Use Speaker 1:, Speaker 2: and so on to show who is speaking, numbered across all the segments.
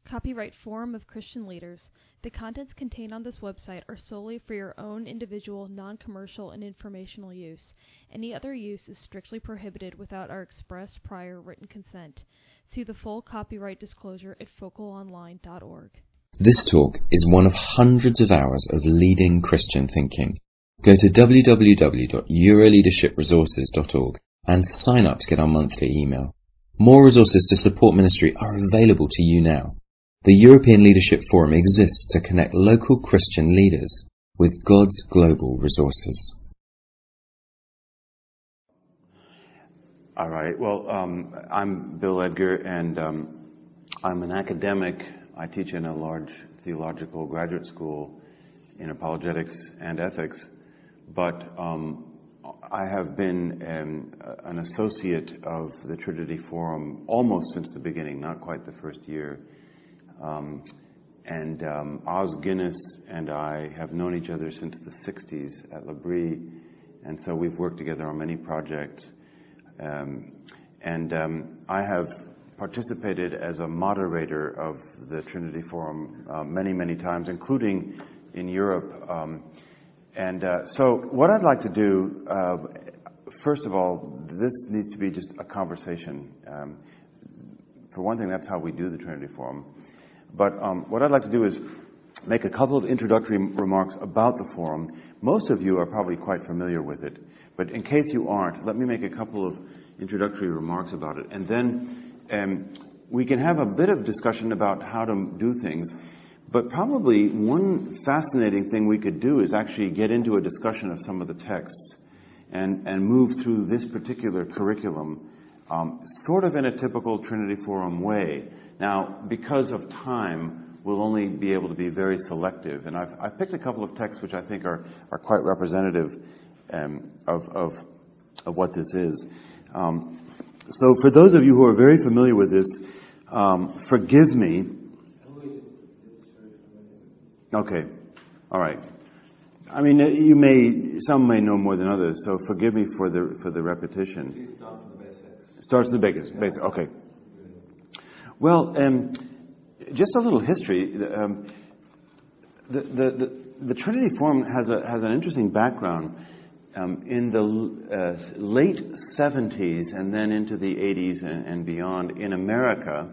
Speaker 1: Copyright Forum of Christian Leaders. The contents contained on this website are solely for your own individual, non-commercial, and informational use. Any other use is strictly prohibited without our express prior written consent. See the full copyright disclosure at focalonline.org.
Speaker 2: This talk is one of hundreds of hours of leading Christian thinking. Go to www.euroleadershipresources.org and sign up to get our monthly email. More resources to support ministry are available to you now. The European Leadership Forum exists to connect local Christian leaders with God's global resources.
Speaker 3: All right. Well, I'm Bill Edgar, and I'm an academic. I teach in a large theological graduate school in apologetics and ethics, but I have been an associate of the Trinity Forum almost since the beginning, not quite the first year. Os Guinness and I have known each other since the 60s at L'Abri, and so we've worked together on many projects. I have participated as a moderator of the Trinity Forum many times, including in Europe. So what I'd like to do, first of all, this needs to be just a conversation. For one thing, that's how we do the Trinity Forum. But what I'd like to do is make a couple of introductory remarks about the forum. Most of you are probably quite familiar with it, but in case you aren't, let me make a couple of introductory remarks about it. And then we can have a bit of discussion about how to do things. But probably one fascinating thing we could do is actually get into a discussion of some of the texts and move through this particular curriculum sort of in a typical Trinity Forum way. Now, because of time, we'll only be able to be very selective. And I've picked a couple of texts which I think are quite representative of what this is. So for those of you who are very familiar with this, forgive me. Okay, all right. I mean, some may know more than others, so forgive me for the repetition. Starts with the basics. Basic. Okay. Well, just a little history. The Trinity Forum has an interesting background. In the late 70s and then into the 80s and beyond, in America,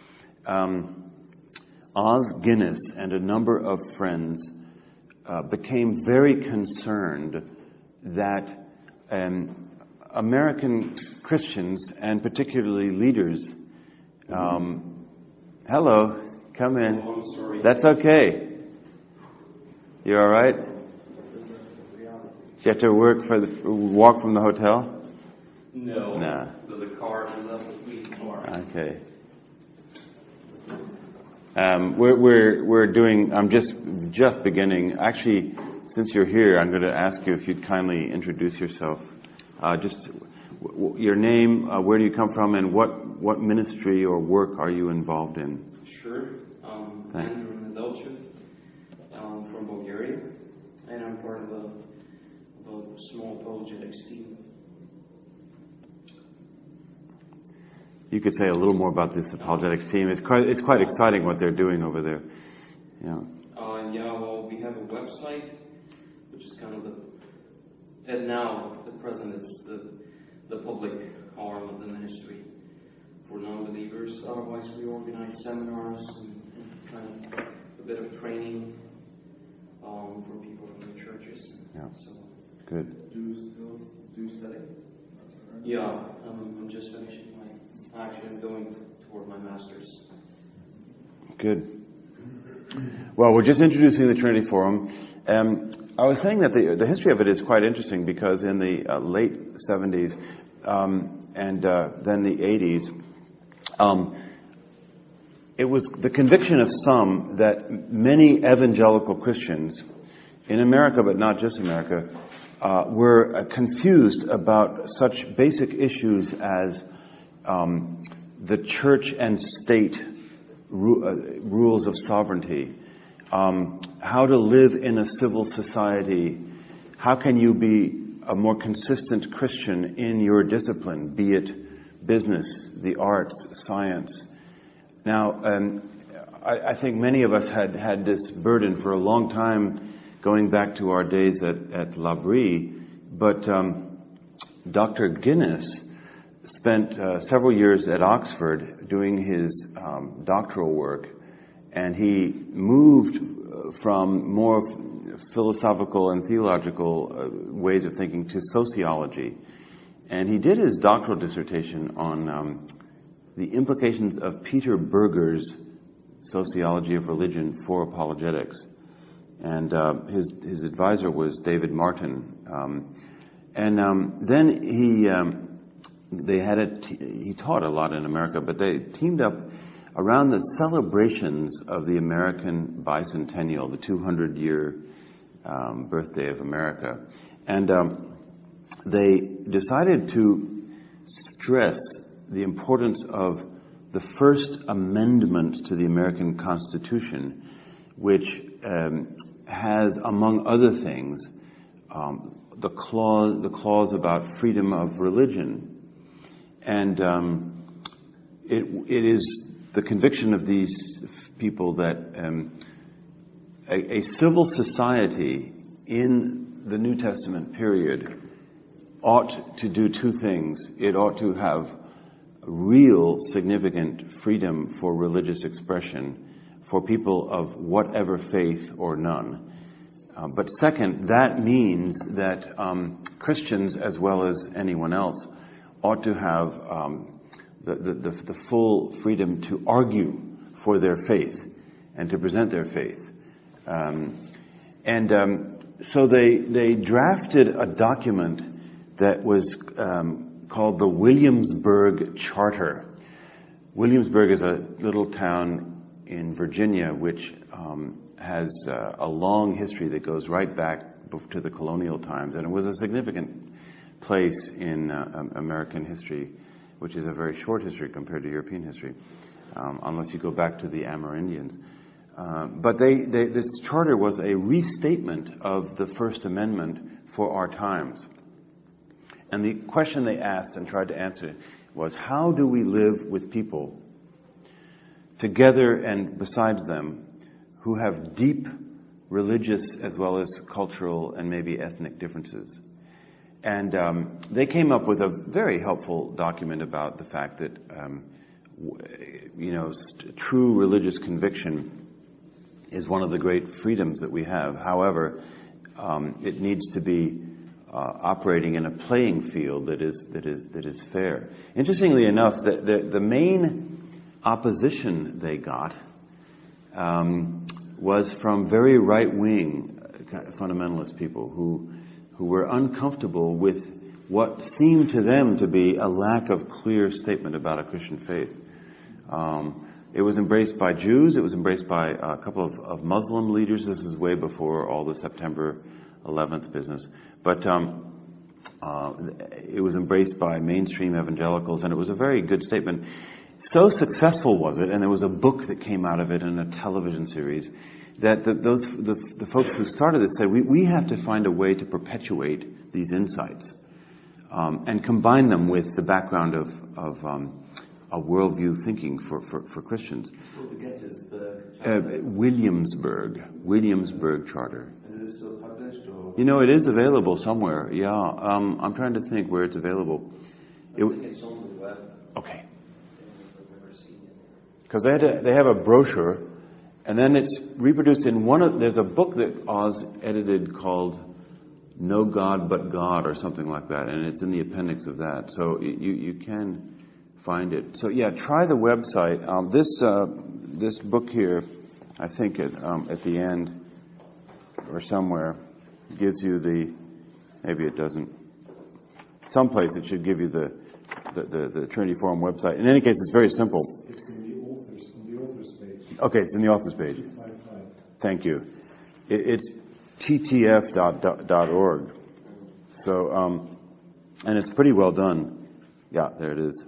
Speaker 3: Os Guinness and a number of friends became very concerned that American Christians, and particularly leaders, hello, come in.
Speaker 4: Oh, I'm sorry.
Speaker 3: That's okay. You all right? You have to walk from the hotel?
Speaker 4: No.
Speaker 3: Nah.
Speaker 4: The car is up the police car.
Speaker 3: Okay. We're doing. I'm just beginning. Actually, since you're here, I'm going to ask you if you'd kindly introduce yourself. Just your name, where do you come from, and what ministry or work are you involved in?
Speaker 4: Sure. Andrew Nedelchev. I'm from Bulgaria, and I'm part of a small apologetics team.
Speaker 3: You could say a little more about this apologetics team. It's quite exciting what they're doing over there.
Speaker 4: Well, we have a website, which is kind of at present, it's the public arm of the ministry for non-believers. Otherwise, we organize seminars and kind of a bit of training for people from the churches.
Speaker 3: Yeah.
Speaker 4: So,
Speaker 3: good.
Speaker 5: Do you study?
Speaker 4: Yeah, I'm just finishing I'm going toward my master's.
Speaker 3: Good. Well, we're just introducing the Trinity Forum. I was saying that the history of it is quite interesting because in the late 70s and then the 80s, it was the conviction of some that many evangelical Christians in America, but not just America, were confused about such basic issues as the church and state rules of sovereignty, how to live in a civil society, how can you be a more consistent Christian in your discipline, be it business, the arts, science. Now, I think many of us had this burden for a long time, going back to our days at L'Abri. But Dr. Guinness spent several years at Oxford doing his doctoral work, and he moved from more philosophical and theological ways of thinking to sociology. And he did his doctoral dissertation on the implications of Peter Berger's Sociology of Religion for Apologetics. And his advisor was David Martin. Then he taught a lot in America, but they teamed up around the celebrations of the American bicentennial, the 200-year birthday of America. And they decided to stress the importance of the First Amendment to the American Constitution, which has, among other things, the clause about freedom of religion. And it is the conviction of these people that a civil society in the New Testament period ought to do two things. It ought to have real significant freedom for religious expression for people of whatever faith or none. But second, that means that Christians, as well as anyone else, ought to have the full freedom to argue for their faith and to present their faith. So they drafted a document that was called the Williamsburg Charter. Williamsburg is a little town in Virginia which has a long history that goes right back to the colonial times, and it was a significant place in American history, which is a very short history compared to European history, unless you go back to the Amerindians. But this charter was a restatement of the First Amendment for our times. And the question they asked and tried to answer was, how do we live with people together and besides them who have deep religious as well as cultural and maybe ethnic differences? And they came up with a very helpful document about the fact that, true religious conviction is one of the great freedoms that we have. However, it needs to be operating in a playing field that is fair. Interestingly enough, the main opposition they got was from very right-wing fundamentalist people who were uncomfortable with what seemed to them to be a lack of clear statement about a Christian faith. It was embraced by Jews. It was embraced by a couple of Muslim leaders. This is way before all the September 11th business. But it was embraced by mainstream evangelicals, and it was a very good statement. So successful was it, and there was a book that came out of it and a television series, that the folks who started this said, we have to find a way to perpetuate these insights and combine them with the background of a worldview thinking for Christians. Williamsburg Charter.
Speaker 5: And it is still published, or?
Speaker 3: It is available somewhere. Yeah, I'm trying to think where it's available.
Speaker 4: I think it's on the web.
Speaker 3: Okay.
Speaker 4: I've never seen it.
Speaker 3: Because they have a brochure, and then it's reproduced in there's a book that Oz edited called No God But God or something like that, and it's in the appendix of that. So you can find it. So yeah, try the website. This book here, I think at the end or somewhere, gives you maybe it doesn't. Someplace it should give you the Trinity Forum website. In any case, it's very simple.
Speaker 5: It's in the author's page.
Speaker 3: Okay, it's in the author's page.
Speaker 5: 255.
Speaker 3: Thank you. It's ttf.org. So, and it's pretty well done. Yeah, there it is.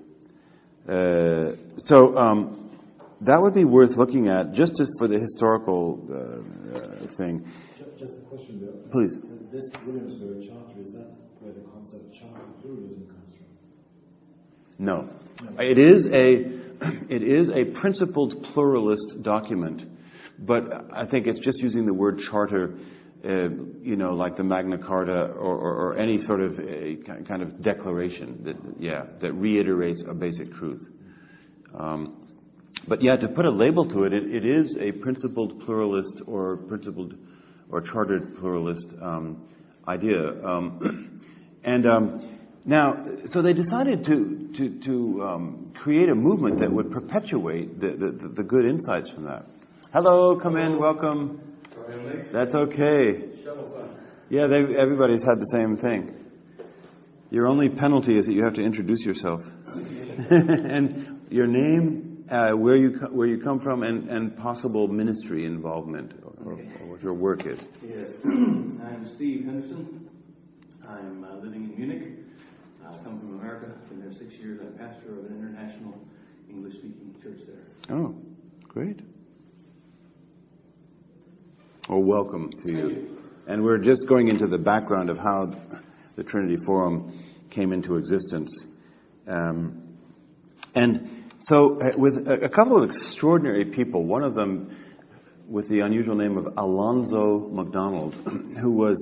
Speaker 3: That would be worth looking at just for the historical thing.
Speaker 5: Just a question there.
Speaker 3: Please.
Speaker 5: So this Williamsburg Charter, is that where the concept of charter pluralism comes from?
Speaker 3: No. It is it is a principled pluralist document, but I think it's just using the word charter, like the Magna Carta or any sort of kind of declaration that reiterates a basic truth. But to put a label to it, it is a principled pluralist or chartered pluralist idea. Now, so they decided to create a movement that would perpetuate the good insights from that. Hello, come in, welcome. That's okay. Yeah, everybody's had the same thing. Your only penalty is that you have to introduce yourself. And your name, where you come from, and possible ministry involvement, or what your work is.
Speaker 6: Yes, I'm Steve Henderson. I'm living in Munich. I come from America. Been there 6 years. I'm pastor of an international English-speaking church there.
Speaker 3: Oh, great. Well, welcome to you. And we're just going into the background of how the Trinity Forum came into existence. And so with a couple of extraordinary people, one of them with the unusual name of Alonzo MacDonald, who was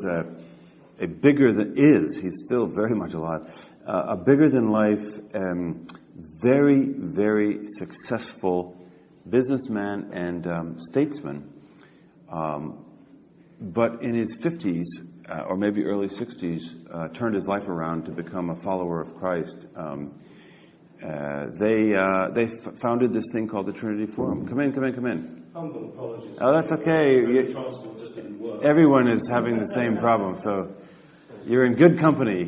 Speaker 3: he's still very much alive, a bigger-than-life, very, very successful businessman and statesman. But in his 50s, or maybe early 60s, turned his life around to become a follower of Christ. They founded this thing called the Trinity Forum. Come in.
Speaker 5: Humble apologies.
Speaker 3: Oh, that's okay.
Speaker 5: Transport just didn't work.
Speaker 3: Everyone is having the same problem, so you're in good company.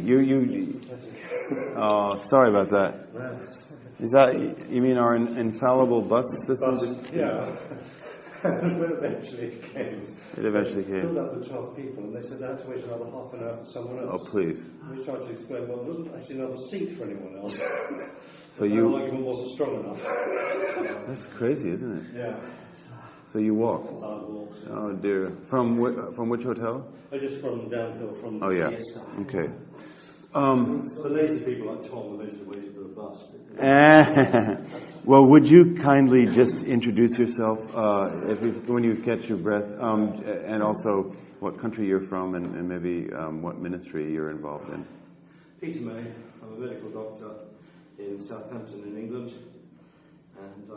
Speaker 3: Oh, sorry about that. Is that, you mean our infallible bus system?
Speaker 5: Yeah. But eventually it came.
Speaker 3: It eventually came.
Speaker 5: Filled up with 12 people, and they said they had to wait another half an hour for someone else.
Speaker 3: Oh, please.
Speaker 5: We tried to explain, well, there wasn't actually another seat for anyone else.
Speaker 3: So
Speaker 5: the argument wasn't strong enough.
Speaker 3: That's crazy, isn't it?
Speaker 5: Yeah.
Speaker 3: So you walk?
Speaker 5: I walked.
Speaker 3: Oh, dear. From which hotel?
Speaker 5: Just from downhill from
Speaker 3: Oh, yeah.
Speaker 5: Siesta.
Speaker 3: Okay.
Speaker 5: For lazy people like Tom, who basically waited for the bus.
Speaker 3: Well, would you kindly just introduce yourself when you catch your breath, and also what country you're from, and maybe what ministry you're involved in?
Speaker 5: Peter May. I'm a medical doctor in Southampton in England, and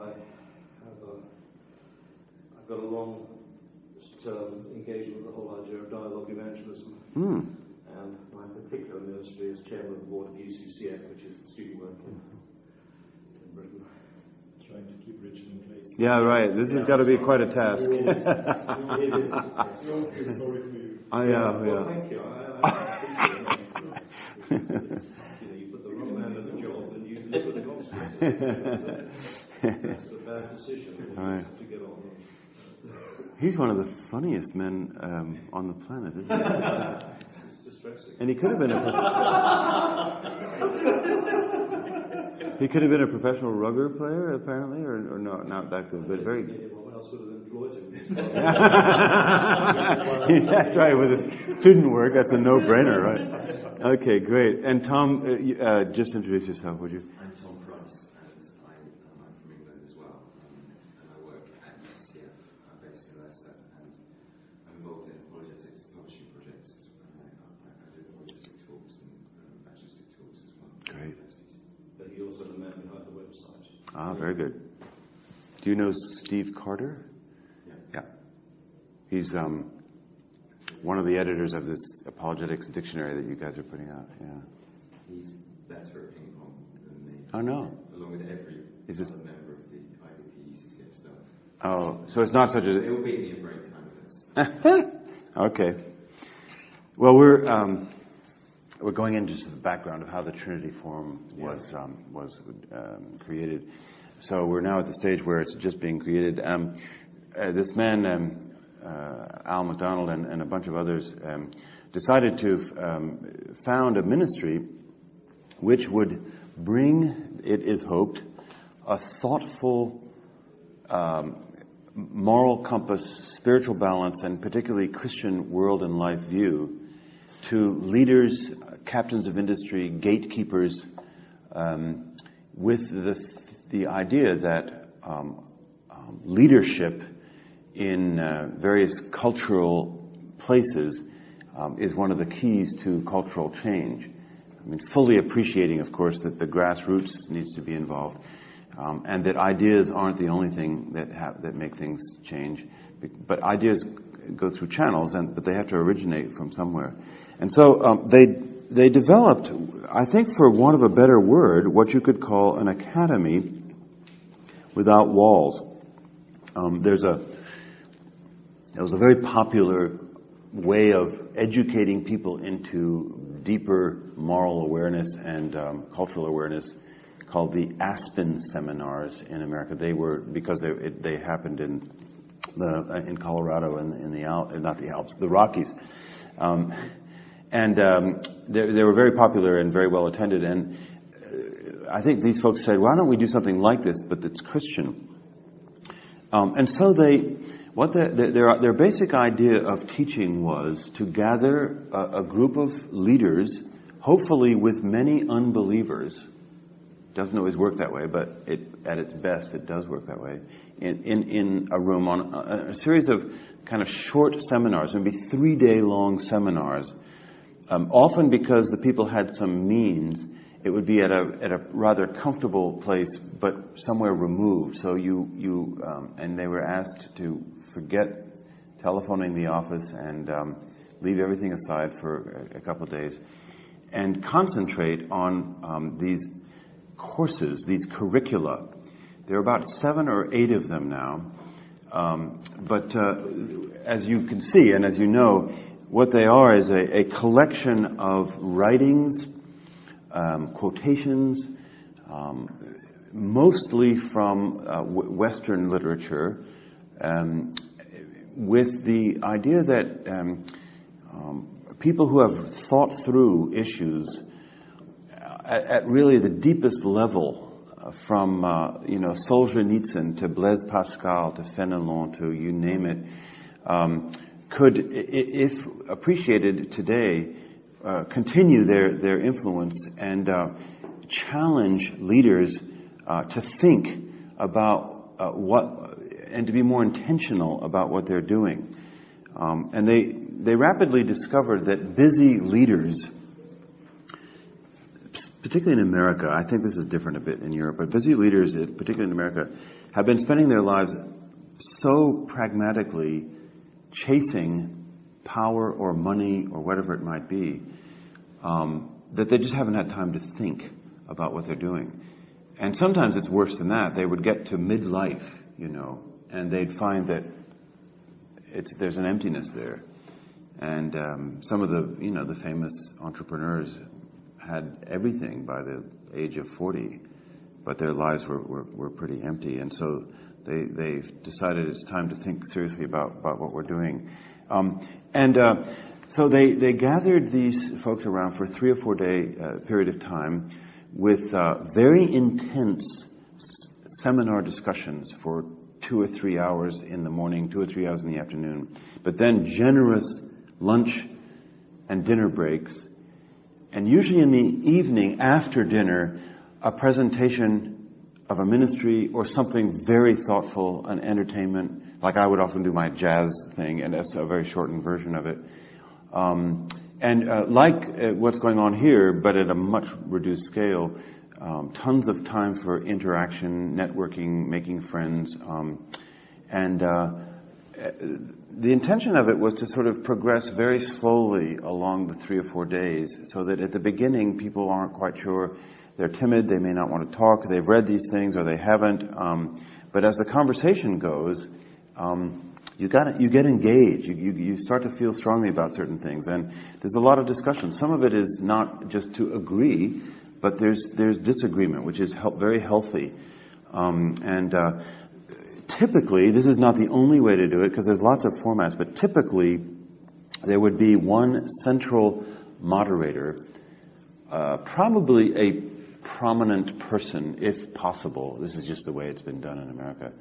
Speaker 5: I've got a long-term engagement with the whole idea of dialogue evangelism. And my particular ministry is chairman of the board of UCCF, which is the student work in Britain. Trying to keep Richmond Place.
Speaker 3: Yeah, right. This has got to be quite a task.
Speaker 5: It is. Sorry for you.
Speaker 3: Yeah.
Speaker 5: Thank you. You put the wrong man in the job and you live with the gospel. That's a bad decision.
Speaker 3: Right.
Speaker 5: To get on.
Speaker 3: He's one of the funniest men on the planet, isn't he? And he could have been a professional rugger player, apparently, or no, not that good, but very good.
Speaker 5: What else would have employed him?
Speaker 3: That's right, with his student work, that's a no-brainer, right? Okay, great. And Tom, just introduce yourself, would you?
Speaker 7: I'm Tom Price, and I'm from England as well, and I work at UCCF, based in Leicester, and I'm involved in apologetics publishing projects. I do apologetic talks and evangelistic talks as well.
Speaker 3: Great.
Speaker 5: But he also the man behind the website.
Speaker 3: Ah, very good. Do you know Steve Carter? Yeah. He's one of the editors of this apologetics dictionary that you guys are putting out. Yeah.
Speaker 7: He's better at ping pong than me.
Speaker 3: Oh, no.
Speaker 7: Along with every other member of the IVP UCCF staff.
Speaker 3: Oh, so it's not such a...
Speaker 7: It will be in the break time with us.
Speaker 3: Okay. Well, we're going into the background of how the Trinity Forum was created. So we're now at the stage where it's just being created. This man, Al MacDonald, and a bunch of others decided to found a ministry which would bring, it is hoped, a thoughtful moral compass, spiritual balance, and particularly Christian world and life view to leaders, captains of industry, gatekeepers, with the idea that leadership in various cultural places is one of the keys to cultural change. I mean, fully appreciating, of course, that the grassroots needs to be involved, and that ideas aren't the only thing that make things change. But ideas go through channels, but they have to originate from somewhere. And so they developed, I think, for want of a better word, what you could call an academy without walls. There was a very popular way of educating people into deeper moral awareness and cultural awareness called the Aspen Seminars in America. They were, because they happened in Colorado and the Rockies. They were very popular and very well attended. And I think these folks said, why don't we do something like this, but it's Christian? And so their basic idea of teaching was to gather a group of leaders, hopefully with many unbelievers. Doesn't always work that way, but at its best, it does work that way. In a room on a series of kind of short seminars, maybe 3-day-long seminars. Often because the people had some means, it would be at a rather comfortable place, but somewhere removed. So and they were asked to forget telephoning the office and leave everything aside for a couple of days, and concentrate on these courses, these curricula. There are about 7 or 8 of them now. But as you can see, and as you know, what they are is a collection of writings, quotations, mostly from Western literature, with the idea that people who have thought through issues at really the deepest level, from Solzhenitsyn to Blaise Pascal to Fenelon to you name it, could, if appreciated today, continue their influence and challenge leaders to think about and to be more intentional about what they're doing. And they rapidly discovered that busy leaders, particularly in America, I think this is different a bit in Europe, but busy leaders, particularly in America, have been spending their lives so pragmatically chasing power or money or whatever it might be, that they just haven't had time to think about what they're doing. And sometimes it's worse than that. They would get to midlife, and they'd find that there's an emptiness there. And some of the famous entrepreneurs had everything by the age of 40, but their lives were pretty empty. And so they decided it's time to think seriously about what we're doing. So they gathered these folks around for a 3 or 4 day period of time with very intense seminar discussions for 2 or 3 hours in the morning, 2 or 3 hours in the afternoon, but then generous lunch and dinner breaks. And usually in the evening after dinner, a presentation of a ministry or something very thoughtful, an entertainment, like I would often do my jazz thing, and that's a very shortened version of it. Like what's going on here, but at a much reduced scale, tons of time for interaction, networking, making friends. The intention of it was to sort of progress very slowly along the 3 or 4 days, so that at the beginning people aren't quite sure. They're timid, they may not want to talk, they've read these things or they haven't. But as the conversation goes, you get engaged. You start to feel strongly about certain things, and there's a lot of discussion. Some of it is not just to agree, but there's disagreement, which is very healthy. Typically, this is not the only way to do it, because there's lots of formats, but typically there would be one central moderator, probably a prominent person, if possible. This is just the way it's been done in America.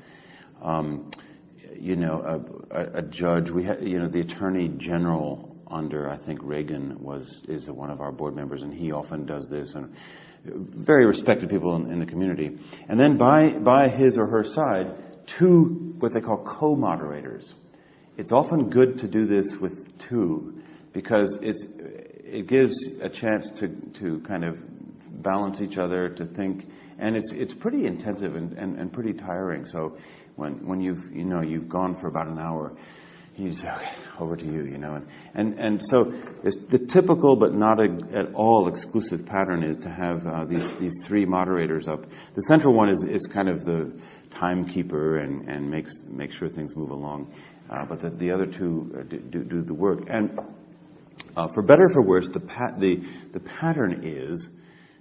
Speaker 3: A judge. We had, the Attorney General under, I think, Reagan is one of our board members, and he often does this. And very respected people in the community. And then by his or her side, 2 what they call co-moderators. It's often good to do this with 2 because it gives a chance to kind of balance each other, to think, and it's pretty intensive and pretty tiring. So when you've gone for about an hour, you say, okay, over to you, and so the typical but not at all exclusive pattern is to have these 3 moderators up. The central one is kind of the timekeeper and makes sure things move along, but the other 2 do the work. And for better or for worse, the pattern is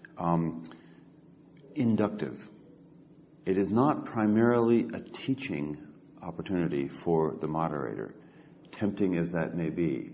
Speaker 3: inductive. It is not primarily a teaching opportunity for the moderator, tempting as that may be.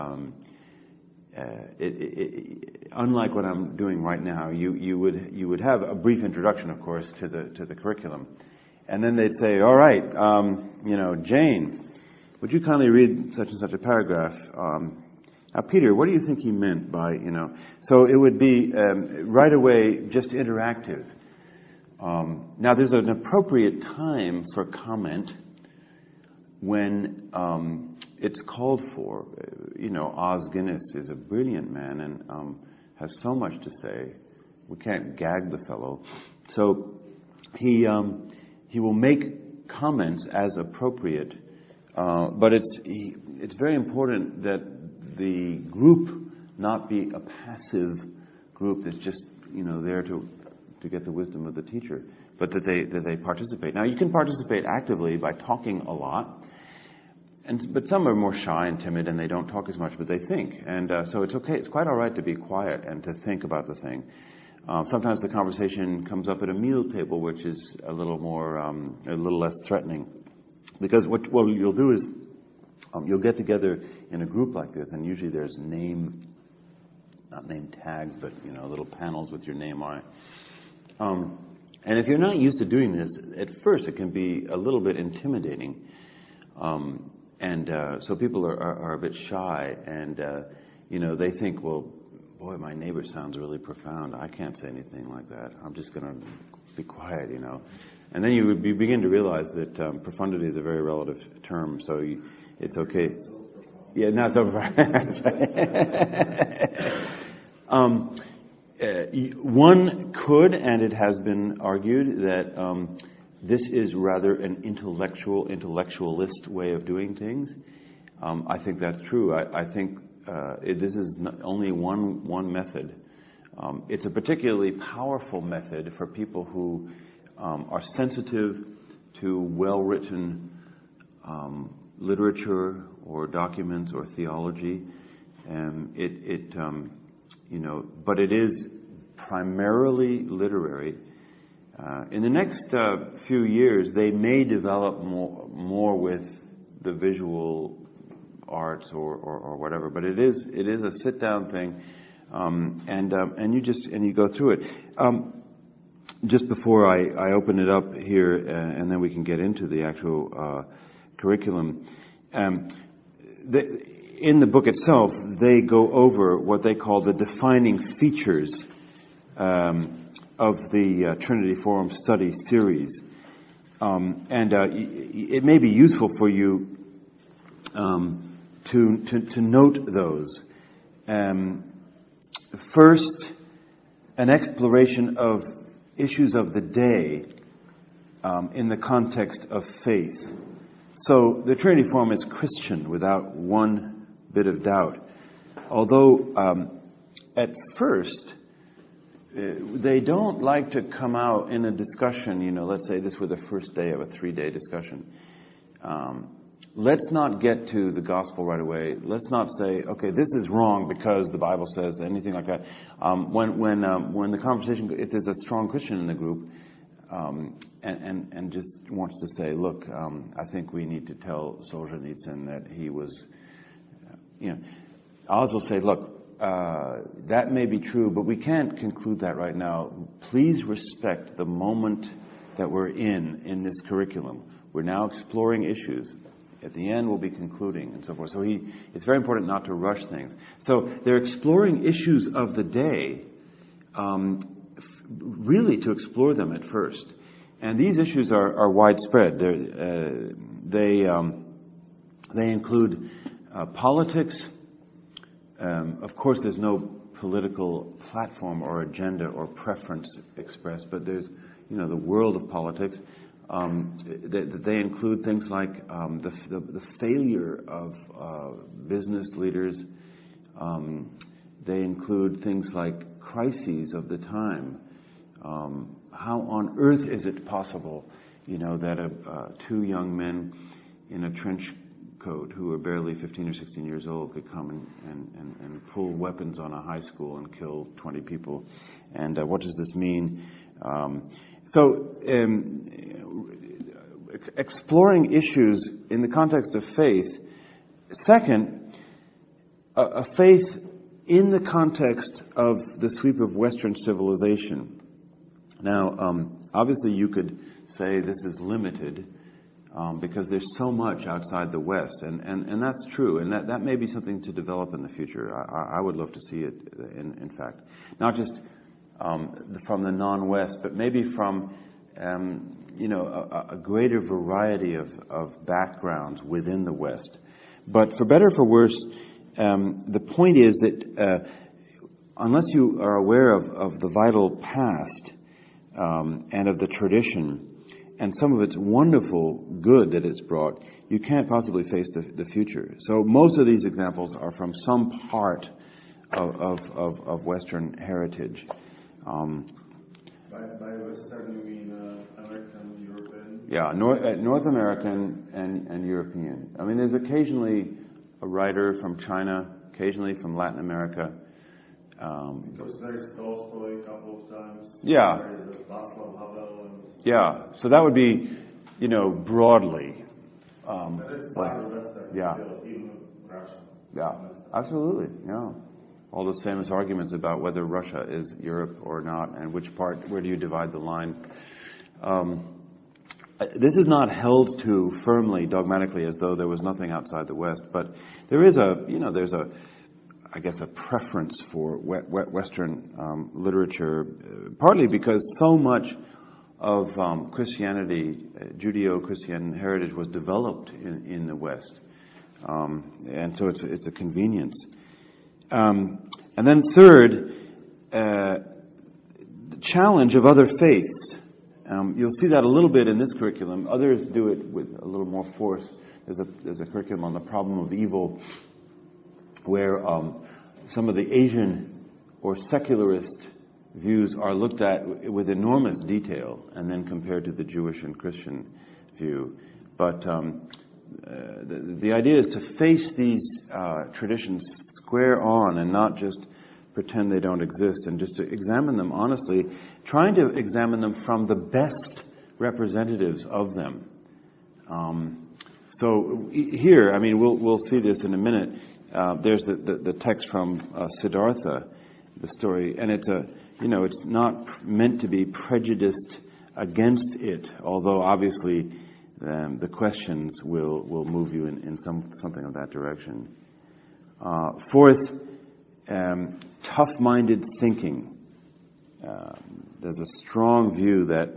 Speaker 3: Unlike what I'm doing right now, you would have a brief introduction, of course, to the curriculum, and then they'd say, "All right, Jane, would you kindly read such and such a paragraph? Now, Peter, what do you think he meant by So it would be right away just interactive. Now, there's an appropriate time for comment when it's called for. Os Guinness is a brilliant man and has so much to say. We can't gag the fellow. So he will make comments as appropriate, but it's very important that the group not be a passive group that's just there to get the wisdom of the teacher, but that they participate. Now, you can participate actively by talking a lot, but some are more shy and timid and they don't talk as much, but they think, and so it's okay. It's quite all right to be quiet and to think about the thing. Sometimes the conversation comes up at a meal table, which is a little less threatening, because what you'll do is you'll get together in a group like this, and usually there's not name tags, but little panels with your name on it. And if you're not used to doing this, at first it can be a little bit intimidating, and so people are a bit shy, and they think, well, boy, my neighbor sounds really profound. I can't say anything like that. I'm just going to be quiet, And then you begin to realize that profundity is a very relative term, so it's okay. Yeah, not so one could, and it has been argued, that this is rather an intellectualist way of doing things. I think that's true. I think this is only one method. It's a particularly powerful method for people who are sensitive to well-written literature or documents or theology, and but it is primarily literary. In the next few years, they may develop more with the visual arts or whatever, but it is a sit-down thing, and you go through it. Just before I open it up here, and then we can get into the actual curriculum. In the book itself, they go over what they call the defining features of the Trinity Forum study series, and it may be useful for you to note those. First, an exploration of issues of the day in the context of faith. So the Trinity Forum is Christian without one bit of doubt. Although at first they don't like to come out in a discussion, let's say this were the first day of a 3-day discussion. Let's not get to the gospel right away. Let's not say, okay, this is wrong because the Bible says anything like that. When the conversation, if there's a strong Christian in the group, and just wants to say, look, I think we need to tell Solzhenitsyn that he was, Oz will say, look, that may be true, but we can't conclude that right now. Please respect the moment that we're in this curriculum. We're now exploring issues. At the end, we'll be concluding, and so forth. So it's very important not to rush things. So they're exploring issues of the day really to explore them at first. And these issues are widespread. They include politics. Of course, there's no political platform or agenda or preference expressed, but there's, the world of politics. They include things like the failure of business leaders. They include things like crises of the time. How on earth is it possible, that two young men in a trench coat who are barely 15 or 16 years old could come and pull weapons on a high school and kill 20 people? And what does this mean? Exploring issues in the context of faith. Second, a faith in the context of the sweep of Western civilization. Now, obviously you could say this is limited because there's so much outside the West, and that's true, and that may be something to develop in the future. I would love to see it, in fact. Not just from the non-West, but maybe from a greater variety of backgrounds within the West. But for better or for worse, the point is that unless you are aware of the vital past and of the tradition and some of its wonderful good that it's brought, you can't possibly face the future. So most of these examples are from some part of Western heritage.
Speaker 8: By Western, you mean American, European?
Speaker 3: Yeah, North American and European. I mean, there's occasionally a writer from China, occasionally from Latin America.
Speaker 8: Because there's Tolstoy a couple of times.
Speaker 3: Yeah.
Speaker 8: There's Václav Havel.
Speaker 3: Yeah, so that would be, broadly.
Speaker 8: But it's Western.
Speaker 3: Yeah.
Speaker 8: Still, even Russia.
Speaker 3: Yeah, absolutely. Yeah. All those famous arguments about whether Russia is Europe or not, and where do you divide the line. This is not held to firmly, dogmatically, as though there was nothing outside the West, but there is there's a preference for Western literature, partly because so much of Christianity, Judeo-Christian heritage, was developed in the West, and so it's a convenience. And then third, the challenge of other faiths. You'll see that a little bit in this curriculum. Others do it with a little more force. There's a curriculum on the problem of evil, where some of the Asian or secularist views are looked at with enormous detail and then compared to the Jewish and Christian view. But the idea is to face these traditions square on and not just pretend they don't exist, and just to examine them honestly, trying to examine them from the best representatives of them. So here, I mean, we'll see this in a minute. There's the text from Siddhartha, the story, and it's not meant to be prejudiced against it, although obviously the questions will move you in something of that direction. Fourth, tough-minded thinking. There's a strong view that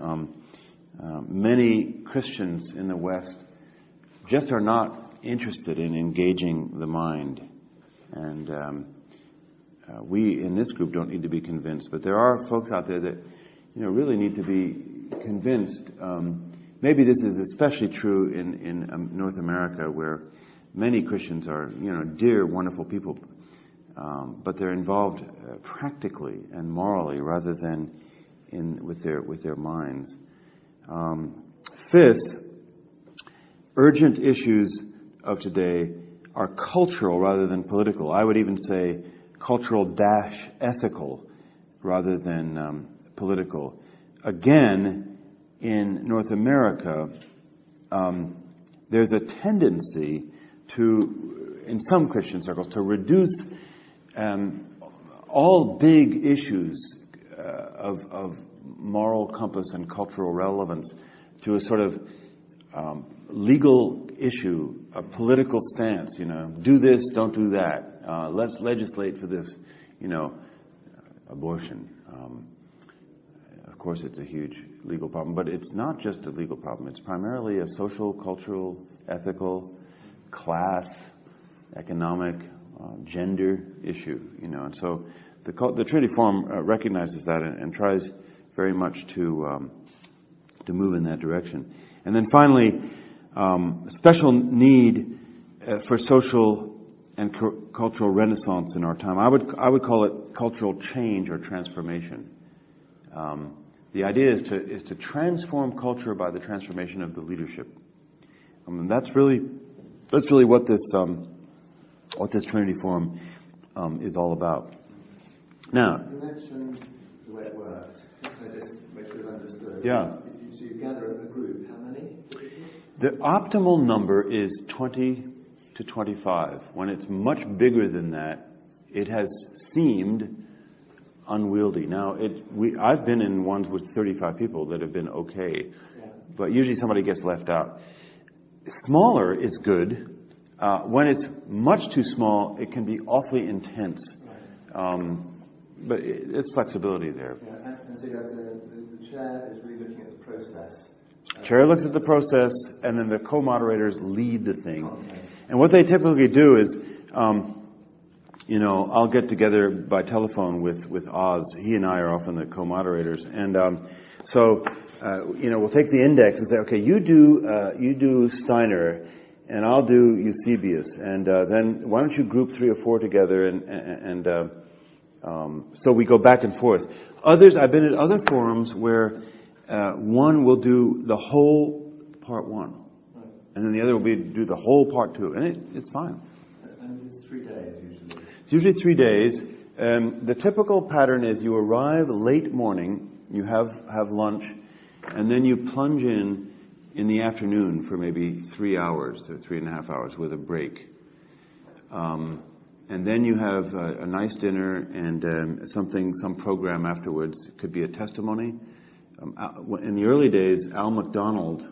Speaker 3: many Christians in the West just are not interested in engaging the mind. And we in this group don't need to be convinced, but there are folks out there that really need to be convinced. Maybe this is especially true in North America, where many Christians are dear, wonderful people, but they're involved practically and morally rather than with their minds. Fifth, urgent issues of today are cultural rather than political. I would even say cultural-ethical rather than political. Again, in North America, there's a tendency in some Christian circles, to reduce all big issues of moral compass and cultural relevance to a sort of legal issue, a political stance. Do this, don't do that. Let's legislate for this, abortion. course, it's a huge legal problem, but it's not just a legal problem. It's primarily a social, cultural, ethical, class, economic, gender issue. And so the Trinity Forum recognizes that and tries very much to move in that direction. And then finally, special need for social and cultural renaissance in our time. I would call it cultural change or transformation. The idea is to transform culture by the transformation of the leadership. That's really what this Trinity Forum is all about. Now,
Speaker 5: you mentioned the way it works. I just make sure I've understood.
Speaker 3: Yeah.
Speaker 5: So you gather a group. How many?
Speaker 3: The optimal number is 20 to 25. When it's much bigger than that, it has seemed unwieldy. Now, I've been in ones with 35 people that have been okay, but usually somebody gets left out. Smaller is good. When it's much too small, it can be awfully intense. But there's flexibility there.
Speaker 5: Yeah, and so the chair is really looking at the process.
Speaker 3: Chair looks at the process, and then the co-moderators lead the thing. Okay. And what they typically do is, I'll get together by telephone with Oz. He and I are often the co-moderators, and we'll take the index and say, okay, you do Steiner, and I'll do Eusebius, and then why don't you group 3 or 4 together, and so we go back and forth. I've been at other forums where one will do the whole part 1, and then the other will do the whole part 2, and it's fine.
Speaker 5: And it's 3 days usually.
Speaker 3: It's usually 3 days. The typical pattern is you arrive late morning, you have lunch, and then you plunge in the afternoon for maybe 3 hours or 3.5 hours with a break. And then you have a nice dinner and some program afterwards. It could be a testimony. In the early days, Al McDonald,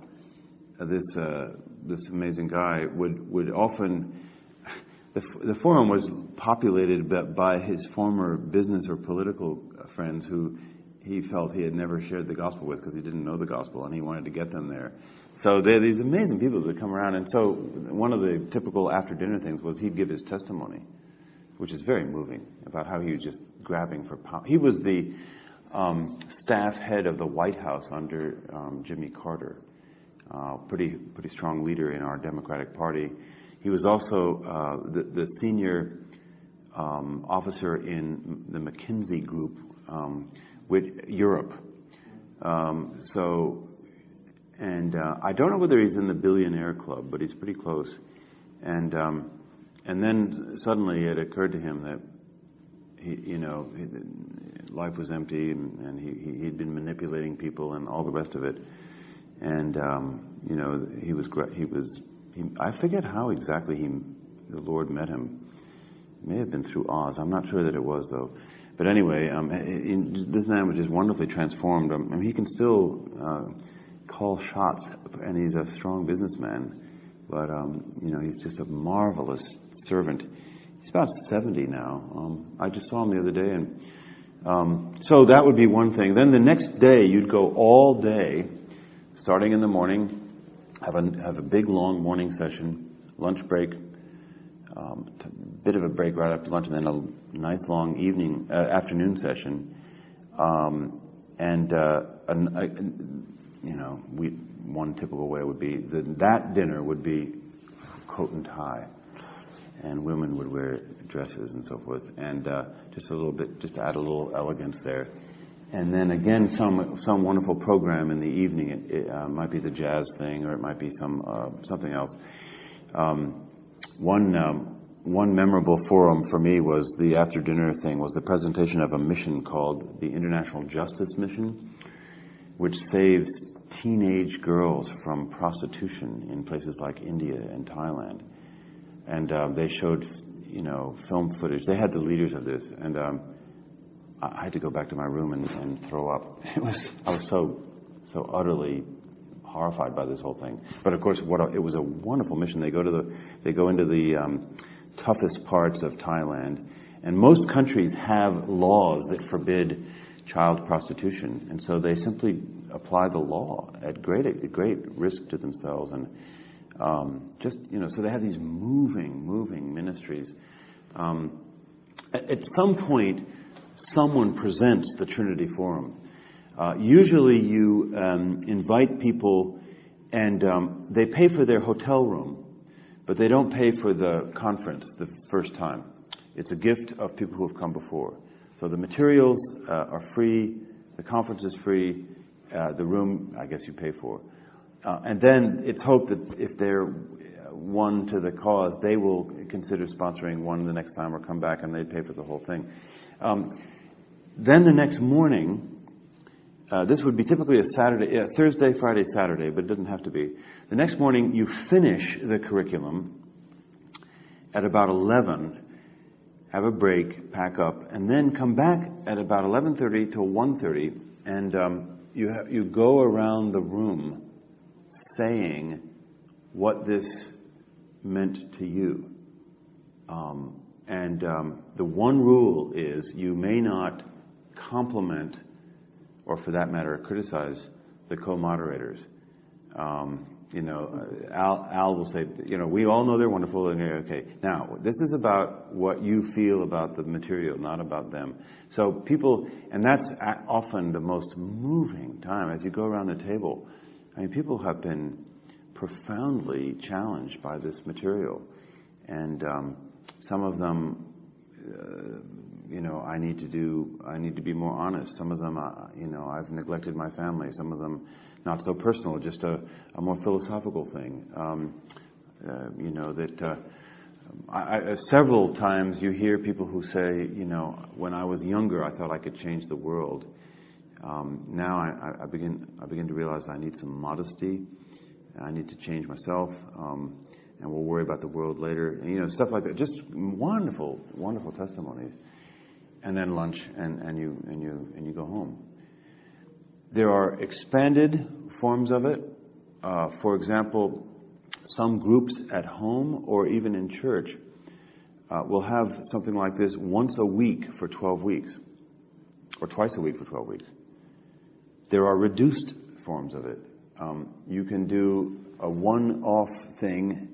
Speaker 3: this amazing guy, would often... The forum was populated by his former business or political friends who he felt he had never shared the gospel with because he didn't know the gospel and he wanted to get them there. So there are these amazing people that come around. And so one of the typical after-dinner things was he'd give his testimony, which is very moving, about how he was just grabbing for power. He was the staff head of the White House under Jimmy Carter, pretty strong leader in our Democratic Party. He was also the senior officer in the McKinsey Group with Europe. I don't know whether he's in the billionaire club, but he's pretty close. And then suddenly it occurred to him that life was empty, and he'd been manipulating people and all the rest of it. And I forget how exactly the Lord met him. It may have been through Oz. I'm not sure that it was, though. But anyway, this man was just wonderfully transformed. He can still call shots, and he's a strong businessman. But he's just a marvelous servant. He's about 70 now. I just saw him the other day, and so that would be one thing. Then the next day, you'd go all day, starting in the morning. Have a big long morning session, lunch break, bit of a break right after lunch, and then a nice long afternoon session. One typical way would be that dinner would be coat and tie, and women would wear dresses and so forth, and just to add a little elegance there. And then again, some wonderful program in the evening. It might be the jazz thing, or it might be something else. One memorable forum for me was the after dinner thing. Was the presentation of a mission called the International Justice Mission, which saves teenage girls from prostitution in places like India and Thailand. And they showed, film footage. They had the leaders of this, and I had to go back to my room and throw up. I was so utterly horrified by this whole thing. But of course, it was a wonderful mission. They go into the toughest parts of Thailand, and most countries have laws that forbid child prostitution, and so they simply apply the law at great risk to themselves, and so they have these moving ministries. At some point, someone presents the Trinity Forum. Usually, you invite people, and they pay for their hotel room, but they don't pay for the conference the first time. It's a gift of people who have come before. So the materials are free, the conference is free, the room, I guess you pay for. And then it's hoped that if they're won to the cause, they will consider sponsoring one the next time or come back and they pay for the whole thing. Then the next morning, this would be typically a Thursday, Friday, Saturday, but it doesn't have to be. The next morning, you finish the curriculum at about 11, have a break, pack up, and then come back at about 11:30 till 1:30, and you go around the room saying what this meant to you. The one rule is you may not compliment, or for that matter, criticize the co-moderators. Al will say, we all know they're wonderful. Okay, now, this is about what you feel about the material, not about them. So people, and that's often the most moving time as you go around the table. I mean, people have been profoundly challenged by this material. And some of them, I need to be more honest. Some of them, I've neglected my family. Some of them, not so personal, just a more philosophical thing. Several times you hear people who say, when I was younger, I thought I could change the world. Now I begin to realize I need some modesty. I need to change myself, and we'll worry about the world later. And, stuff like that. Just wonderful, wonderful testimonies. And then lunch, and you go home. There are expanded forms of it. For example, some groups at home or even in church will have something like this once a week for 12 weeks, or twice a week for 12 weeks. There are reduced forms of it. You can do a one-off thing.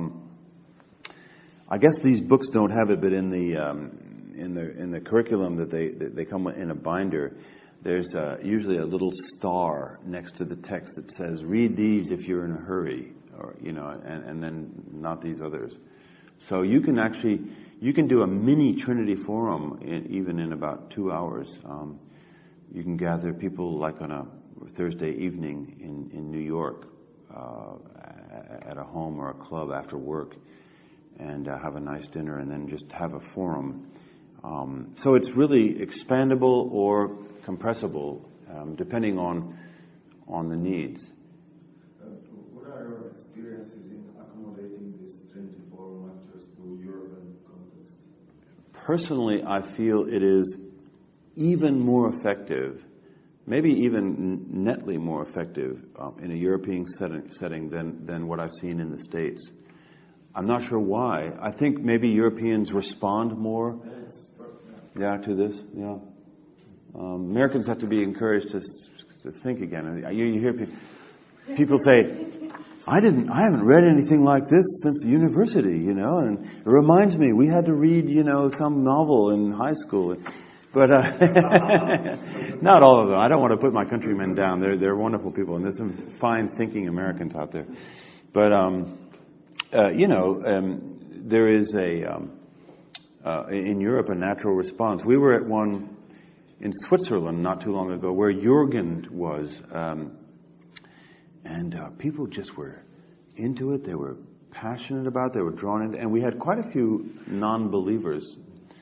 Speaker 3: I guess these books don't have it, but in the curriculum that they come in a binder, there's usually a little star next to the text that says, "Read these if you're in a hurry," or and then not these others. So you can do a mini Trinity Forum even in about 2 hours. You can gather people like on a Thursday evening in New York at a home or a club after work, and have a nice dinner, and then just have a forum. So it's really expandable or compressible, depending on the needs.
Speaker 8: What are your experiences in accommodating this Trinity Forum lectures to European context?
Speaker 3: Personally, I feel it is even more effective, maybe even netly more effective in a European setting than what I've seen in the States. I'm not sure why. I think maybe Europeans respond more to this. Yeah. Americans have to be encouraged to think again. You hear people say, I haven't read anything like this since university, and it reminds me, we had to read, some novel in high school. But not all of them. I don't want to put my countrymen down. They're wonderful people, and there's some fine thinking Americans out there. But there is in Europe a natural response. We were at one in Switzerland not too long ago where Jürgen was, and people just were into it. They were passionate about it. They were drawn in, and we had quite a few non-believers.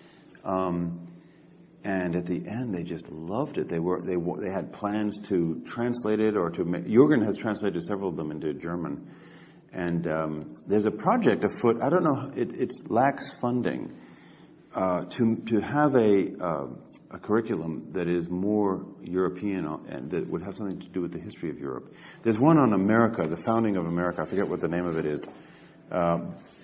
Speaker 3: And at the end, they just loved it. They had plans to translate it, or to Jürgen has translated several of them into German. And there's a project afoot. I don't know. It lacks funding to have a curriculum that is more European and that would have something to do with the history of Europe. There's one on America, the founding of America. I forget what the name of it is,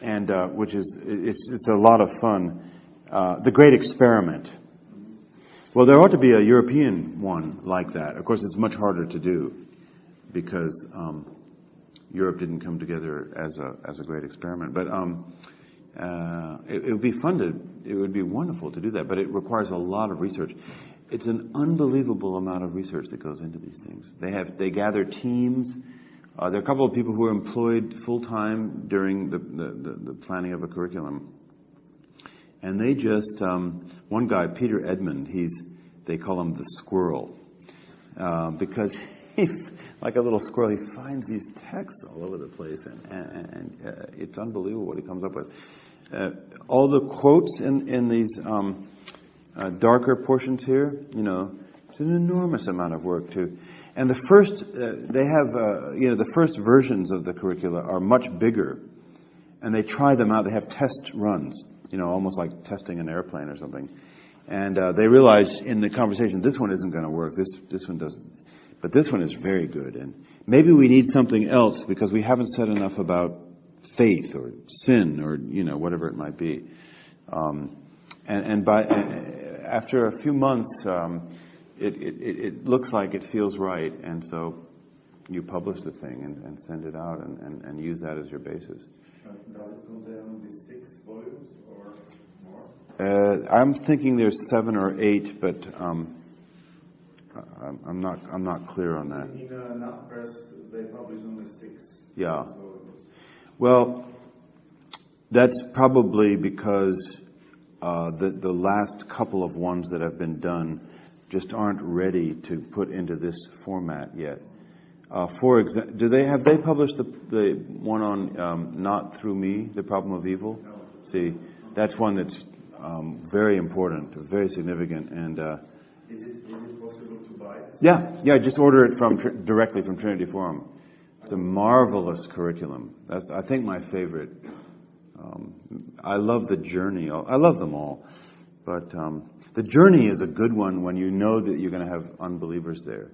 Speaker 3: which is it's a lot of fun. The Great Experiment. Well, there ought to be a European one like that. Of course, it's much harder to do because Europe didn't come together as a great experiment. But it would be it would be wonderful to do that. But it requires a lot of research. It's an unbelievable amount of research that goes into these things. They gather teams. There are a couple of people who are employed full time during the planning of a curriculum. And they just, one guy, Peter Edmond, they call him the squirrel, because he, like a little squirrel, he finds these texts all over the place, and it's unbelievable what he comes up with. All the quotes in these darker portions here, it's an enormous amount of work too. And the first, they have, the first versions of the curricula are much bigger, and they try them out. They have test runs. Almost like testing an airplane or something. And they realize in the conversation, this one isn't going to work. This one doesn't. But this one is very good. And maybe we need something else because we haven't said enough about faith or sin or, whatever it might be. After a few months, it looks like it feels right. And so you publish the thing and send it out and use that as your basis.
Speaker 8: Does it contain these 6 volumes or more?
Speaker 3: I'm thinking there's 7 or 8, but I'm not clear on that.
Speaker 8: In Nut Press, they publish only 6.
Speaker 3: Yeah. Well, that's probably because the last couple of ones that have been done just aren't ready to put into this format yet. For example, have they published the one on Not Through Me, The Problem of Evil?
Speaker 8: No.
Speaker 3: See, that's one that's very important, very significant, and
Speaker 8: is it possible to buy it?
Speaker 3: Yeah, just order it directly from Trinity Forum. It's a marvelous curriculum. That's, I think, my favorite. I love the journey. I love them all, but the journey is a good one when you know that you're going to have unbelievers there.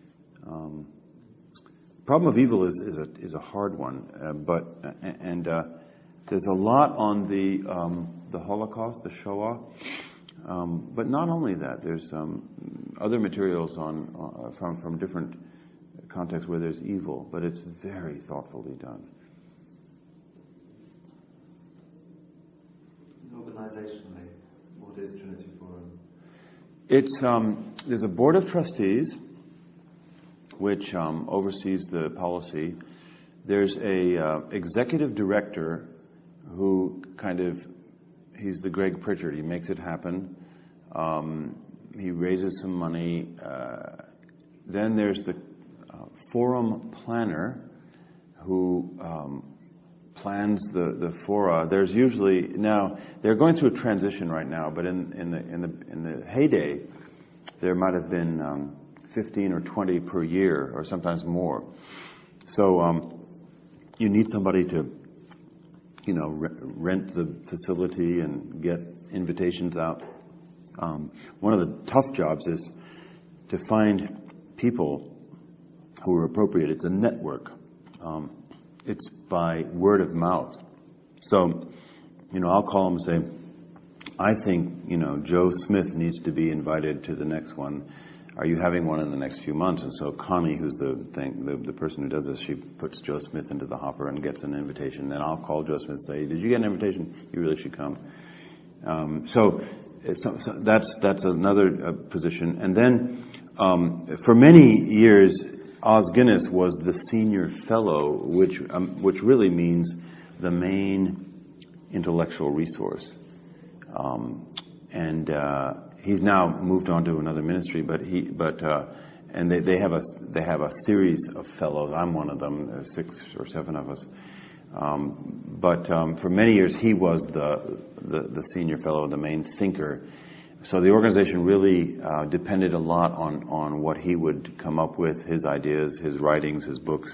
Speaker 3: Problem of Evil is a hard one, but there's a lot on the Holocaust, the Shoah, but not only that. There's other materials from different contexts where there's evil, but it's very thoughtfully done.
Speaker 7: Organizationally, what is Trinity Forum?
Speaker 3: It's there's a board of trustees which oversees the policy. There's a executive director who he's the Greg Pritchard. He makes it happen. He raises some money. Then there's the forum planner who plans the fora. There's usually, now they're going through a transition right now, but in the heyday, there might have been 15 or 20 per year, or sometimes more. So you need somebody to, rent the facility and get invitations out. One of the tough jobs is to find people who are appropriate. It's a network. It's by word of mouth. So, I'll call them and say, I think, Joe Smith needs to be invited to the next one. Are you having one in the next few months? And so Connie, who's the person who does this, she puts Joe Smith into the hopper and gets an invitation. Then I'll call Joe Smith and say, did you get an invitation? You really should come. So that's another position. And then for many years, Os Guinness was the senior fellow, which really means the main intellectual resource. He's now moved on to another ministry, and they have a series of fellows. I'm one of them. There's 6 or 7 of us. But for many years, he was the senior fellow, the main thinker. So the organization really depended a lot on what he would come up with, his ideas, his writings, his books,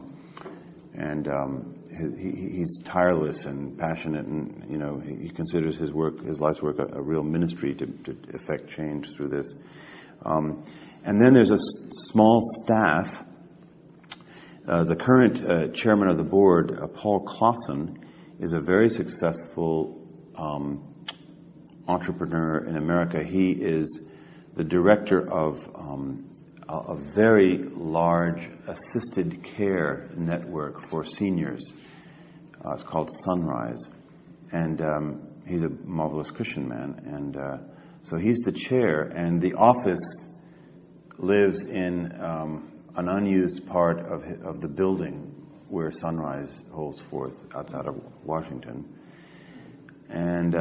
Speaker 3: he's tireless and passionate, and he considers his life's work a real ministry to effect change through this. And then there's a small staff. The current chairman of the board, Paul Clausen, is a very successful entrepreneur in America. He is the director of a very large assisted care network for seniors. It's called Sunrise. And he's a marvelous Christian man. And so he's the chair, and the office lives in an unused part of the building where Sunrise holds forth outside of Washington. And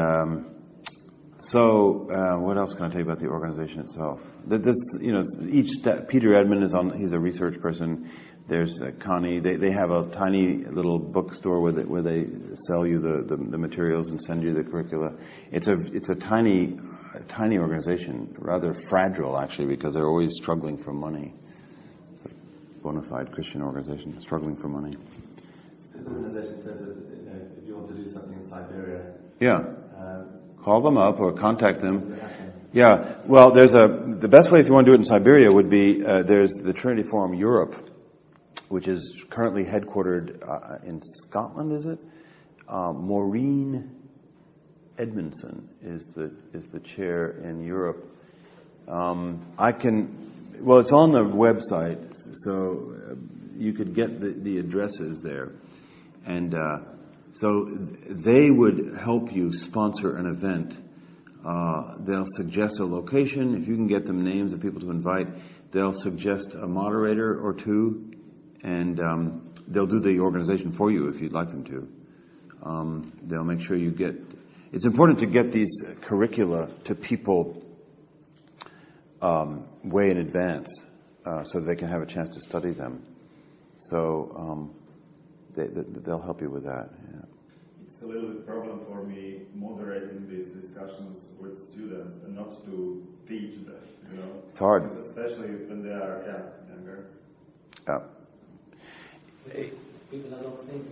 Speaker 3: what else can I tell you about the organization itself? Each step, Peter Edmond he's a research person. There's Connie. They have a tiny little bookstore where they sell you the materials and send you the curricula. It's a tiny organization, rather fragile actually, because they're always struggling for money. It's a bona fide Christian organization struggling for money.
Speaker 5: This organization says that if you want to do something in Siberia,
Speaker 3: call them up or contact them. Yeah, well, the best way if you want to do it in Siberia would be there's the Trinity Forum Europe, which is currently headquartered in Scotland, is it? Maureen Edmondson is the chair in Europe. It's on the website, so you could get the addresses there. And so they would help you sponsor an event. They'll suggest a location. If you can get them names of people to invite, they'll suggest a moderator or two. And they'll do the organization for you if you'd like them to. They'll make sure you get... It's important to get these curricula to people way in advance so they can have a chance to study them. So they'll help you with that. Yeah.
Speaker 8: It's a little bit problem for me moderating these discussions with students and not to teach them.
Speaker 3: It's hard.
Speaker 8: Especially when they are younger.
Speaker 3: Yeah.
Speaker 5: People are not thinking.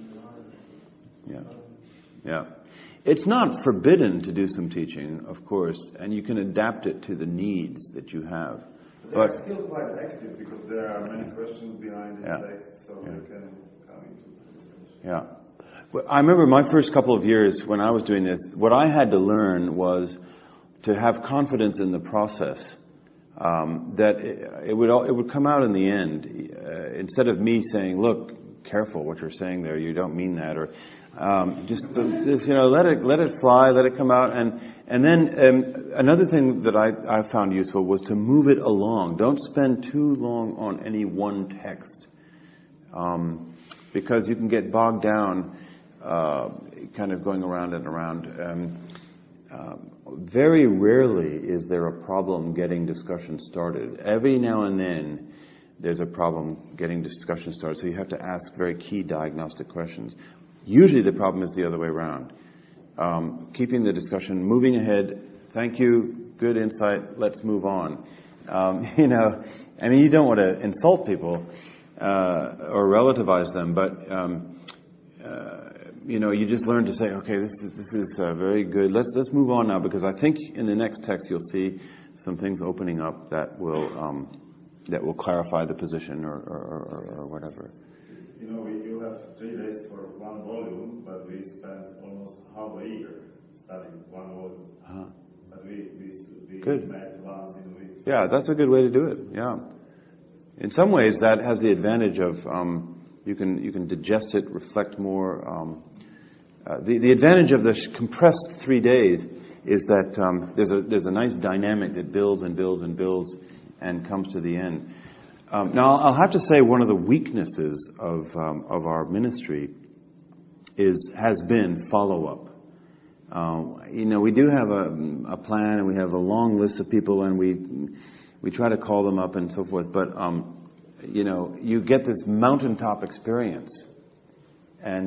Speaker 3: Yeah. It's not forbidden to do some teaching, of course, and you can adapt it to the needs that you have.
Speaker 8: They are still quite active because there are many questions behind this text, so you can come into the discussion.
Speaker 3: Yeah. Well, I remember my first couple of years when I was doing this, what I had to learn was to have confidence in the process. That it would come out in the end. Instead of me saying, "Look, careful what you're saying there. You don't mean that," or just let it fly, let it come out. And then another thing that I found useful was to move it along. Don't spend too long on any one text, because you can get bogged down, kind of going around and around. Very rarely is there a problem getting discussion started. Every now and then there's a problem getting discussion started, so you have to ask very key diagnostic questions. Usually the problem is the other way around. Keeping the discussion moving ahead. Thank you, good insight, let's move on. You don't want to insult people or relativize them, but you just learn to say, okay, this is very good. Let's move on now, because I think in the next text you'll see some things opening up that will clarify the position or whatever.
Speaker 8: You have 3 days for one volume, but we spent almost half a year studying one volume. Uh-huh. But we met once in a week.
Speaker 3: Yeah, that's a good way to do it. Yeah. In some ways, that has the advantage of you can digest it, reflect more. The advantage of the compressed 3 days is that there's a nice dynamic that builds and builds and builds and comes to the end. Now, I'll have to say one of the weaknesses of our ministry has been follow-up. We do have a plan, and we have a long list of people, and we try to call them up and so forth. But you get this mountaintop experience, and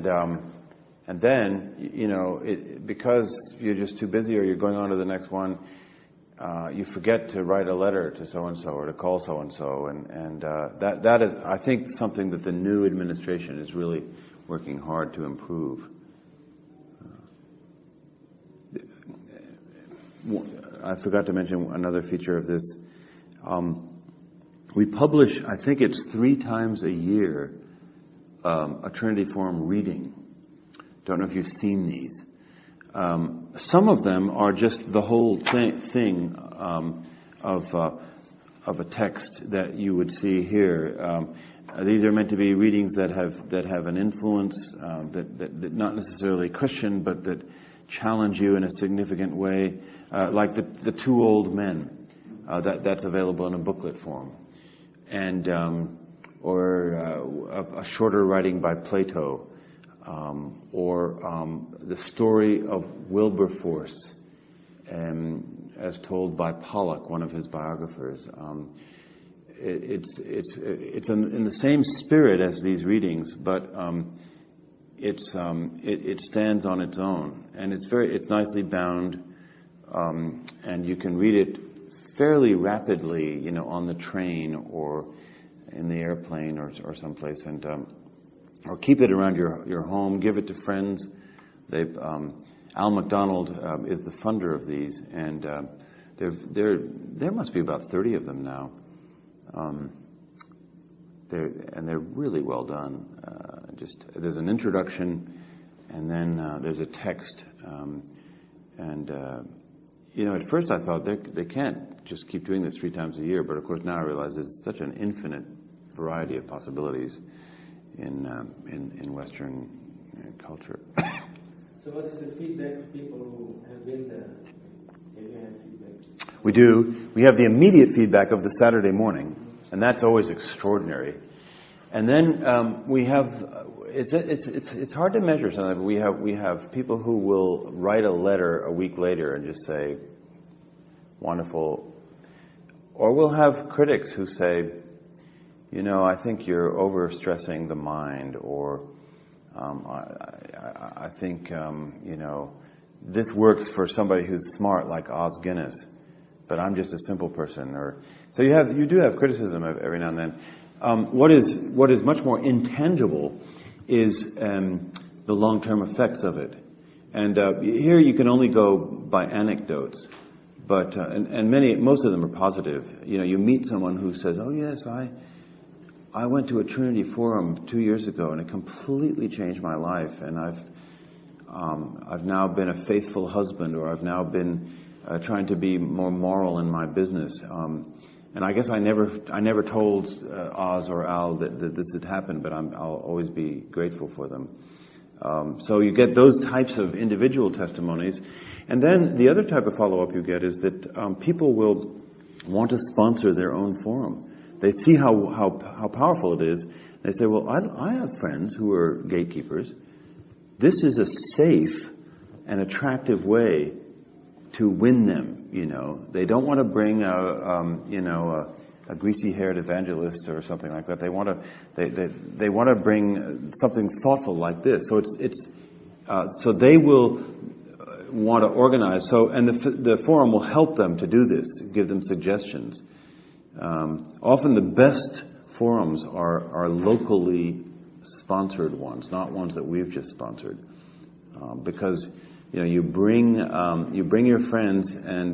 Speaker 3: then because you're just too busy or you're going on to the next one, you forget to write a letter to so and so or to call so and so, and that is, I think, something that the new administration is really working hard to improve. I forgot to mention another feature of this. We publish, I think it's 3 times a year, a Trinity Forum reading. Don't know if you've seen these. Some of them are just the whole thing of a text that you would see here. These are meant to be readings that have an influence, that not necessarily Christian, but that challenge you in a significant way, like the Two Old Men. That's available in a booklet form, and or a shorter writing by Plato, or the story of Wilberforce, as told by Pollock, one of his biographers. It's in the same spirit as these readings, but it stands on its own, and it's nicely bound, and you can read it fairly rapidly, on the train or in the airplane or someplace, and or keep it around your home, give it to friends. Al MacDonald is the funder of these, and there must be about 30 of them now. They're really well done. There's an introduction, and then there's a text, at first I thought they can't just keep doing this 3 times a year, but of course now I realize there's such an infinite variety of possibilities in Western culture.
Speaker 9: So what is the feedback for people who have been there? Have you had feedback?
Speaker 3: We do. We have the immediate feedback of the Saturday morning, and that's always extraordinary. And then we have, it's hard to measure something, but we have people who will write a letter a week later and just say, wonderful. Or we'll have critics who say, I think you're overstressing the mind, or I think, this works for somebody who's smart like Os Guinness, but I'm just a simple person. So you do have criticism every now and then. What is much more intangible is the long-term effects of it. And here you can only go by anecdotes, but most of them are positive. You meet someone who says, "Oh yes, I went to a Trinity Forum 2 years ago, and it completely changed my life. And I've now been a faithful husband, or I've now been trying to be more moral in my business." And I guess I never told Oz or Al that this had happened, but I'll always be grateful for them. So you get those types of individual testimonies. And then the other type of follow-up you get is that people will want to sponsor their own forum. They see how powerful it is. They say, well, I have friends who are gatekeepers. This is a safe and attractive way to win them. They don't want to bring a greasy-haired evangelist or something like that. They want to bring something thoughtful like this. So so they will want to organize. And the forum will help them to do this, give them suggestions. Often the best forums are locally sponsored ones, not ones that we've just sponsored, because you bring your friends, and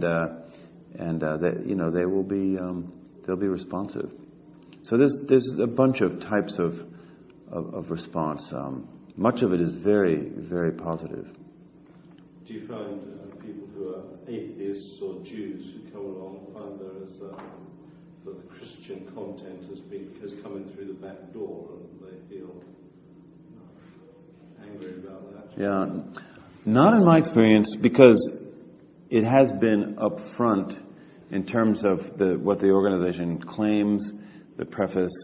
Speaker 3: they will be they'll be responsive. So there's a bunch of types of response. Much of it is very, very positive.
Speaker 5: Do you find people who are atheists or Jews who come along find there is that the Christian content has come in through the back door, and they feel angry about that?
Speaker 3: Yeah, not in my experience, because it has been up front in terms of what the organization claims, the preface,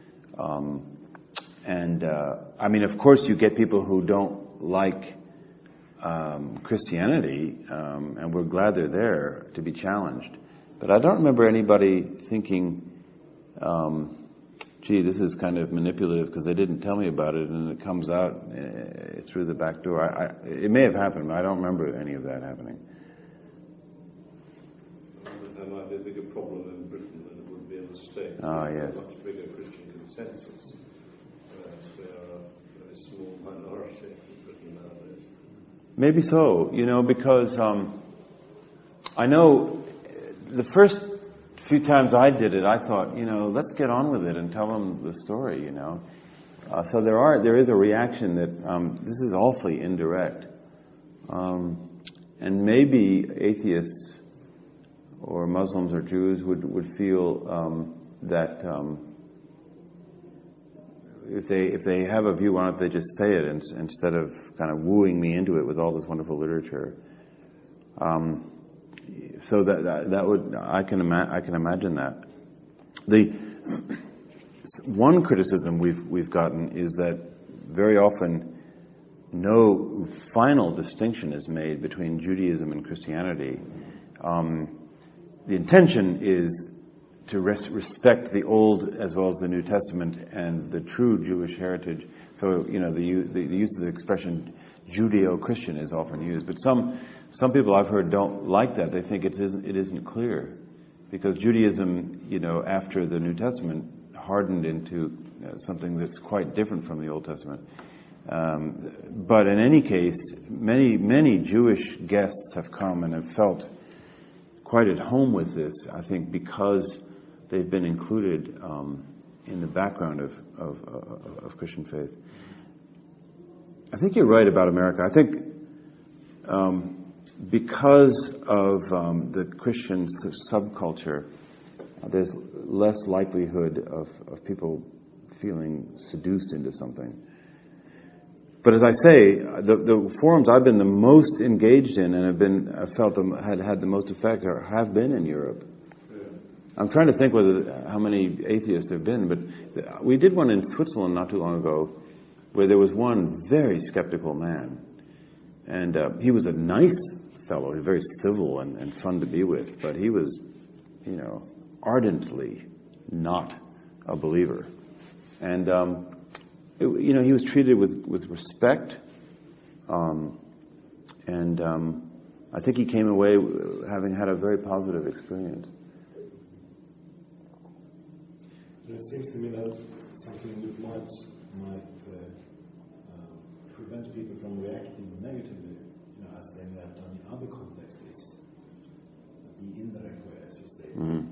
Speaker 3: of course you get people who don't like Christianity, and we're glad they're there to be challenged. But I don't remember anybody thinking, gee, this is kind of manipulative because they didn't tell me about it, and it comes out through the back door. It may have happened, but I don't remember any of that happening.
Speaker 5: There might be a bigger problem in Britain than it would be in the States.
Speaker 3: Oh, yes.
Speaker 5: A much bigger Christian consensus. We are a very small minority in Britain nowadays.
Speaker 3: Maybe so, because I know the first few times I did it, I thought, let's get on with it and tell them the story, So there is a reaction that this is awfully indirect. And maybe atheists or Muslims or Jews would feel that if they have a view, why don't they just say it instead of kind of wooing me into it with all this wonderful literature? So that would I can imagine that. The one criticism we've gotten is that very often no final distinction is made between Judaism and Christianity. The intention is to respect the Old as well as the New Testament and the true Jewish heritage. So, the use of the expression Judeo-Christian is often used. But some people I've heard don't like that. They think it isn't clear. Because Judaism, after the New Testament, hardened into something that's quite different from the Old Testament. But in any case, many Jewish guests have come and have felt quite at home with this, I think, because they've been included in the background of Christian faith. I think you're right about America. I think because of the Christian subculture, there's less likelihood of people feeling seduced into something. But as I say, the forums I've been the most engaged in and I felt had the most effect have been in Europe. I'm trying to think how many atheists there have been, but we did one in Switzerland not too long ago where there was one very skeptical man. And he was a nice fellow, very civil and fun to be with, but he was, ardently not a believer. And, he was treated with respect, and I think he came away having had a very positive experience.
Speaker 8: It seems to me that something that might prevent people from reacting negatively, as they may have done in other contexts, the indirect way, as you say.
Speaker 3: Mm-hmm.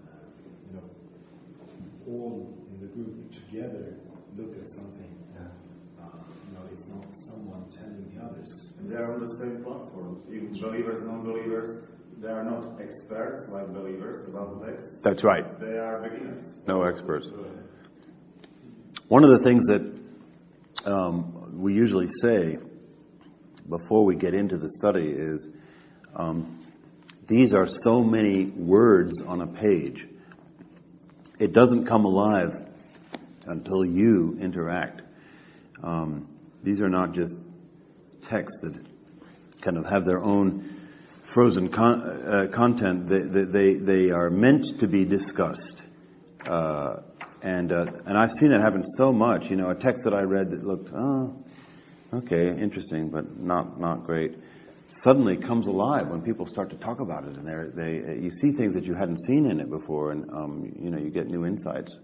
Speaker 8: All in the group together look at something. It's not someone telling the others. And they are on the same platforms. Even believers, non-believers, they are not experts like believers about the text.
Speaker 3: That's right.
Speaker 8: They are beginners.
Speaker 3: No experts. One of the things that we usually say before we get into the study is these are so many words on a page. It doesn't come alive until you interact. These are not just texts that kind of have their own frozen content. They are meant to be discussed. And I've seen it happen so much. A text that I read that looked, okay, interesting, but not great, suddenly comes alive when people start to talk about it, and you see things that you hadn't seen in it before, and you get new insights.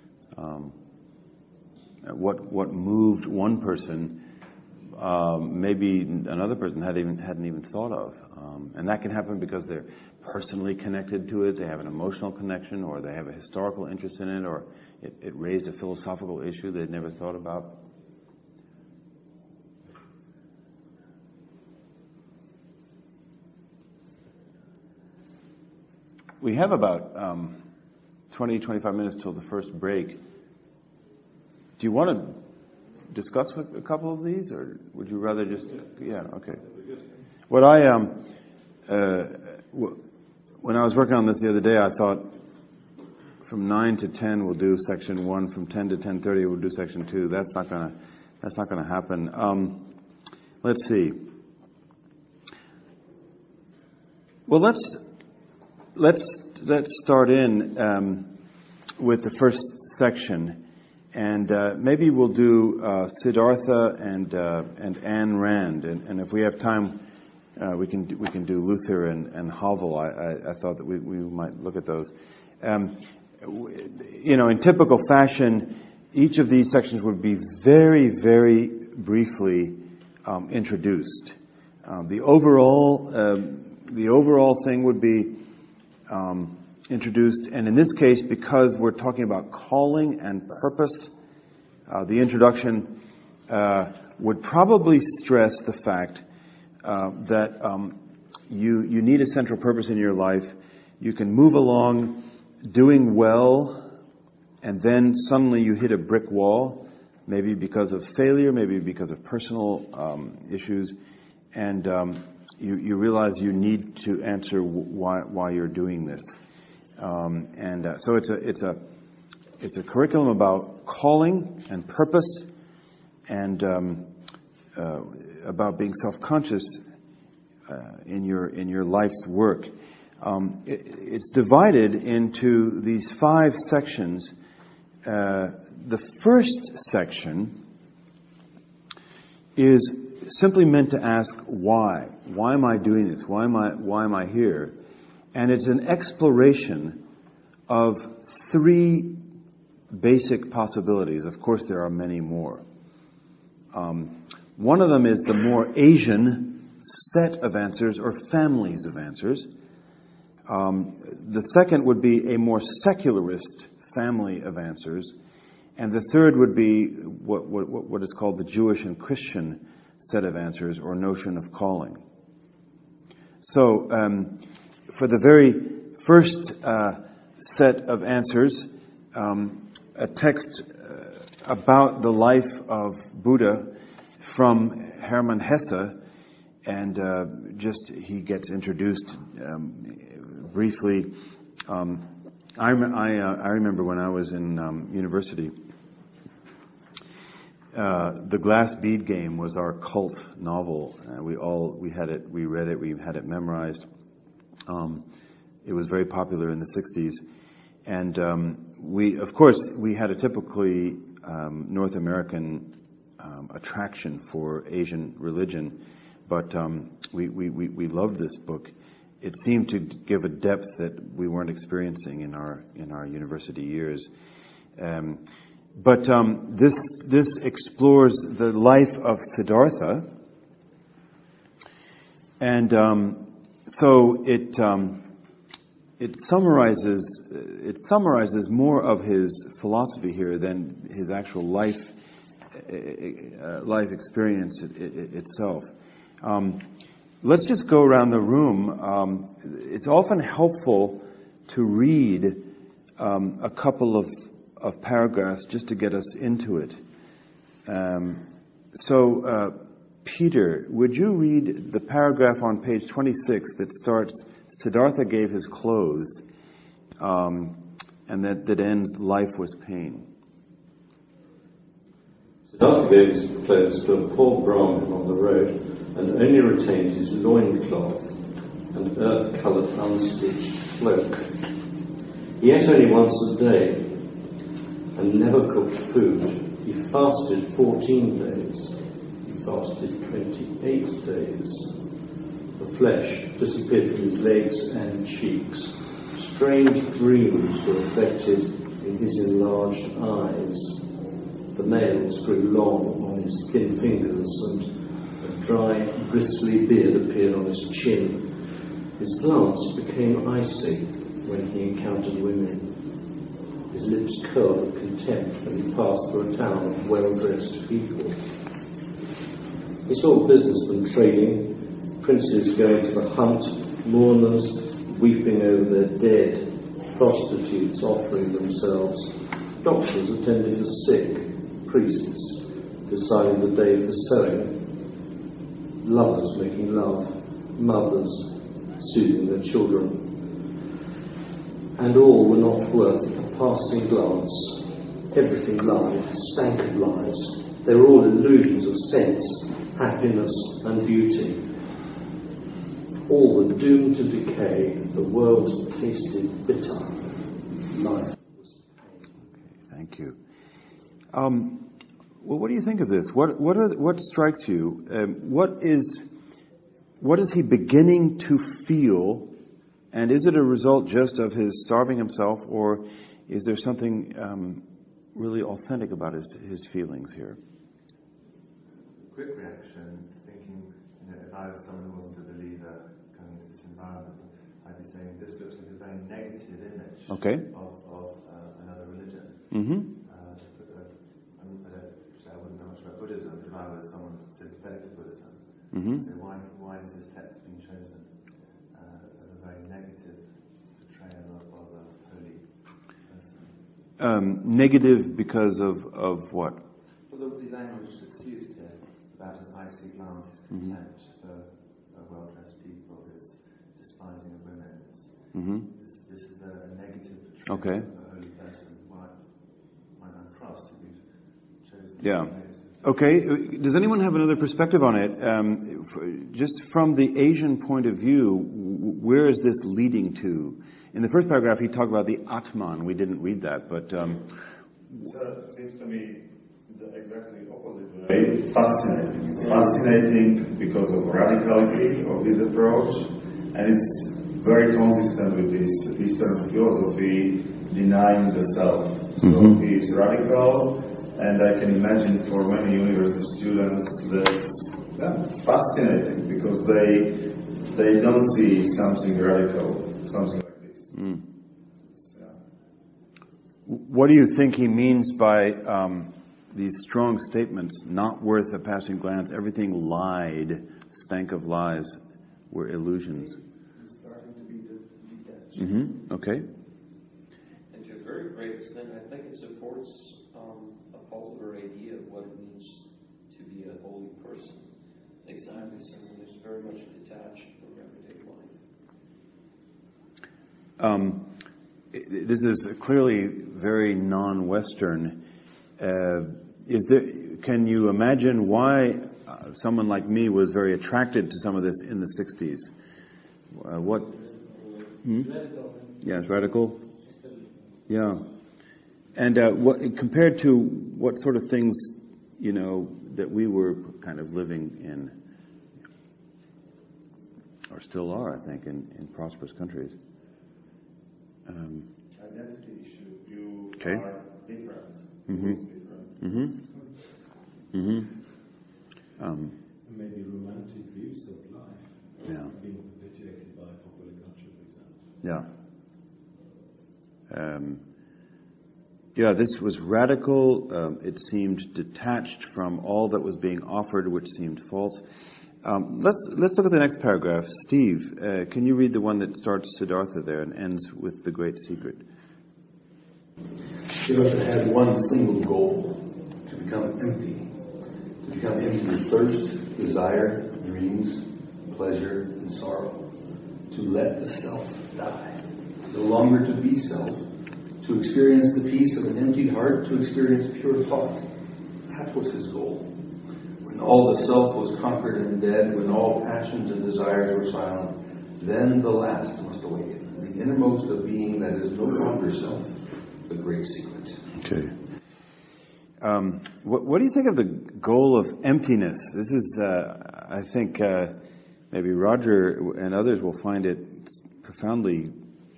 Speaker 3: What moved one person, maybe another person hadn't even thought of, and that can happen because they're personally connected to it. They have an emotional connection, or they have a historical interest in it, or it raised a philosophical issue they'd never thought about. We have about 20, 25 minutes till the first break. Do you want to discuss a couple of these, or would you rather just... Yeah, okay. What when I was working on this the other day, I thought from 9 to 10 we'll do section 1, from 10 to 10:30 we'll do section 2. That's not gonna happen. Let's see. Well, let's start in with the first section. And maybe we'll do Siddhartha and Ayn Rand, and if we have time, we can do Luther and Havel. I thought that we might look at those. In typical fashion, each of these sections would be very, very briefly introduced. The overall thing would be introduced, and in this case, because we're talking about calling and purpose, the introduction would probably stress the fact that you need a central purpose in your life, You can move along doing well, and then suddenly you hit a brick wall, maybe because of failure, maybe because of personal issues, and you realize you need to answer why you're doing this. So it's a curriculum about calling and purpose, and about being self-conscious in your life's work. It's divided into these 5 sections. The first section is simply meant to ask why. Why am I doing this? Why am I here? And it's an exploration of 3 basic possibilities. Of course, there are many more. One of them is the more Asian set of answers or families of answers. The second would be a more secularist family of answers. And the third would be what is called the Jewish and Christian set of answers or notion of calling. So, for the very first set of answers, a text about the life of Buddha from Hermann Hesse, and he gets introduced briefly. I remember when I was in university, The Glass Bead Game was our cult novel. We had it, we read it, we had it memorized. It was very popular in the 60s. And we had a typically North American attraction for Asian religion, but we loved this book. It seemed to give a depth that we weren't experiencing in our university years. But this explores the life of Siddhartha, and so it summarizes more of his philosophy here than his actual life experience itself. Let's just go around the room. It's often helpful to read a couple of paragraphs just to get us into it. So, Peter, would you read the paragraph on page 26 that starts, Siddhartha gave his clothes, and that ends, life was pain.
Speaker 5: Siddhartha gave his clothes to a poor Brahmin on the road, and only retained his loincloth and earth-coloured unstitched cloak. He ate only once a day, and never cooked food. He fasted 14 days. He fasted 28 days. The flesh disappeared from his legs and cheeks. Strange dreams were reflected in his enlarged eyes. The nails grew long on his thin fingers, and a dry, bristly beard appeared on his chin. His glance became icy when he encountered women. His lips curled with contempt when he passed through a town of well-dressed people. He saw businessmen trading, princes going to the hunt, mourners weeping over their dead, prostitutes offering themselves, doctors attending the sick, priests deciding the day of the sowing, lovers making love, mothers soothing their children. And all were not worth a passing glance. Everything lied, stank of lies. They were all illusions of sense, happiness and beauty. All were doomed to decay. The world tasted bitter. Life was pain.
Speaker 3: Thank you. Well, what do you think of this? What strikes you? What is he beginning to feel? And is it a result just of his starving himself, or is there something really authentic about his feelings here?
Speaker 8: Quick reaction, thinking, if I was someone who wasn't a believer coming into this environment, I'd be saying this looks like a very negative image of another religion.
Speaker 3: Mm-hmm.
Speaker 8: I wouldn't know much about Buddhism, but if I was someone sympathetic to Buddhism,
Speaker 3: Mm-hmm.
Speaker 8: so why has this text been chosen as a very negative
Speaker 3: Negative because of what?
Speaker 7: Well, the language that's used here about an icy glance, his contempt for well-dressed people, his despising of women. This is a negative portrayal of a holy person. Why not cross if we've chosen negative?
Speaker 3: Okay. Does anyone have another perspective on it? Just from the Asian point of view, where is this leading to? In the first paragraph, he talked about the Atman. We didn't read that, but...
Speaker 8: It seems to me the exactly opposite way. Fascinating. It's fascinating because of radicality of his approach, and it's very consistent with his Eastern philosophy, denying the self. So he is radical, and I can imagine for many university students that's fascinating because they don't see something radical, something like this.
Speaker 3: What do you think he means by these strong statements? Not worth a passing glance. Everything lied. Stank of lies were illusions.
Speaker 5: He's starting to be detached.
Speaker 3: Okay.
Speaker 4: And to a very great extent, I think it supports a popular idea of what it means to be a holy person. Exactly, someone who's very much detached from everyday life.
Speaker 3: This is clearly very non-Western. Can you imagine why someone like me was very attracted to some of this in the 60s?
Speaker 9: Radical.
Speaker 3: Yeah, it's radical. Yeah. And compared to what sort of things, that we were kind of living in, or still are, I think, in prosperous countries.
Speaker 8: Identity issue. You
Speaker 3: Okay.
Speaker 8: are different.
Speaker 10: Maybe romantic views of life being perpetuated by popular culture, for example.
Speaker 3: This was radical. It seemed detached from all that was being offered, which seemed false. Let's look at the next paragraph. Steve, can you read the one that starts Siddhartha there and ends with the great secret?
Speaker 5: Siddhartha had one single goal: to become empty. To become empty of thirst, desire, dreams, pleasure, and sorrow. To let the self die. No longer to be self. To experience the peace of an emptied heart. To experience pure thought. That was his goal. When all the self was conquered and dead, when all passions and desires were silent, then the last must awaken. The innermost of being that is no longer self. The great secret.
Speaker 3: Okay. What do you think of the goal of emptiness? This is, I think, maybe Roger and others will find it profoundly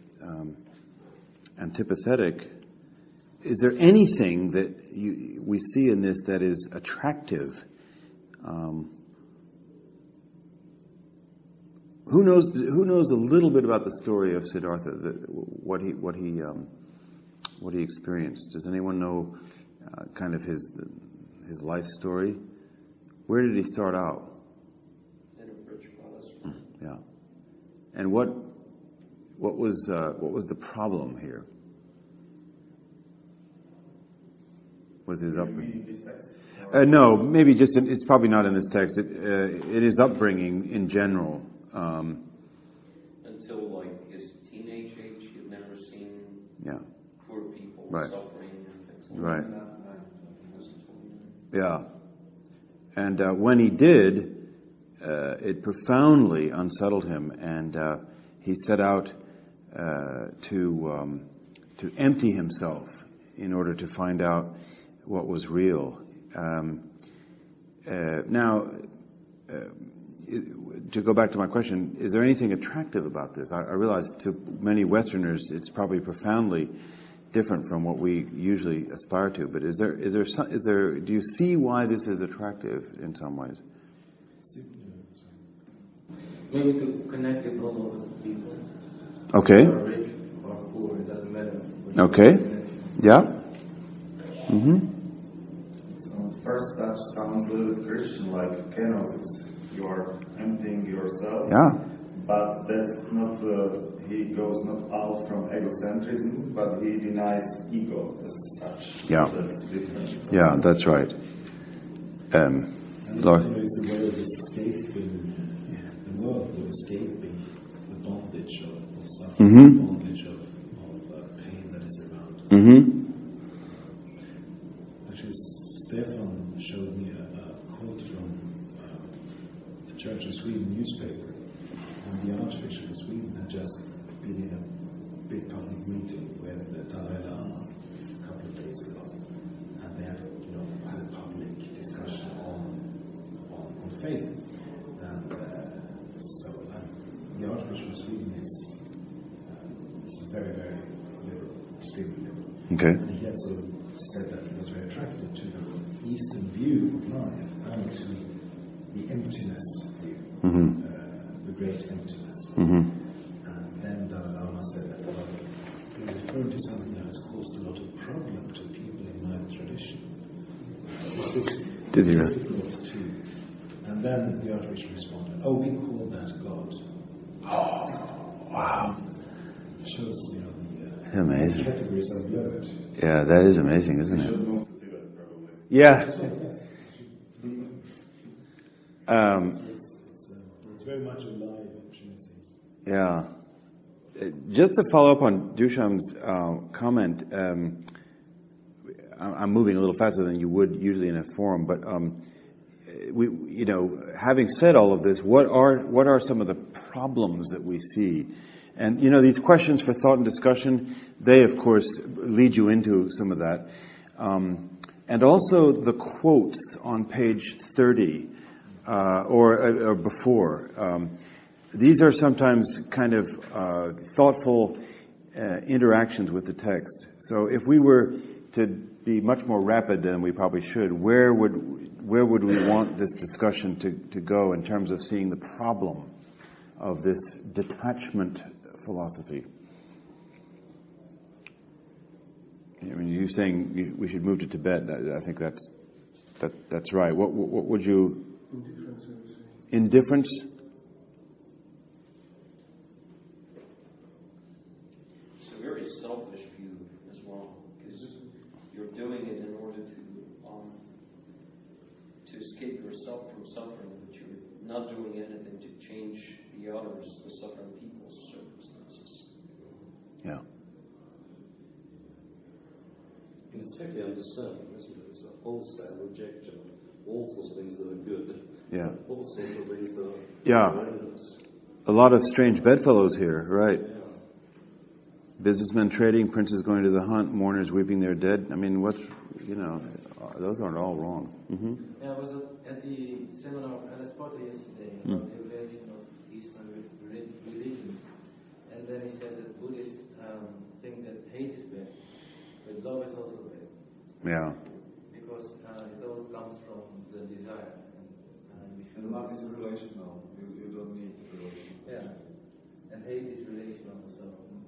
Speaker 3: antipathetic. Is there anything that we see in this that is attractive? Who knows a little bit about the story of Siddhartha? What he experienced? Does anyone know kind of his life story? Where did he start out?
Speaker 4: In a rich palace.
Speaker 3: Yeah. And what was the problem here? Was his upbringing? No, maybe just it's probably not in this text. It is upbringing in general.
Speaker 4: Until like his teenage age, he had never seen poor people suffering and things like that.
Speaker 3: Yeah. And when he did, it profoundly unsettled him, and he set out to empty himself in order to find out what was real. Now, to go back to my question, is there anything attractive about this? I realize to many Westerners it's probably profoundly different from what we usually aspire to. But is there? Do you see why this is attractive in some ways?
Speaker 9: Maybe to connect it all with people.
Speaker 3: Okay.
Speaker 9: Or rich or poor, it doesn't matter.
Speaker 3: Okay. Yeah.
Speaker 8: First step sounds a little bit Christian, like kenosis. You are emptying yourself.
Speaker 3: Yeah.
Speaker 8: But that's not. He goes not out from egocentrism, but he denies ego as such.
Speaker 3: Yeah. Yeah, that's right.
Speaker 10: Lord. It's a way of escaping the world, of escaping the bondage of suffering, the bondage of pain that is around us. Actually, Stefan showed me a quote from the Church of Sweden newspaper, and the Archbishop of Sweden had just been in a big public meeting with the Dalai Lama a couple of days ago, and they had, had a public discussion on faith. And so the Archbishop of Sweden is very, very liberal, extremely liberal.
Speaker 3: Okay.
Speaker 10: And he had sort of said that he was very attracted to the Eastern view of life and to the emptiness view, the great emptiness. And then Dalai Lama said that he referred to something that has caused a lot of problem to people in my tradition.
Speaker 3: Did he really?
Speaker 10: And then the Archbishop responded, "Oh, we call that God."
Speaker 3: Oh, wow!
Speaker 10: Shows, the
Speaker 3: amazing
Speaker 10: categories of word.
Speaker 3: Yeah, that is amazing, isn't it? Yeah.
Speaker 10: It's very much alive, it seems.
Speaker 3: Yeah. Just to follow up on Dusham's comment, I'm moving a little faster than you would usually in a forum, but having said all of this, what are some of the problems that we see? And these questions for thought and discussion, they of course lead you into some of that, and also the quotes on page 30 or before. These are sometimes kind of thoughtful interactions with the text. So if we were to be much more rapid than we probably should, where would we want this discussion to go in terms of seeing the problem of this detachment philosophy? I mean, you're saying we should move to Tibet. I think that's right. What would you? Indifference.
Speaker 4: It's a very selfish view as well, because you're doing it in order to escape yourself from suffering, but you're not doing anything to change the others, the suffering people's circumstances.
Speaker 3: Yeah.
Speaker 5: It's totally understanding, isn't it? It's a wholesale rejection of all sorts of things that are good.
Speaker 3: Yeah.
Speaker 5: All sorts of things that are horrendous.
Speaker 3: A lot of strange bedfellows here, right?
Speaker 5: Yeah.
Speaker 3: Businessmen trading, princes going to the hunt, mourners weeping their dead. I mean, those aren't all wrong.
Speaker 9: Yeah, I was at the seminar of Alice Potter yesterday about the evaluation of Eastern religions, and then he said that Buddhists think that hate is bad, but love is also bad.
Speaker 3: Yeah.
Speaker 9: Because it all comes from the desire.
Speaker 8: And love is relational. You don't need relation.
Speaker 9: Yeah. And hate is relational, so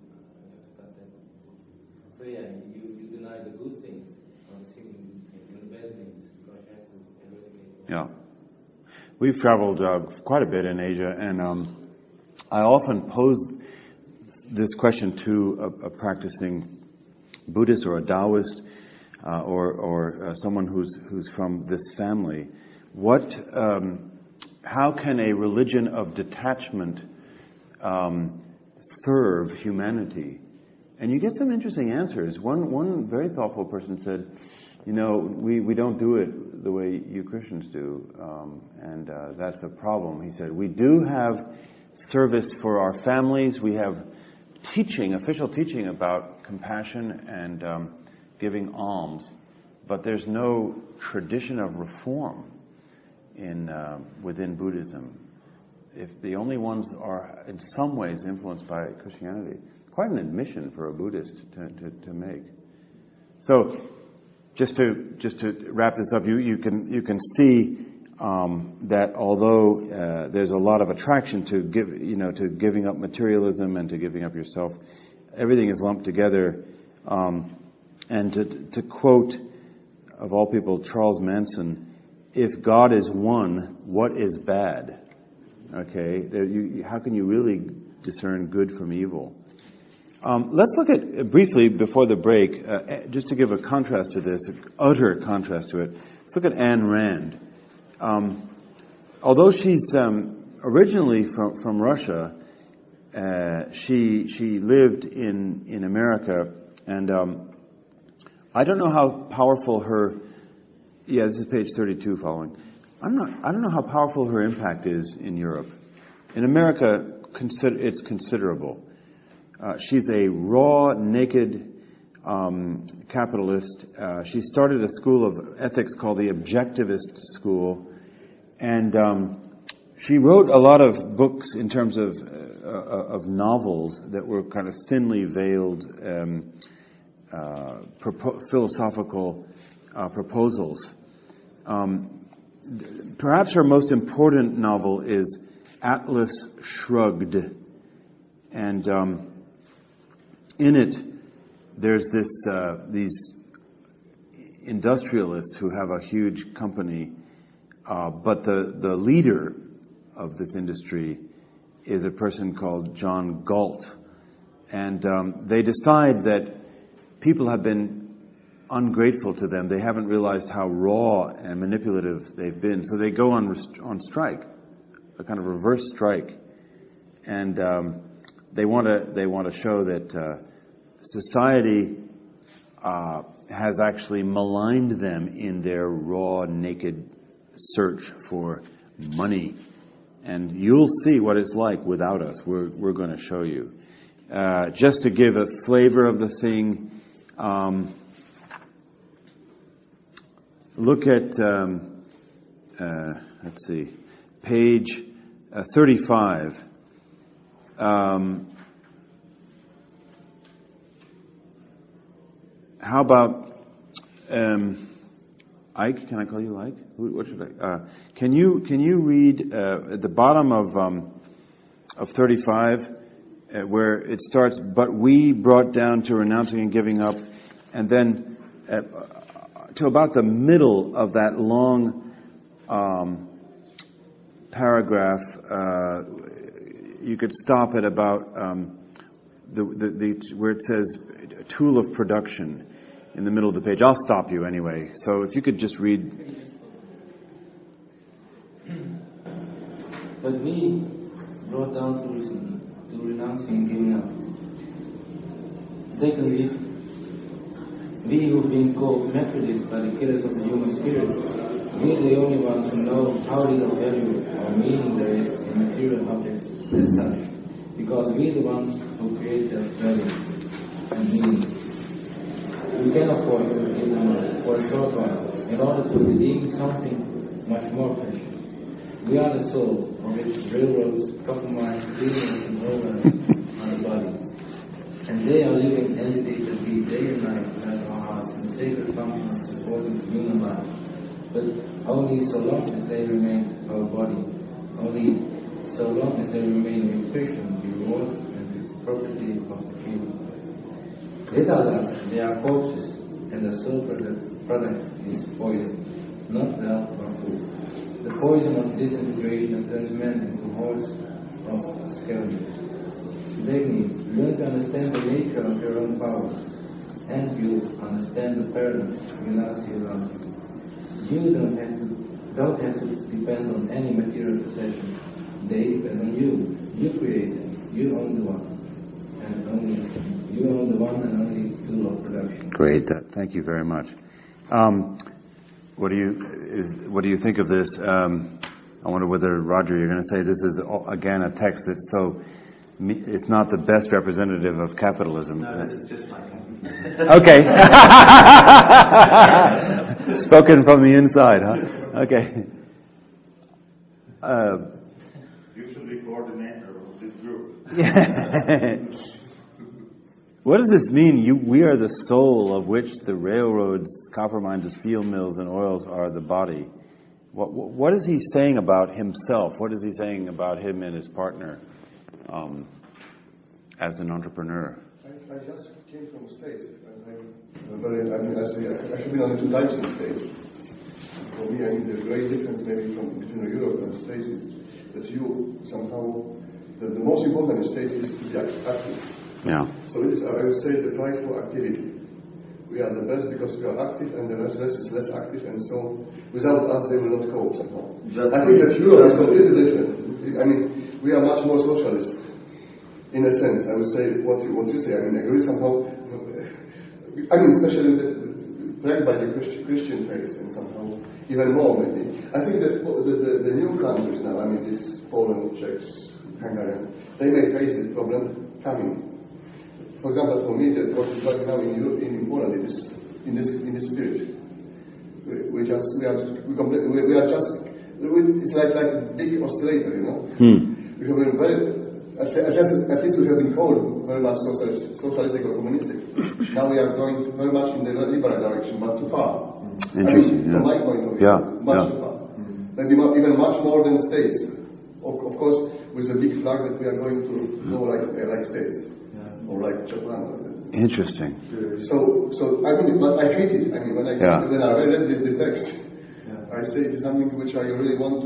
Speaker 9: so yeah, you deny the good things, seeming good things, and the bad things, because you have to eradicate.
Speaker 3: Yeah. We've traveled quite a bit in Asia, and I often pose this question to a practicing Buddhist or a Taoist or someone who's from this family. How can a religion of detachment serve humanity? And you get some interesting answers. One very thoughtful person said, we don't do it the way you Christians do, and that's a problem. He said, we do have service for our families. We have official teaching about compassion and giving alms, but there's no tradition of reform within Buddhism. If the only ones are in some ways influenced by Christianity, quite an admission for a Buddhist to make. So, just to wrap this up, you can see that although there's a lot of attraction to giving up materialism and to giving up yourself, everything is lumped together. And to quote, of all people, Charles Manson, if God is one, what is bad? Okay, how can you really discern good from evil. Let's look at, briefly before the break, just to give a contrast to this, utter contrast to it, let's look at Ayn Rand. Although she's originally from Russia, she lived in America, and I don't know how powerful her. Yeah, this is page 32 following. I don't know how powerful her impact is in Europe. In America, it's considerable. She's a raw, naked capitalist. She started a school of ethics called the Objectivist School, and she wrote a lot of books in terms of novels that were kind of thinly veiled philosophical proposals. Perhaps her most important novel is Atlas Shrugged, and in it there's these industrialists who have a huge company, but the leader of this industry is a person called John Galt, and they decide that people have been ungrateful to them. They haven't realized how raw and manipulative they've been, so they go on strike, a kind of reverse strike, and they want to show that society has actually maligned them in their raw, naked search for money. And you'll see what it's like without us. We're going to show you. Just to give a flavor of the thing, look at, let's see, page 35. How about Ike? Can I call you Ike? What should I? Can you read at the bottom of 35, where it starts? But we brought down to renouncing and giving up, and then to about the middle of that long paragraph. You could stop at about where it says tool of production in the middle of the page. I'll stop you anyway. So if you could just read.
Speaker 9: But we brought down to renouncing and giving up. Secondly, we who've been called Methodists by the killers of the human spirit, we are the only ones who know how little value or meaning there is in material objects as such, because we are the ones who create their value and meaning. We can afford to give them for a short while in order to redeem something much more precious. We are the soul of which railroads, copper mines, buildings, and organs are the body. And they are living entities that beat day and night at our hearts in sacred functions supporting human life. But only so long as they remain our body, only so long as they remain the expression, the rewards, and the property of the human. Without us, they are corpses, and the sole product is poison, not wealth or food. The poison of disintegration turns men into hordes of scavengers. Secondly, learn to understand the nature of your own powers, and you understand the paradigm you now see around you. You don't have to depend on any material possession. They depend on you. You create them. You own the one, and only. You own the one and only tool of production.
Speaker 3: Great, thank you very much. What do you think of this? I wonder whether, Roger, you're going to say this is again a text that's so. It's not the best representative of capitalism.
Speaker 6: No, this is just like
Speaker 3: okay. Spoken from the inside, huh? Okay.
Speaker 8: You should be coordinator of this group.
Speaker 3: What does this mean? We are the soul of which the railroads, copper mines, the steel mills, and oils are the body. What is he saying about himself? What is he saying about him and his partner as an entrepreneur?
Speaker 11: I just came from space. I should be on the two types in space. For me, the great difference maybe between Europe and space is that you somehow The most important stage is to be active.
Speaker 3: Yeah.
Speaker 11: So it is, I would say, the price for activity. We are the best because we are active, and the rest is less active, and so without us they will not cope somehow. I think that Europe is completely different. I mean, we are much more socialist, in a sense. I would say what you say. I mean, I agree somehow. I mean, especially plagued by the Christian faith, and somehow even more maybe. I think that the new countries now, I mean, this Poland, Czechs, Hungarian, they may face this problem coming. For example, for me, that what is right now in Europe, in Poland, it is in this spirit. We are just. It's like a big oscillator, you know. We have been at least we have been called very much socialistic or communistic. Now we are going very much in the liberal direction, but too far.
Speaker 3: Interesting.
Speaker 11: From my point of view, much too far. Maybe even much more than states. Of course, with the big flag that we are going to go like states. Or like Japan.
Speaker 3: Interesting.
Speaker 11: So I mean, but I hate it. I mean, when I read the text, I say it's something which I really want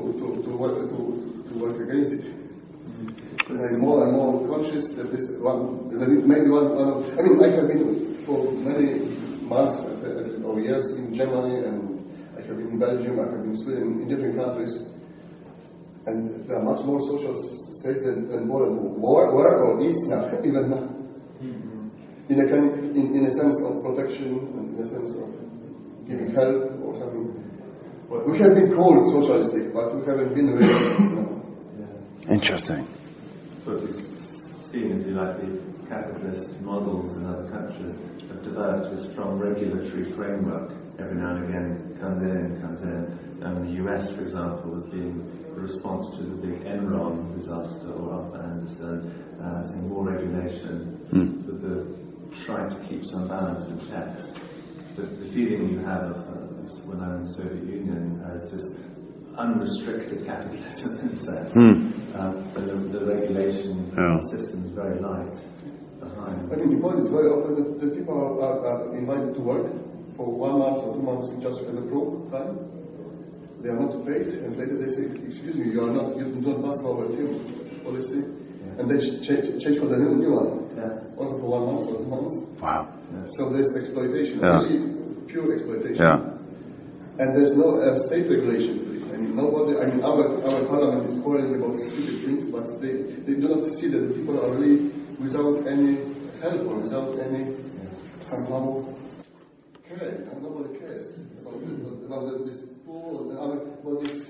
Speaker 11: to work against it. And I'm more and more conscious that this maybe one of. I mean, I have been for many months or years in Germany, and I have been in Belgium, I have been in Sweden, in different countries, and there are much more social state than more or is now, even now. In a sense of protection, and in a sense of giving help or something. We have been called socialistic, but we haven't been really.
Speaker 3: Interesting.
Speaker 5: So it is seen, if you like, the capitalist models in other countries have developed a strong regulatory framework. Every now and again it comes in. The US, for example, has been the response to the big Enron disaster, or I understand, more regulation, with the trying to keep some balance in checks. But the feeling you have of when I was in the Soviet Union is just unrestricted capitalism, in fact. But the regulation system is very light behind.
Speaker 11: I mean, the point is very often that the people are invited to work for 1 month or 2 months just as a probe time. They are not paid, and later they say, "Excuse me, you do not pass our policy," and they change for the new one. Also for 1 month or 2 months.
Speaker 3: Wow.
Speaker 11: So there's exploitation, really pure exploitation. And there's no state regulation. I mean, nobody. I mean, our parliament is quarreling about stupid things, but they do not see that the people are really without any help or without any somehow care. Nobody cares about this poor and about this.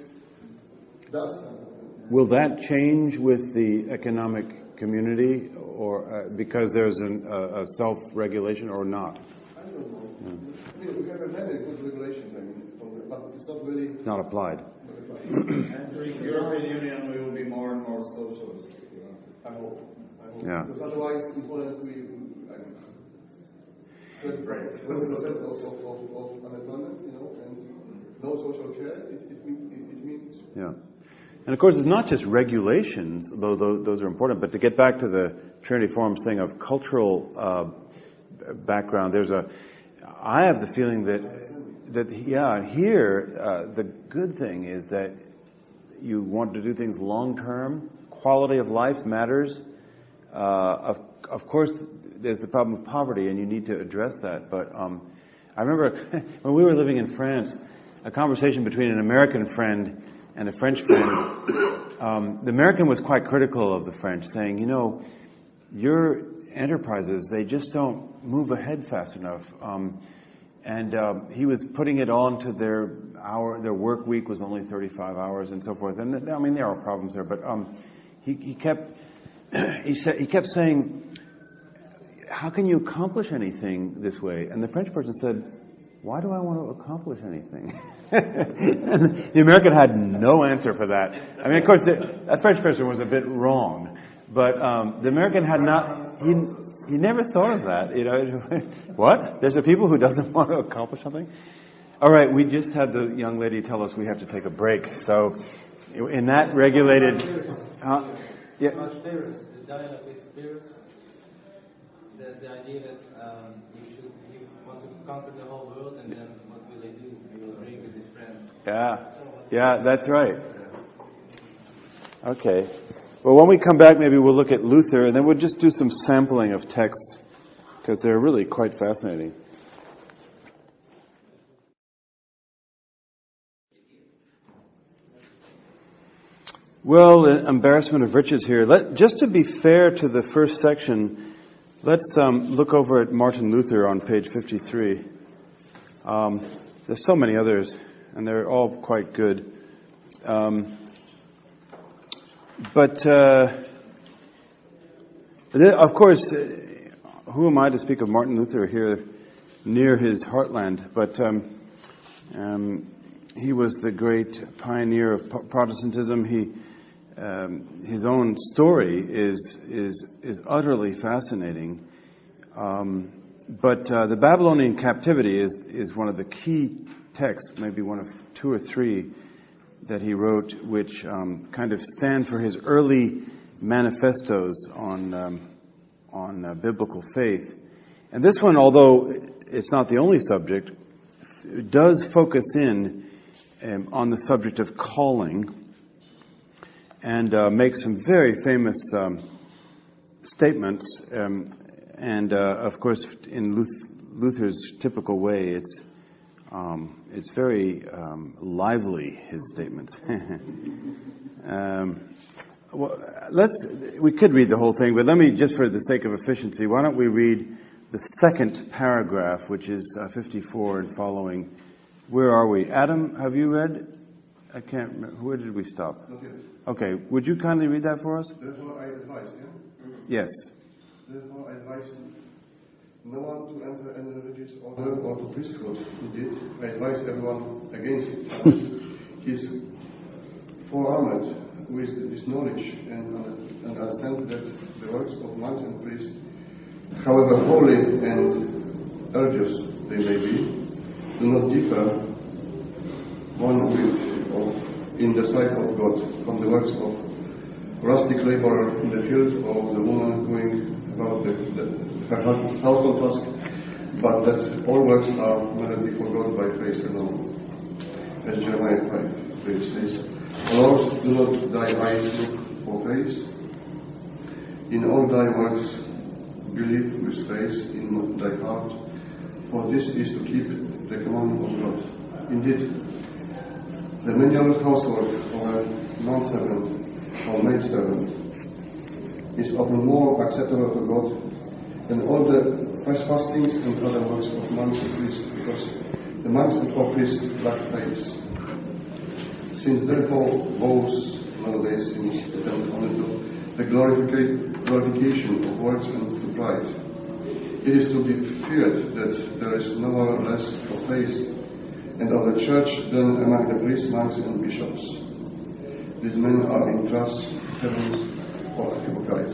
Speaker 3: Will that change with the economic community, or because there's a self-regulation, or not?
Speaker 11: I don't know. I mean, we have many good regulations, but it's not really...
Speaker 3: Not applied.
Speaker 8: Entering the European Union, we will be more and more socialist.
Speaker 11: I hope.
Speaker 3: Yeah.
Speaker 11: Because otherwise, in Poland, we 20% of unemployment, and no social care, it means...
Speaker 3: Yeah. And of course, it's not just regulations, though those are important, but to get back to the Trinity Forum's thing of cultural background, I have the feeling that here, the good thing is that you want to do things long term. Quality of life matters. Of course, there's the problem of poverty, and you need to address that. But I remember when we were living in France, a conversation between an American friend and a French friend. The American was quite critical of the French, saying, your enterprises, they just don't move ahead fast enough. And he was putting it on to their work week was only 35 hours and so forth. And I mean, there are problems there, but he kept saying, how can you accomplish anything this way? And the French person said, why do I want to accomplish anything? And the American had no answer for that. I mean, of course, that French person was a bit wrong, but the American had not. He never thought of that. What? There's a people who doesn't want to accomplish something. All right, we just had the young lady tell us we have to take a break. So, in that regulated,
Speaker 9: The dialogue with spirits. The idea that you want to conquer the whole world, and then what will they do? He will bring with his friends.
Speaker 3: Yeah, that's right. Okay. Well, when we come back, maybe we'll look at Luther, and then we'll just do some sampling of texts, because they're really quite fascinating. Well, embarrassment of riches here. Just to be fair to the first section, let's look over at Martin Luther on page 53. There's so many others, and they're all quite good. But of course, who am I to speak of Martin Luther here near his heartland? But he was the great pioneer of Protestantism. His own story is utterly fascinating. But the Babylonian captivity is one of the key texts, maybe one of two or three that he wrote, which kind of stand for his early manifestos on biblical faith. And this one, although it's not the only subject, does focus in on the subject of calling, and makes some very famous statements. And of course, in Luther's typical way, it's very lively, his statements. Well, we could read the whole thing, but let me, just for the sake of efficiency, why don't we read the second paragraph, which is 54 and following. Where are we? Adam, have you read? I can't remember. Where did we stop? Okay, would you kindly read that for us?
Speaker 11: Therefore I advise,
Speaker 3: Yes.
Speaker 11: Therefore I advise no one to enter any religious order or to priesthood. Indeed, I advise everyone against it. He is forearmed with this knowledge and understand that the works of monks and priests, however holy and arduous they may be, do not differ one whit in the sight of God from the works of rustic laborer in the field or the woman going about her household task, but that all works are made before God by faith alone. As Jeremiah 5 says, Lord, do not thy eyes look for faith. In all thy works believe with faith in thy heart, for this is to keep the commandment of God. Indeed, the manual housework of a non-servant or maid-servant is often more acceptable to God than all the fastings and other works of monks and priests, because the monks and priests lack faith. Since therefore vows nowadays seems to tend only to the glorification of works and to pride, it is to be feared that there is no less of faith and of the church than among the priests, monks, and bishops. These men are in trust, heavens, or hypocrites.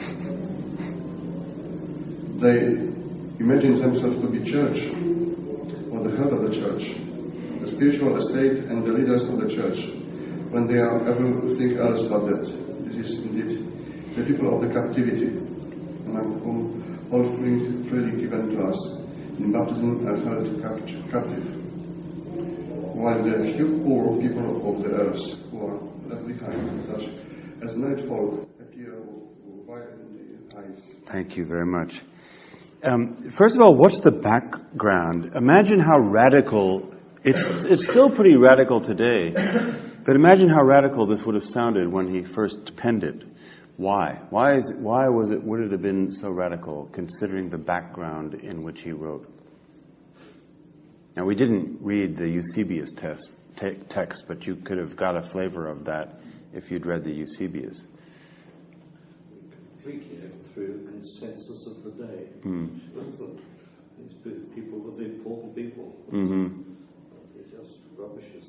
Speaker 11: They imagine themselves to be church, or the head of the church, the spiritual estate, and the leaders of the church, when they are everything else but that. This is indeed the people of the captivity, among whom all things freely given to us in baptism are held captive. While the few poor people of the earth who are left behind, such as night folk, appear white in the eyes.
Speaker 3: Thank you very much. First of all, what's the background? Imagine how radical, it's still pretty radical today, but imagine how radical this would have sounded when he first penned it. Why? Why would it have been so radical, considering the background in which he wrote? Now, we didn't read the Eusebius text, but you could have got a flavor of that if you'd read the Eusebius.
Speaker 5: Completely through the consensus of the day. These people were the important people. They're just rubbishes.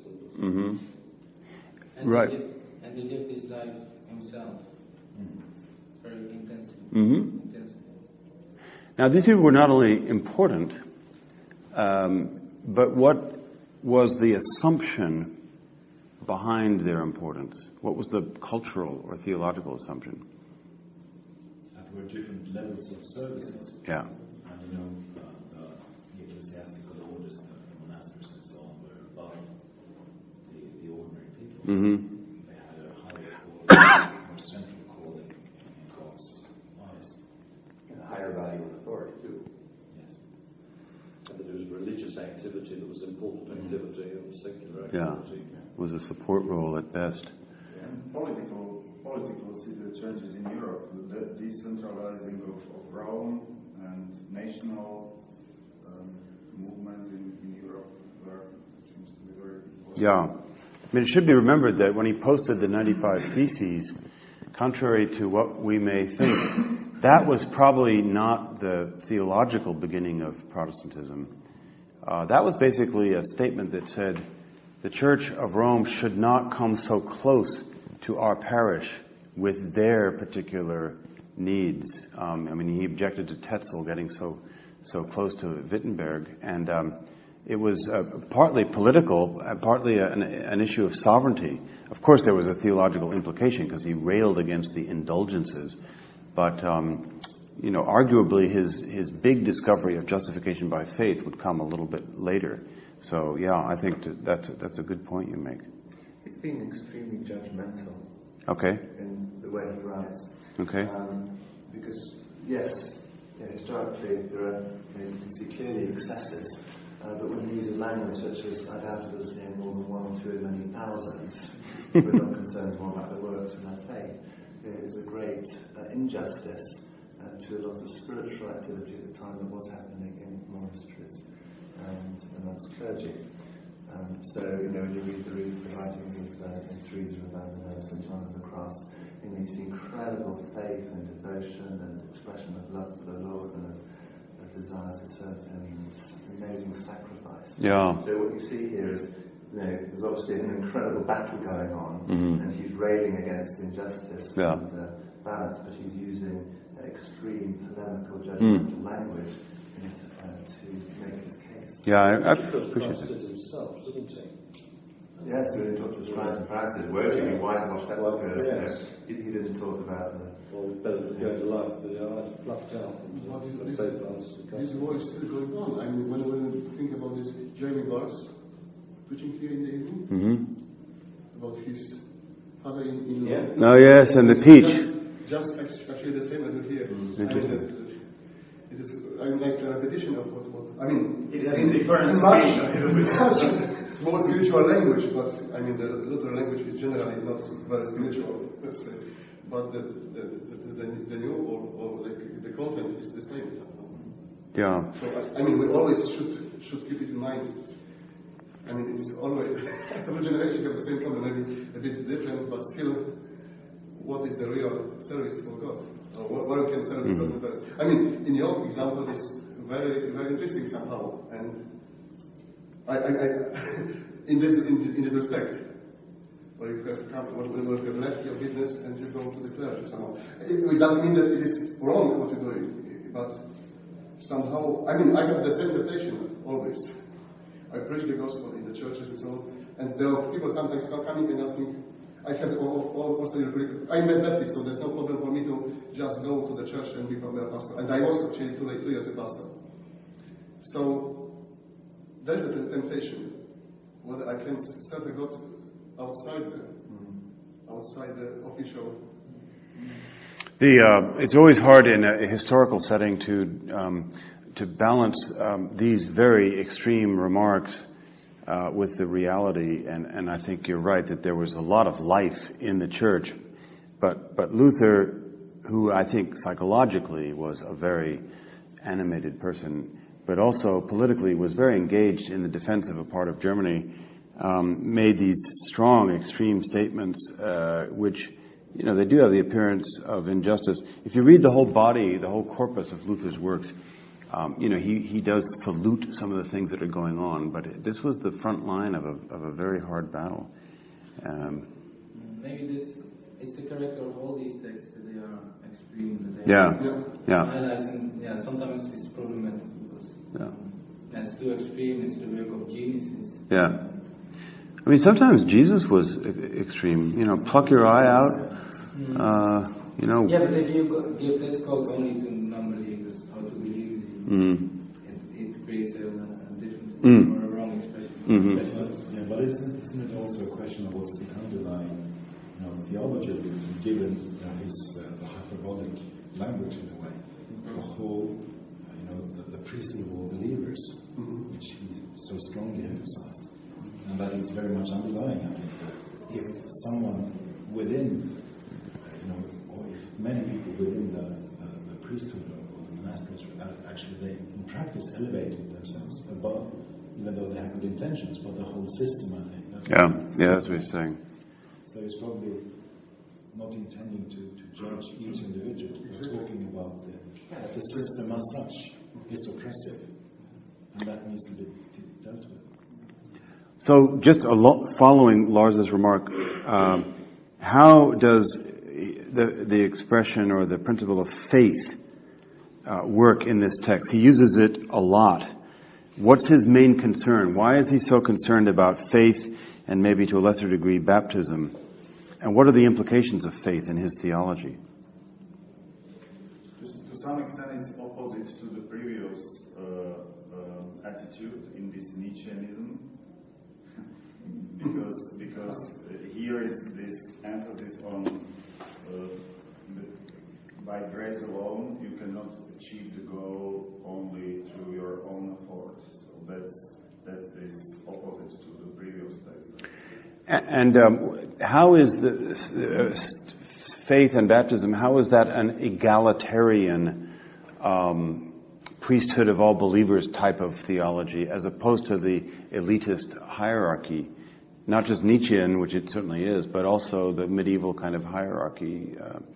Speaker 3: Right.
Speaker 9: And he lived his life himself. Very intensely.
Speaker 3: Now, these people were not only important, but what was the assumption behind their importance? What was the cultural or theological assumption?
Speaker 10: That were different levels of services.
Speaker 3: Yeah.
Speaker 10: And the ecclesiastical orders, the monasteries and so on, were above the ordinary people. They had a higher calling, more central
Speaker 5: secular
Speaker 3: Yeah,
Speaker 5: activity.
Speaker 3: it was a support role at best.
Speaker 8: And political changes in Europe, the decentralizing of Rome and national movement in Europe, where it seems to be very important.
Speaker 3: Yeah. I mean, it should be remembered that when he posted the 95 Theses, contrary to what we may think, that was probably not the theological beginning of Protestantism. That was basically a statement that said the Church of Rome should not come so close to our parish with their particular needs. I mean, he objected to Tetzel getting so close to Wittenberg, and it was partly political, partly an issue of sovereignty. Of course, there was a theological implication because he railed against the indulgences, but arguably his big discovery of justification by faith would come a little bit later. So, yeah, I think that's a good point you make.
Speaker 10: It's been extremely judgmental.
Speaker 3: Okay.
Speaker 10: In the way he writes.
Speaker 3: Okay.
Speaker 10: Because, yes, historically you can see clearly excesses, but when he uses language such as, I doubt it was more than one or two in many thousands, we're not concerned more about the works of our faith. There is a great injustice to a lot of spiritual activity at the time that was happening in monasteries and amongst clergy. So, when you read the writings of Teresa of Avila, St. John of the Cross, you see incredible faith and devotion and expression of love for the Lord and a desire to serve Him and amazing sacrifice.
Speaker 3: Yeah.
Speaker 10: So what you see here is, there's obviously an incredible battle going on, and he's railing against injustice and balance, but he's using extreme polemical, judgmental language to make his case.
Speaker 3: Yeah, I appreciate it.
Speaker 5: Himself, doesn't he?
Speaker 10: Yes, he talked to scribes and Pharisees, worshipping whitewashed sepulchres. He didn't talk about the...
Speaker 5: Well, it's better than going to life, but the eyes plucked out.
Speaker 11: This war is still going on. I mean, when we think about this, Jeremy Barks preaching here in the evening about his father-in-law.
Speaker 3: Oh, yes, and the peach.
Speaker 11: Just actually the same as it here. Interesting. It is like a repetition of what I mean, it is different. More spiritual language, but I mean, the Lutheran language is generally not very spiritual, let's say. But the new or the content is the same.
Speaker 3: Yeah.
Speaker 11: So I mean, we always should keep it in mind. I mean, it's always every generation has the same problem, maybe a bit different, but still, what is the real service for God? Or what we can serve God first? I mean, in your example, is very, very interesting somehow, and I in this respect, where you have come, when you have left your business and you go to the clergy somehow. It doesn't mean that it is wrong what you're doing, but somehow, I mean, I have the same temptation always. I preach the gospel in the churches and so on, and there are people sometimes coming and asking. I have also I'm a Baptist, so there's no problem for me to just go to the church and become a pastor. And I was actually 2 years a pastor. So there's a temptation whether I can serve God outside the official.
Speaker 3: It's always hard in a historical setting to balance these very extreme remarks with the reality, and I think you're right that there was a lot of life in the church, but Luther, who I think psychologically was a very animated person, but also politically was very engaged in the defense of a part of Germany, made these strong, extreme statements, which, they do have the appearance of injustice. If you read the whole body, the whole corpus of Luther's works, he does salute some of the things that are going on, but this was the front line of a very hard battle.
Speaker 9: Maybe it's the character of all these texts that they are extreme. That
Speaker 3: they
Speaker 9: I think, sometimes it's problematic because it's too extreme. It's the work of geniuses.
Speaker 3: Yeah. I mean, sometimes Jesus was extreme. Pluck your eye out.
Speaker 9: Yeah, but if you give that code only to non-believers, how to believe it creates a different or a wrong expression.
Speaker 10: But isn't it also a question of what's the underlying theology of it, given his hyperbolic language in a way, the whole the priesthood of all believers, which he so strongly emphasized, and that priesthood or the monastics actually, they in practice elevated themselves above, even though they had good intentions, but the whole system, I think.
Speaker 3: That's what he's saying.
Speaker 10: So he's probably not intending to judge each individual, but talking about the system as such is oppressive, and that needs to be dealt with.
Speaker 3: So, just following Lars's remark, how does the expression or the principle of faith work in this text? He uses it a lot. What's his main concern? Why is he so concerned about faith and maybe to a lesser degree baptism? And what are the implications of faith in his theology?
Speaker 8: To some extent, it's opposite to the previous attitude in this Nietzscheanism, because here is this emphasis on by grace alone, you cannot achieve the goal only through your own effort. So that is opposite to the previous text.
Speaker 3: And how is the faith and baptism, how is that an egalitarian priesthood of all believers type of theology as opposed to the elitist hierarchy? Not just Nietzschean, which it certainly is, but also the medieval kind of hierarchy.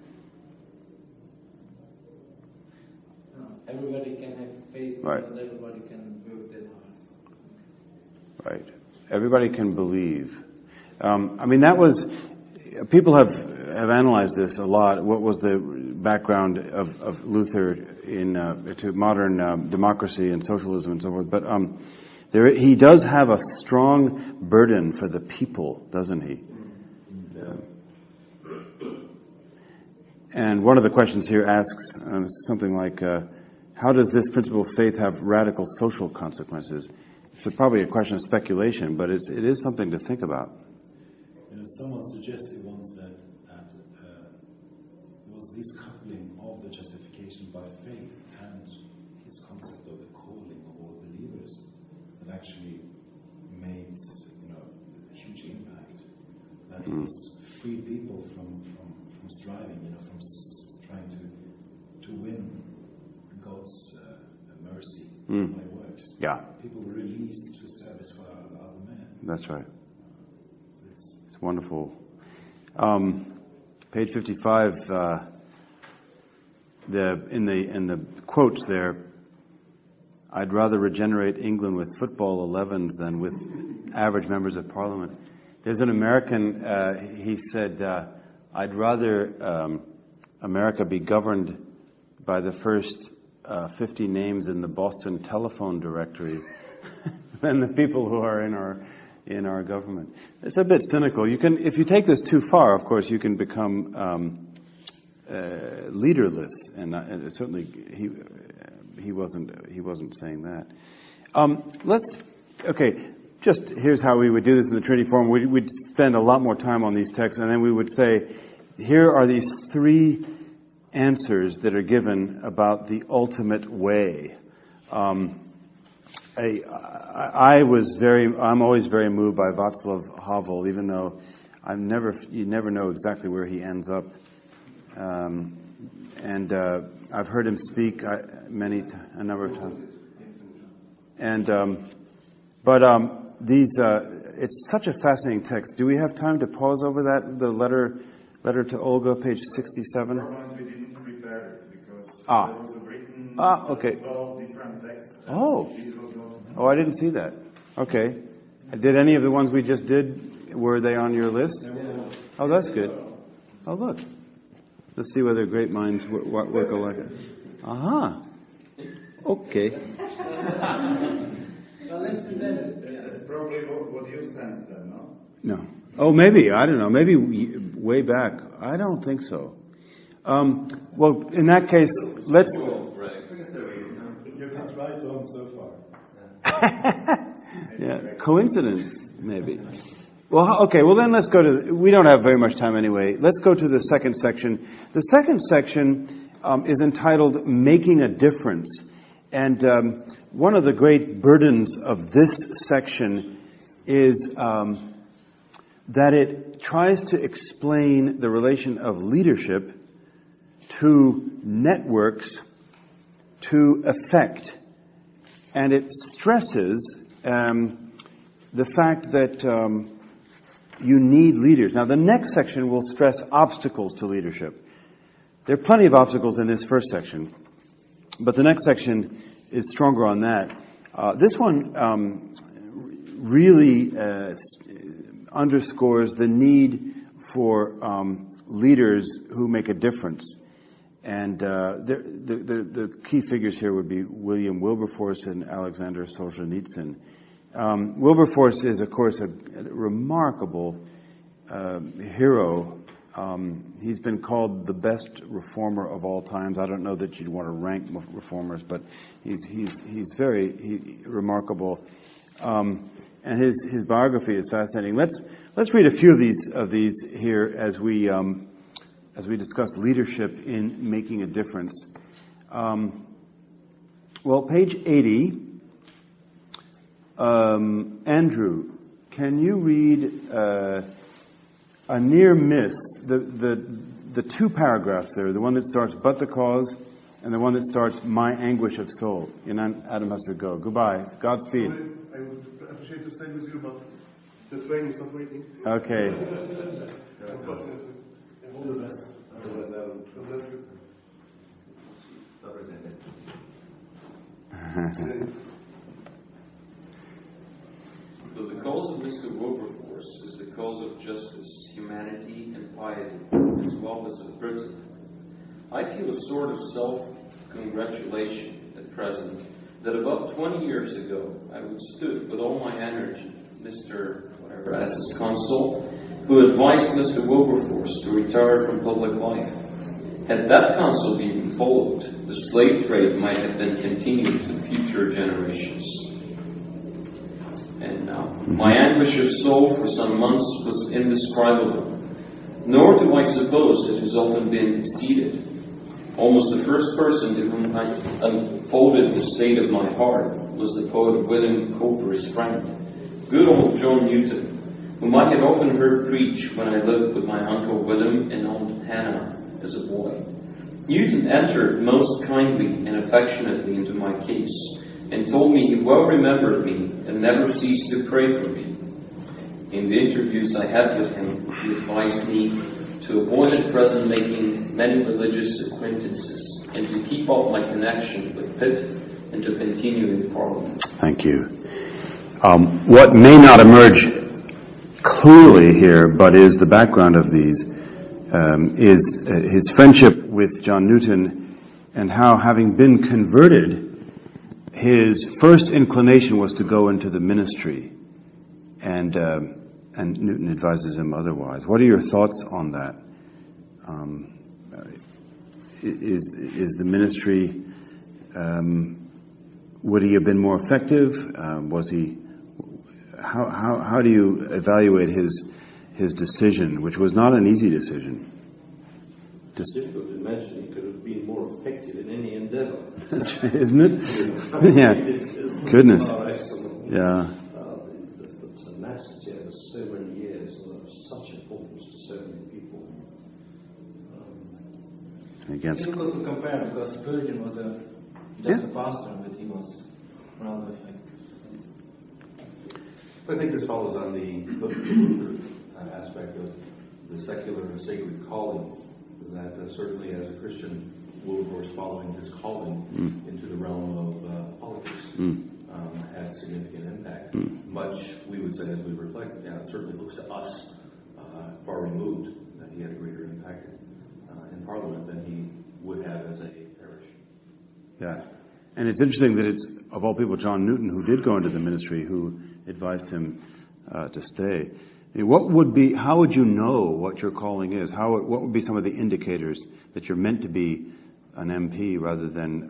Speaker 9: Everybody can have faith,
Speaker 3: right.
Speaker 9: And everybody can work their hearts.
Speaker 3: Right. Everybody can believe. That was, people have analyzed this a lot. What was the background of Luther to modern democracy and socialism and so forth? But he does have a strong burden for the people, doesn't he? And one of the questions here asks something like, how does this principle of faith have radical social consequences? It's probably a question of speculation, but it is something to think about.
Speaker 10: Someone suggested once that there was this coupling of the justification by faith and his concept of the calling of all believers that actually made a huge impact. That it's freed people from striving, from trying to win God's mercy by works.
Speaker 3: Yeah.
Speaker 10: People were released to service for other men.
Speaker 3: That's right. It's wonderful. Page 55. In the quotes there, I'd rather regenerate England with football 11s than with average members of Parliament. There's an American. He said, I'd rather America be governed by the first 50 names in the Boston telephone directory than the people who are in our government. It's a bit cynical. You can, if you take this too far, of course, you can become leaderless, and certainly he wasn't saying that. Just here's how we would do this in the Trinity Forum. We'd spend a lot more time on these texts, and then we would say, here are these three answers that are given about the ultimate way. I'm always very moved by Václav Havel, even though you never know exactly where he ends up. I've heard him speak a number of times. It's such a fascinating text. Do we have time to pause over that? The letter to Olga, page 67.
Speaker 8: We didn't prepare it because there was a written 12 different texts.
Speaker 3: Oh, I didn't see that. Okay. Did any of the ones we just did, were they on your list? Oh, that's good. Oh, look. Let's see whether great minds work alike. Aha. Okay.
Speaker 8: Probably what you sent them, no?
Speaker 3: No. Oh, maybe. I don't know. Maybe way back. I don't think so. Well, in that case, let's...
Speaker 10: You're not right on so far.
Speaker 3: Yeah, coincidence, maybe. Well, okay, well then let's go to... We don't have very much time anyway. Let's go to the second section. The second section is entitled Making a Difference. And one of the great burdens of this section is that it tries to explain the relation of leadership to networks to effect. And it stresses the fact that you need leaders. Now, the next section will stress obstacles to leadership. There are plenty of obstacles in this first section, but the next section is stronger on that. This one really underscores the need for leaders who make a difference. And the key figures here would be William Wilberforce and Alexander Solzhenitsyn. Wilberforce is, of course, a remarkable hero. He's been called the best reformer of all times. I don't know that you'd want to rank reformers, but he's very remarkable. And his biography is fascinating. Let's read a few of these here as we discuss leadership in making a difference. Well, page 80. Andrew, can you read a near miss? The two paragraphs there, the one that starts "but the cause" and the one that starts "my anguish of soul." And then Adam has to go. Goodbye. Godspeed.
Speaker 11: Sorry, I would appreciate to stay with you, but the train is not waiting.
Speaker 3: Okay.
Speaker 11: All the best. God bless you.
Speaker 4: So the cause of Mr. Wilberforce is the cause of justice, humanity, and piety, as well as of Britain. I feel a sort of self-congratulation at present that about 20 years ago I withstood with all my energy Mr. whatever as his consul, who advised Mr. Wilberforce to retire from public life. Had that counsel been followed, the slave trade might have been continued to future generations. And now, my anguish of soul for some months was indescribable, nor do I suppose it has often been exceeded. Almost the first person to whom I unfolded the state of my heart was the poet William Cowper's friend, good old John Newton, whom I had often heard preach when I lived with my Uncle William and Aunt Hannah as a boy. Newton entered most kindly and affectionately into my case, and told me he well remembered me and never ceased to pray for me. In the interviews I had with him, he advised me to avoid at present making many religious acquaintances, and to keep up my connection with Pitt, and to continue in Parliament.
Speaker 3: Thank you. What may not emerge clearly here, but is the background of these, is his friendship with John Newton, and how, having been converted, his first inclination was to go into the ministry, and Newton advises him otherwise. What are your thoughts on that? Is the ministry? Would he have been more effective? Was he? How do you evaluate his decision, which was not an easy decision?
Speaker 5: It's difficult to imagine he could have been more effective in any endeavor.
Speaker 3: That's right, isn't it? Yeah. Goodness. Yeah.
Speaker 5: The tenacity over so many years was of such importance to so many people.
Speaker 3: Against.
Speaker 9: It's difficult to compare because Spurgeon was just a pastor, but he was rather effective.
Speaker 6: I think this follows on the aspect of the secular and sacred calling, that certainly as a Christian, Wilberforce, following his calling into the realm of politics, had significant impact. Much, we would say, as we reflect, it certainly looks to us far removed that he had a greater impact in Parliament than he would have as a parish.
Speaker 3: Yeah. And it's interesting that it's, of all people, John Newton, who did go into the ministry, who advised him to stay. I mean, how would you know what your calling is? What would be some of the indicators that you're meant to be an MP rather than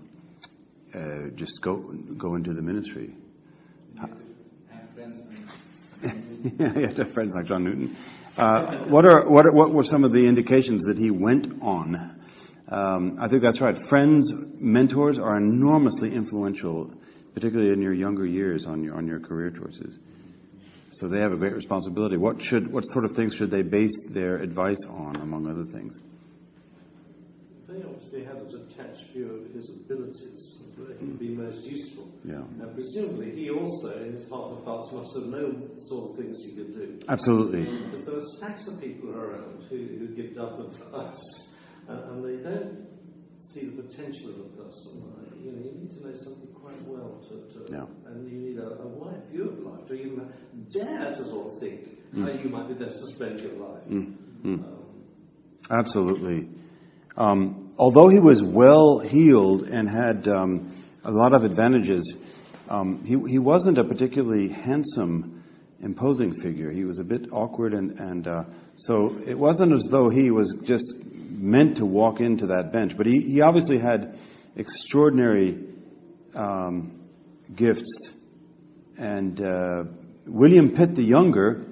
Speaker 3: just go into the ministry?
Speaker 9: Have friends.
Speaker 3: Yeah, you have to have friends like John Newton. What were some of the indications that he went on? I think that's right. Friends, mentors are enormously influential, particularly in your younger years on your career choices. So they have a great responsibility. What sort of things should they base their advice on, among other things?
Speaker 5: they obviously had a detached view of his abilities and where he would be most useful.
Speaker 3: Yeah.
Speaker 5: And presumably he also, in his heart of hearts, must have known the sort of things he could do.
Speaker 3: Absolutely.
Speaker 5: Because there are stacks of people around who give dumb advice, and they don't see the potential of a person. You need to know something quite well and you need a wide view of life to even dare to sort of think how you might be best to spend your life.
Speaker 3: Absolutely. Although he was well heeled and had a lot of advantages, he wasn't a particularly handsome, imposing figure. He was a bit awkward, and so it wasn't as though he was just meant to walk into that bench. But he obviously had extraordinary gifts. And William Pitt the Younger,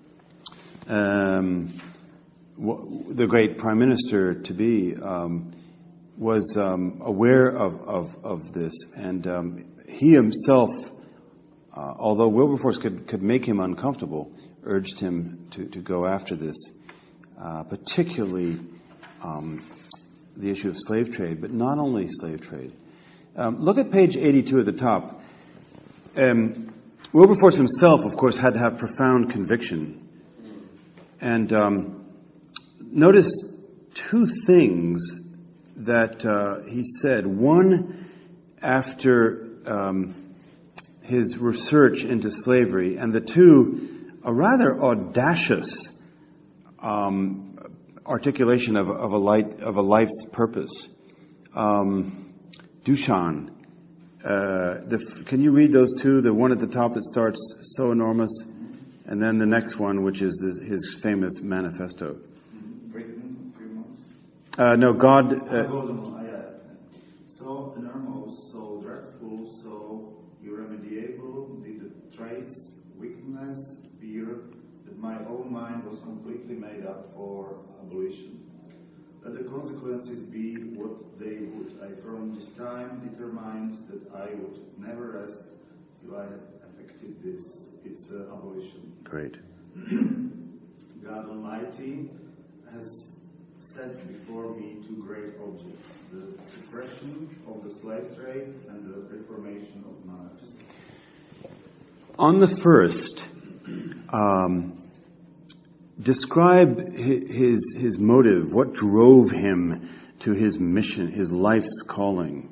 Speaker 3: the great prime minister to be, was aware of this, and he himself, although Wilberforce could make him uncomfortable, urged him to go after this, particularly the issue of slave trade, but not only slave trade. Look at page 82 at the top. Wilberforce himself, of course, had to have profound conviction. And notice two things that he said. One, after his research into slavery, and the two, a rather audacious articulation of a life's purpose. Duchamp. Can you read those two? The one at the top that starts "so enormous," and then the next one, which is his famous manifesto.
Speaker 8: Britain, 3 months.
Speaker 3: No, God.
Speaker 8: So enormous, so dreadful, so irremediable, did the trace weakness appear that my own mind was completely made up for abolition. Let the consequences be what they would, I from this time determined that I would never rest till I had effected its abolition.
Speaker 3: Great.
Speaker 8: God Almighty has set before me two great objects, the suppression of the slave trade and the reformation of manners.
Speaker 3: On the first, describe his motive. What drove him to his mission, his life's calling?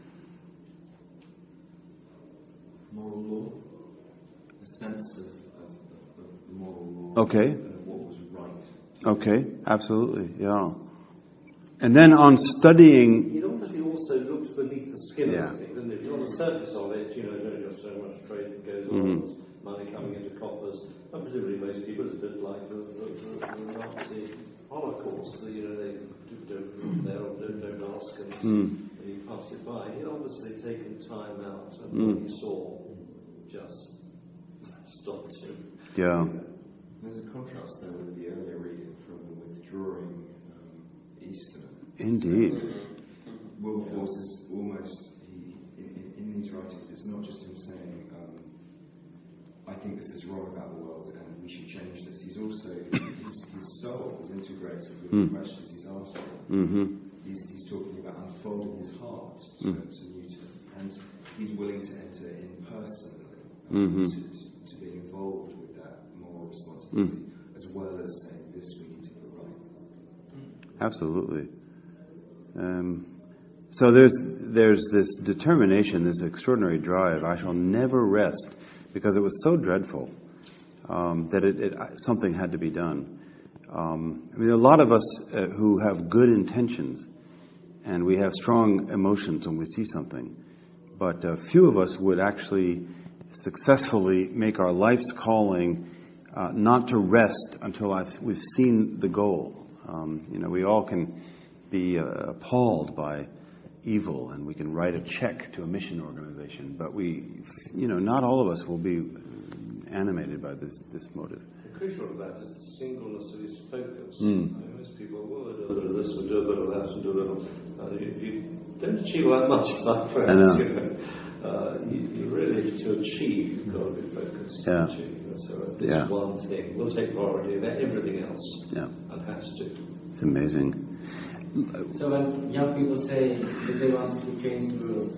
Speaker 6: Moral law, a sense of moral law.
Speaker 3: Okay.
Speaker 6: And what was right.
Speaker 3: Okay, absolutely, yeah. And then on studying...
Speaker 5: He obviously also looked beneath the skin of things, didn't he? On the surface of it, there's only so much trade that goes on, there's money coming into coffers, and presumably most people, it's a bit like the Nazi Holocaust, they don't ask and you pass it by. He'd obviously taken time out, and what he saw just stopped him.
Speaker 3: Yeah.
Speaker 7: There's a contrast there with the earlier reading from the withdrawing Easter.
Speaker 3: Indeed.
Speaker 7: Wilberforce is almost, in these writings, it's not just him saying, I think this is wrong about the world and we should change this. He's also, his soul is integrated with the questions he's asking. He's talking about unfolding his heart to Newton, and he's willing to enter in person to be involved with that moral responsibility, as well as saying this we need to put right.
Speaker 3: Absolutely. So there's this determination, this extraordinary drive. I shall never rest, because it was so dreadful that something had to be done. I mean, a lot of us who have good intentions, and we have strong emotions when we see something, but few of us would actually successfully make our life's calling not to rest until we've seen the goal. We all can be appalled by evil, and we can write a check to a mission organization, but not all of us will be animated by this motive.
Speaker 5: The crucial of that is the singleness of his focus. Most people will do a bit of this, and do a bit of that, and do a bit of... you don't achieve that much in life, friends. You really, to achieve, you've got to be focused to achieve. So this one thing will take priority, and everything else has to.
Speaker 3: It's amazing.
Speaker 9: So when young people say that they want to change the world,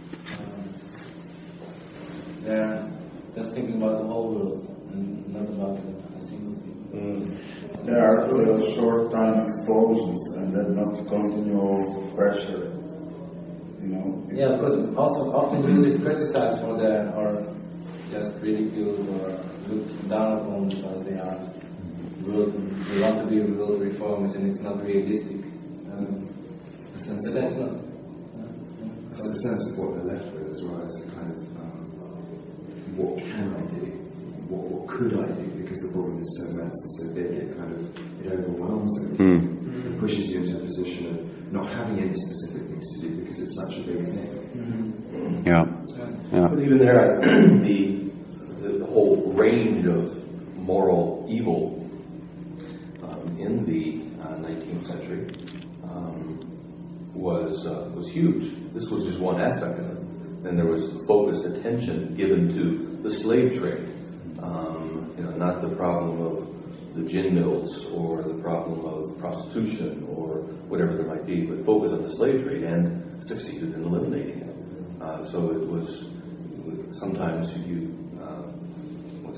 Speaker 9: they're just thinking about the whole world and not about a single thing.
Speaker 8: There are short-time explosions and then not continual pressure.
Speaker 9: Yeah, because also often youth is criticized for their, or just ridiculed or looked down upon because they are they want to be world reformers and it's not realistic. But that's not.
Speaker 7: That's the sense of what they're left with as well as the kind of what can I do? What could I do? Because the problem is so vast and so big, it overwhelms them. It pushes you into a position of not having any specific things to do because it's such a big thing.
Speaker 3: Yeah.
Speaker 6: But even there, the whole range of moral evil in the 19th century was huge. This was just one aspect of it. Then there was focused attention given to the slave trade. Not the problem of the gin mills or the problem of prostitution or whatever there might be, but focus on the slave trade and succeeded in eliminating it. So it was sometimes what's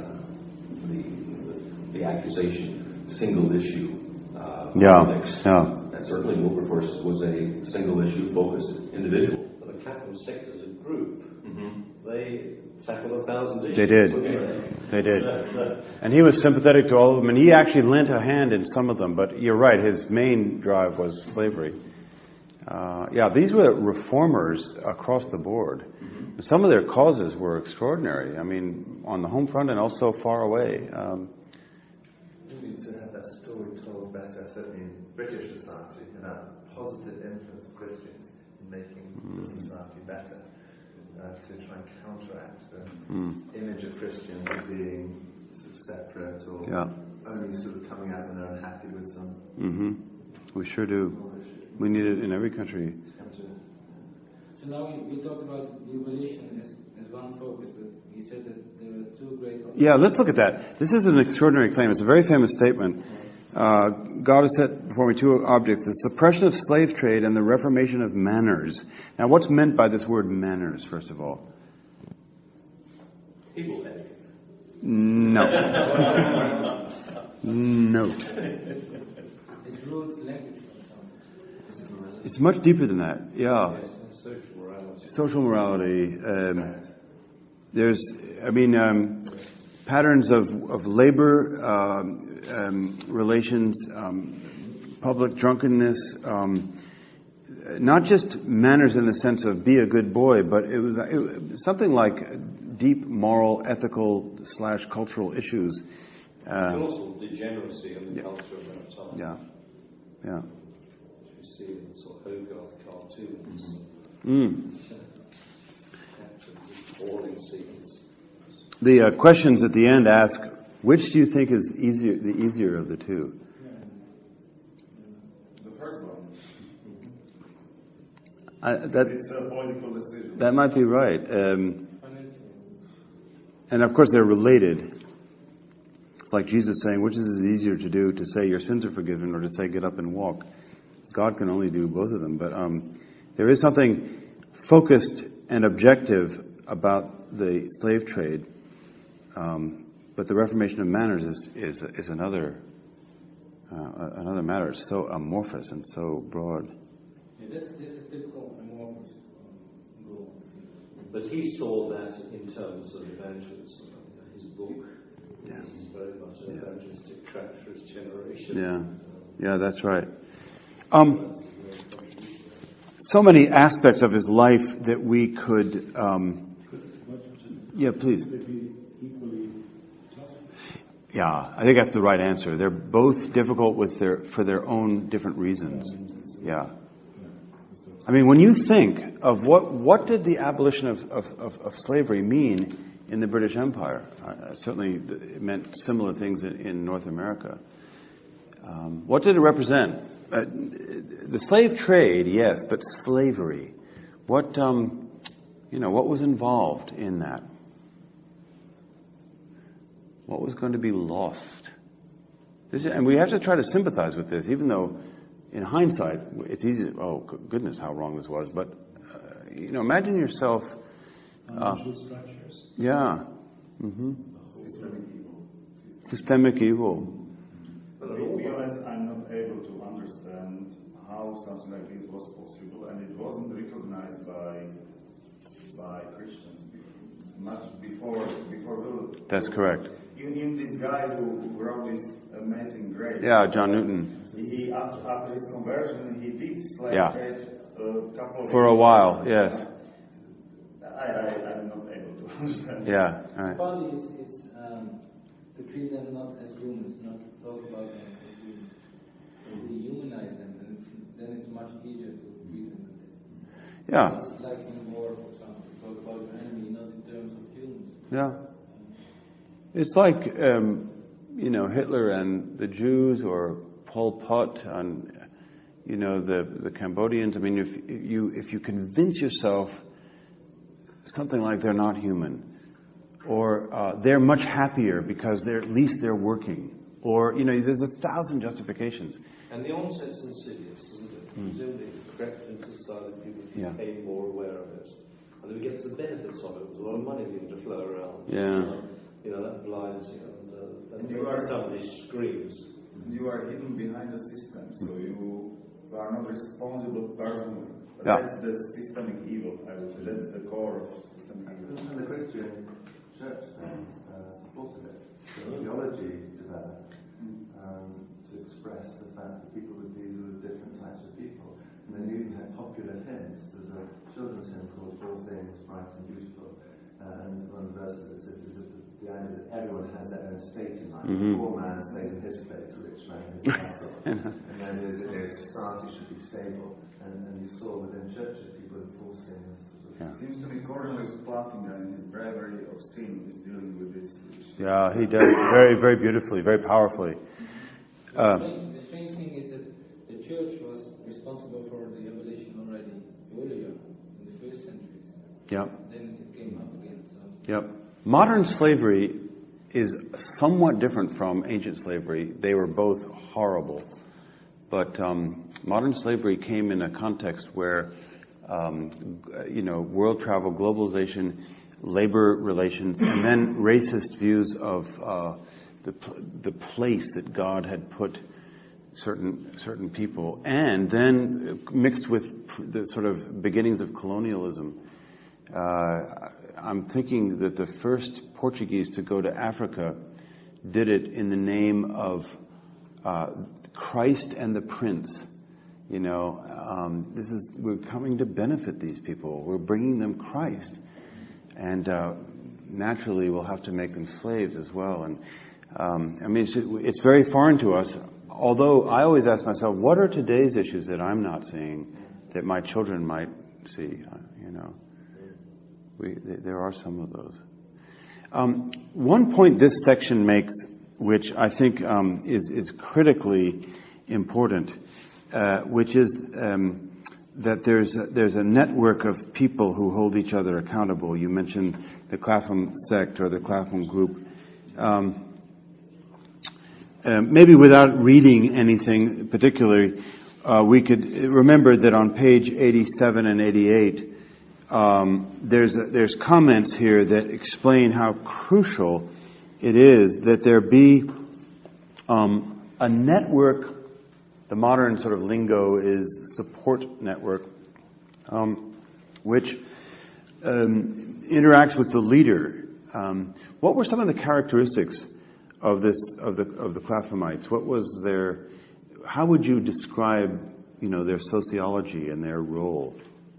Speaker 6: the accusation, single issue politics. And certainly Wilberforce was a single issue focused individual.
Speaker 5: But the Clapham sect as a group, they tackled 1,000 issues.
Speaker 3: They did. And he was sympathetic to all of them, and he actually lent a hand in some of them, but you're right, his main drive was slavery. These were reformers across the board. Some of their causes were extraordinary. I mean, on the home front and also far away.
Speaker 12: We need to have that story told better, certainly in British society, and that positive influence of Christians in making the society better, to try and counteract the image of Christians as being sort of separate or only sort of coming out when they're unhappy with some.
Speaker 3: We sure do. We need it in every country.
Speaker 9: So now we talked about the evolution as one focus, but you said that there are two great...
Speaker 3: Let's look at that. This is an extraordinary claim. It's a very famous statement. God has set before me two objects, the suppression of slave trade and the reformation of manners. Now, what's meant by this word manners, first of all?
Speaker 5: Table etiquette.
Speaker 3: No. No.
Speaker 9: It's rules, language.
Speaker 3: It's much deeper than that. Yeah.
Speaker 5: Social morality.
Speaker 3: There's, patterns of labor relations, public drunkenness, not just manners in the sense of be a good boy, but it was something like deep moral, ethical / cultural issues.
Speaker 5: And also degeneracy in the culture of that time.
Speaker 3: Yeah.
Speaker 5: We see in sort of Hogarth cartoons. Falling scenes.
Speaker 3: The questions at the end ask, which do you think is the easier of the two?
Speaker 8: The first one.
Speaker 3: It's
Speaker 8: a political decision.
Speaker 3: That might be right. And of course they're related. It's like Jesus saying, which is easier to do, to say your sins are forgiven or to say get up and walk? God can only do both of them. But there is something focused and objective about the slave trade. But the reformation of manners is another matter. It's so amorphous and so broad.
Speaker 9: That's a typical amorphous goal.
Speaker 5: But he saw that in terms of evangelism. His book is very much an evangelistic tract for his generation.
Speaker 3: Yeah, that's right. So many aspects of his life that we could... please. Yeah, I think that's the right answer. They're both difficult for their own different reasons. Yeah. I mean, when you think of what did the abolition of slavery mean in the British Empire? Certainly it meant similar things in North America. What did it represent? The slave trade, yes, but slavery. What was involved in that? What was going to be lost? And we have to try to sympathize with this, even though in hindsight, it's easy. Oh goodness, how wrong this was! But imagine yourself.
Speaker 10: Financial structures.
Speaker 3: Yeah. Mm-hmm. Systemic evil.
Speaker 8: But to be honest, I'm not able to understand how something like this was possible, and it wasn't recognized by Christians much before.
Speaker 3: That's correct.
Speaker 8: Even this guy who wrote this amazing Grace.
Speaker 3: Yeah, John Newton.
Speaker 8: He after his conversion, he did slave trade a couple of
Speaker 3: for a while. Yes.
Speaker 8: I'm not able to understand.
Speaker 3: Yeah. All right.
Speaker 9: Partly it's to treat them not as humans, not to talk about them as humans, to dehumanize them, and then it's much easier to treat them as this.
Speaker 3: Yeah.
Speaker 9: It's like in war, for example, to talk about your enemy not in terms of humans.
Speaker 3: Yeah. It's like Hitler and the Jews, or Pol Pot and the Cambodians. I mean, if you convince yourself something like they're not human, or they're much happier because at least they're working, or there's 1,000 justifications.
Speaker 5: And the onset's insidious, isn't it? Presumably it's crept into society, people became more aware of it, and then we get the benefits of it. There's a lot of money beginning to flow around.
Speaker 3: Yeah.
Speaker 5: That blinds you, and somebody screams.
Speaker 8: You are hidden behind the system, so you are not responsible personally.
Speaker 3: Yeah.
Speaker 8: That's the systemic evil, I would say. That's the core of systemic evil.
Speaker 12: And the Christian church supported it. The theology developed to express the fact that people would be different types of people. And then you even had popular hymns. There's a children's hymn called All Things Bright and Beautiful. And one of the verses is the idea that everyone has their own state in life.
Speaker 3: Mm-hmm.
Speaker 12: Poor man stays in his place, the rich man in his castle. And then the society should be stable. And you saw within churches people enforcing this.
Speaker 8: It seems to me Cornelius Plantinga in his Bravery of Sin is dealing with this.
Speaker 3: Yeah, he does very, very beautifully, very powerfully.
Speaker 9: The strange thing is that the church was responsible for the abolition already earlier, in the first century.
Speaker 3: Yep.
Speaker 9: Then it came up again. So.
Speaker 3: Yep. Modern slavery is somewhat different from ancient slavery. They were both horrible. But modern slavery came in a context where, world travel, globalization, labor relations, and then racist views of the place that God had put certain people, and then mixed with the sort of beginnings of colonialism. I'm thinking that the first Portuguese to go to Africa did it in the name of Christ and the Prince. We're coming to benefit these people. We're bringing them Christ, and naturally we'll have to make them slaves as well. And it's very foreign to us. Although I always ask myself, what are today's issues that I'm not seeing that my children might see? There are some of those. One point this section makes, which I think is critically important, which is that there's a network of people who hold each other accountable. You mentioned the Clapham sect or the Clapham group. Maybe without reading anything particularly, we could remember that on page 87 and 88, there's comments here that explain how crucial it is that there be a network. The modern sort of lingo is support network, which interacts with the leader. What were some of the characteristics of the Claphamites? What was their? How would you describe, their sociology and their role?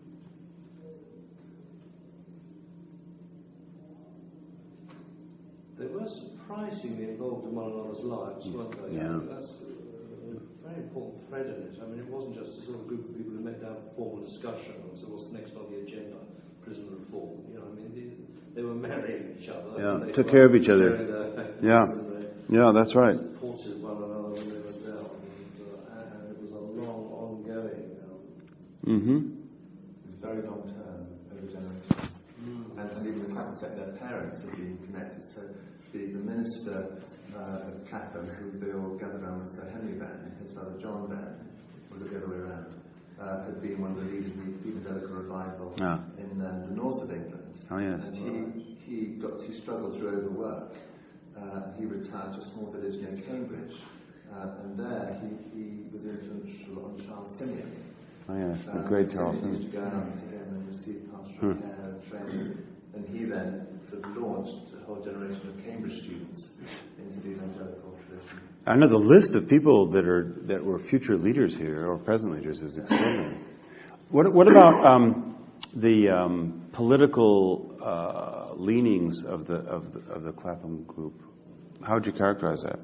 Speaker 5: They were surprisingly involved in one another's lives, weren't they?
Speaker 3: Yeah.
Speaker 5: That's a very important thread in it. I mean, it wasn't just a sort of group of people who met down for formal discussion and so what's next on the agenda, prison reform. They were marrying each other.
Speaker 3: Yeah,
Speaker 5: they
Speaker 3: took care of each other.
Speaker 5: Yeah.
Speaker 3: Yeah, that's right.
Speaker 5: Supported one another when they were down, and it was a long, ongoing.
Speaker 3: Mm-hmm.
Speaker 12: It was very long term, over generations. And even the Clapham sect, their parents have been connected. So the minister of Clapham, who they all gathered around, Sir Henry Benn, his brother John Benn, was it the other way around, had been one of the leaders of the evangelical revival in the north of England.
Speaker 3: Oh, yes.
Speaker 12: And he struggled through overwork. He retired to a small village near Cambridge, and there he was influential on Charles Simeon.
Speaker 3: Oh, yes, the great Charles
Speaker 12: He
Speaker 3: Simeon.
Speaker 12: used to go out to him and receive pastoral care and training, and he then sort of launched a whole generation of Cambridge students into the evangelical tradition.
Speaker 3: I know the list of people that were future leaders here or present leaders is extraordinary. What about the political leanings of the Clapham group? How would you characterize that?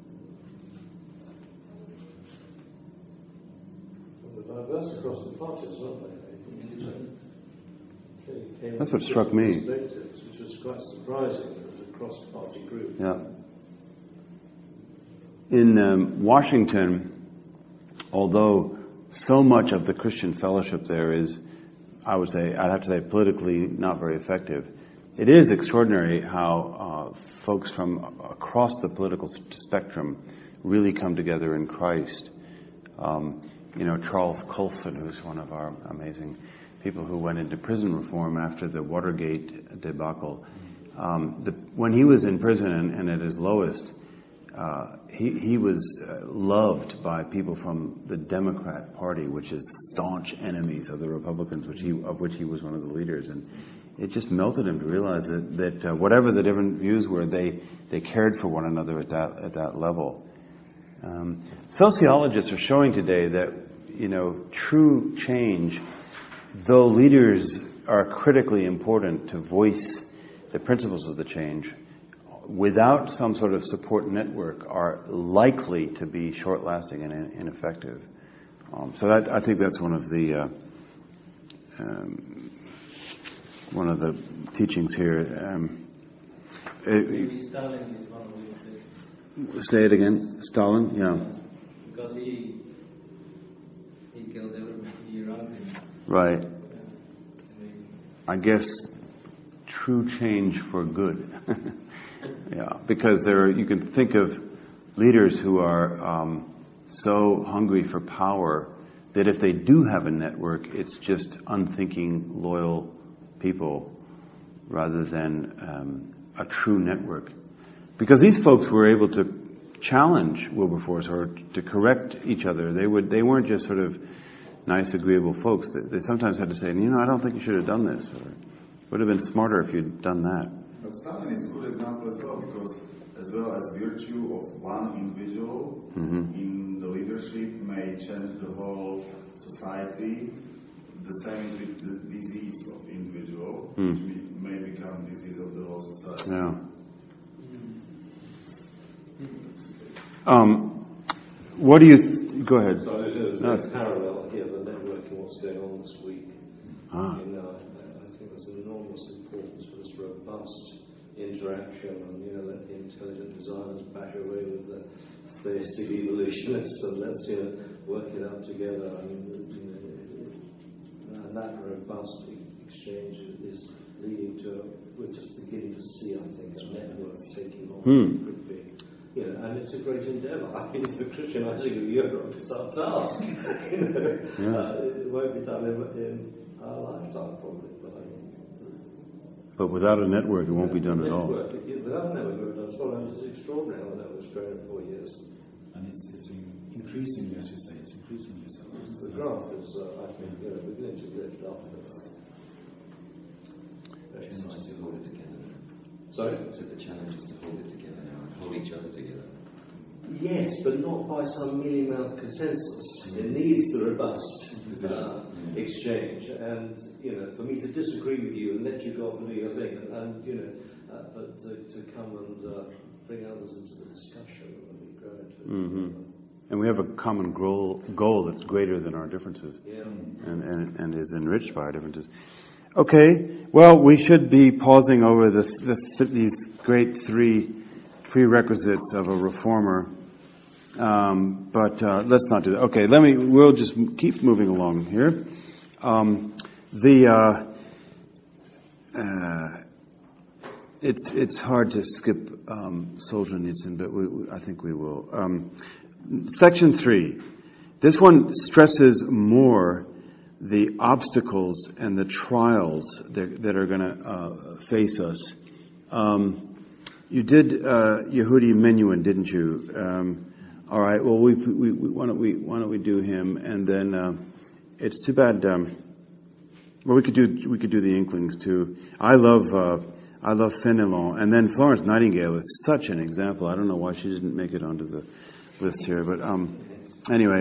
Speaker 5: Well, they're diverse across the parties, aren't they?
Speaker 3: That's what struck me.
Speaker 5: Which was quite surprising as a cross-party group.
Speaker 3: Yeah. In Washington, although so much of the Christian fellowship there is, I'd have to say, politically not very effective, it is extraordinary how folks from across the political spectrum really come together in Christ. Charles Colson, who's one of our amazing people who went into prison reform after the Watergate debacle, when he was in prison and at his lowest, he was loved by people from the Democrat Party, which is staunch enemies of the Republicans, of which he was one of the leaders. And it just melted him to realize that whatever the different views were, they cared for one another at that level. Sociologists are showing today that true change, though leaders are critically important to voice the principles of the change, without some sort of support network, are likely to be short-lasting and ineffective. So I think that's one of the teachings here.
Speaker 9: Maybe Stalin is one of these.
Speaker 3: Say it again. Stalin, yeah.
Speaker 9: Because he killed everybody around him.
Speaker 3: Right. I guess true change for good. Yeah, because you can think of leaders who are so hungry for power that if they do have a network, it's just unthinking, loyal people rather than a true network. Because these folks were able to challenge Wilberforce or to correct each other. They weren't just sort of nice, agreeable folks. They sometimes had to say, I don't think you should have done this, or would have been smarter if you'd done that.
Speaker 8: But Stalin is a good example as well, because as well as virtue of one individual in the leadership may change the whole society. The same is with the disease of individual, which may become disease of the whole society.
Speaker 3: Yeah. What do you... Go ahead.
Speaker 5: So there's a parallel here, the networking, what's going on this week. I think there's an enormous importance for this robust interaction, and let the intelligent designers back away with the theistic evolutionists, and let's work it out together. And that robust exchange is leading to, we're just beginning to see, I think, a network taking on quickly. And it's a great endeavour. The Christianising of Europe is our task. It won't be done in our lifetime, probably.
Speaker 3: But without a network, it won't be done at all.
Speaker 5: Without a network, it won't be done at all. It's extraordinary how that was grown in 4 years.
Speaker 10: And it's increasing, as you say, it's increasing yourself.
Speaker 5: The graph is, I think, beginning to lift up.
Speaker 7: It's nice to hold it together.
Speaker 5: Sorry?
Speaker 7: So the challenge is to hold it together now and hold each other together.
Speaker 5: Yes, but not by some mealy-mouthed consensus. It needs the robust exchange. And, for me to disagree with you and let you go off and do your thing, but to come and bring others into the discussion and we grow into it.
Speaker 3: And we have a common goal that's greater than our differences, and is enriched by our differences. Okay, well, we should be pausing over these great three prerequisites of a reformer, but let's not do that. Okay, we'll just keep moving along here. It's hard to skip Solzhenitsyn, but I think we will. Section 3. This one stresses more the obstacles and the trials that are going to face us. You did Yehudi Menuhin, didn't you? All right. Well, why don't we do him? And then it's too bad. Well, we could do the Inklings too. I love Fenelon, and then Florence Nightingale is such an example. I don't know why she didn't make it onto the list here, but anyway.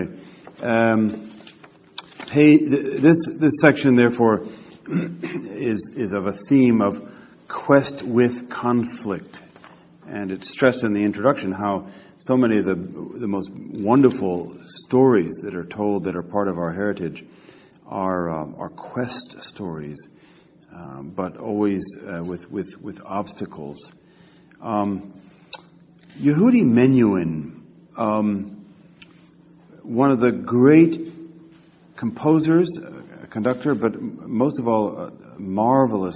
Speaker 3: This section, therefore, is of a theme of quest with conflict, and it's stressed in the introduction how so many of the most wonderful stories that are told that are part of our heritage are quest stories, but always with obstacles. Yehudi Menuhin, one of the great composers, a conductor, but most of all, a marvelous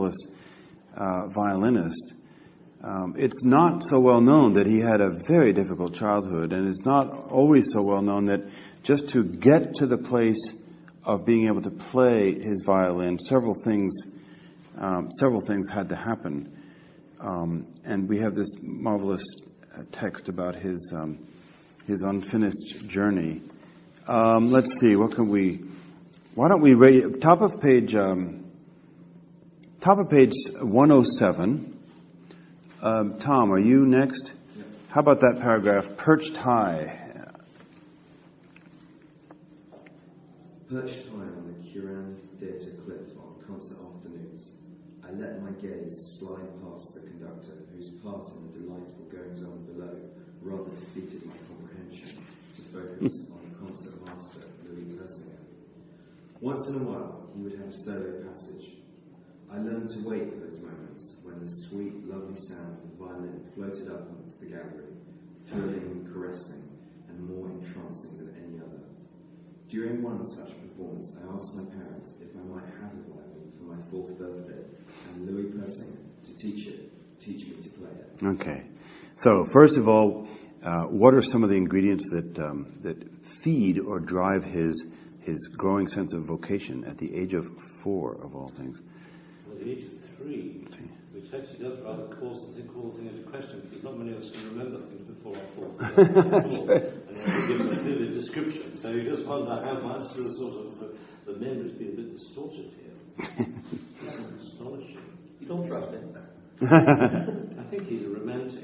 Speaker 3: violinist. It's not so well known that he had a very difficult childhood, and it's not always so well known that just to get to the place of being able to play his violin, several things had to happen. And we have this marvelous text about his unfinished journey. Let's see, why don't we rate top of page 107. Tom, are you next?
Speaker 7: Yeah.
Speaker 3: How about that paragraph, perched high?
Speaker 7: Perched high on the Curran Theatre cliff on concert afternoons, I let my gaze slide past the conductor, whose part in the delightful goings-on below rather defeated my comprehension, to focus on the concert master, Louis Persinger. Once in a while, he would have a solo passage. I learned to wait for those moments when the sweet, lovely sound of the violin floated up onto the gallery, thrilling, caressing, and more entrancing than any other. During one such performance, I asked my parents if I might have a violin for my 4th birthday, and Louis Persinger to teach me to play it.
Speaker 3: Okay. So, first of all, what are some of the ingredients that feed or drive his growing sense of vocation at the age of 4, of all things?
Speaker 5: Well, at the age of 3, which actually does rather call the thing into question, because not many of us can remember things before our 4th birthday. And it gives a vivid description. So you just wonder how much the memory's been a bit distorted here. That's astonishing. You don't trust him? I think he's a romantic.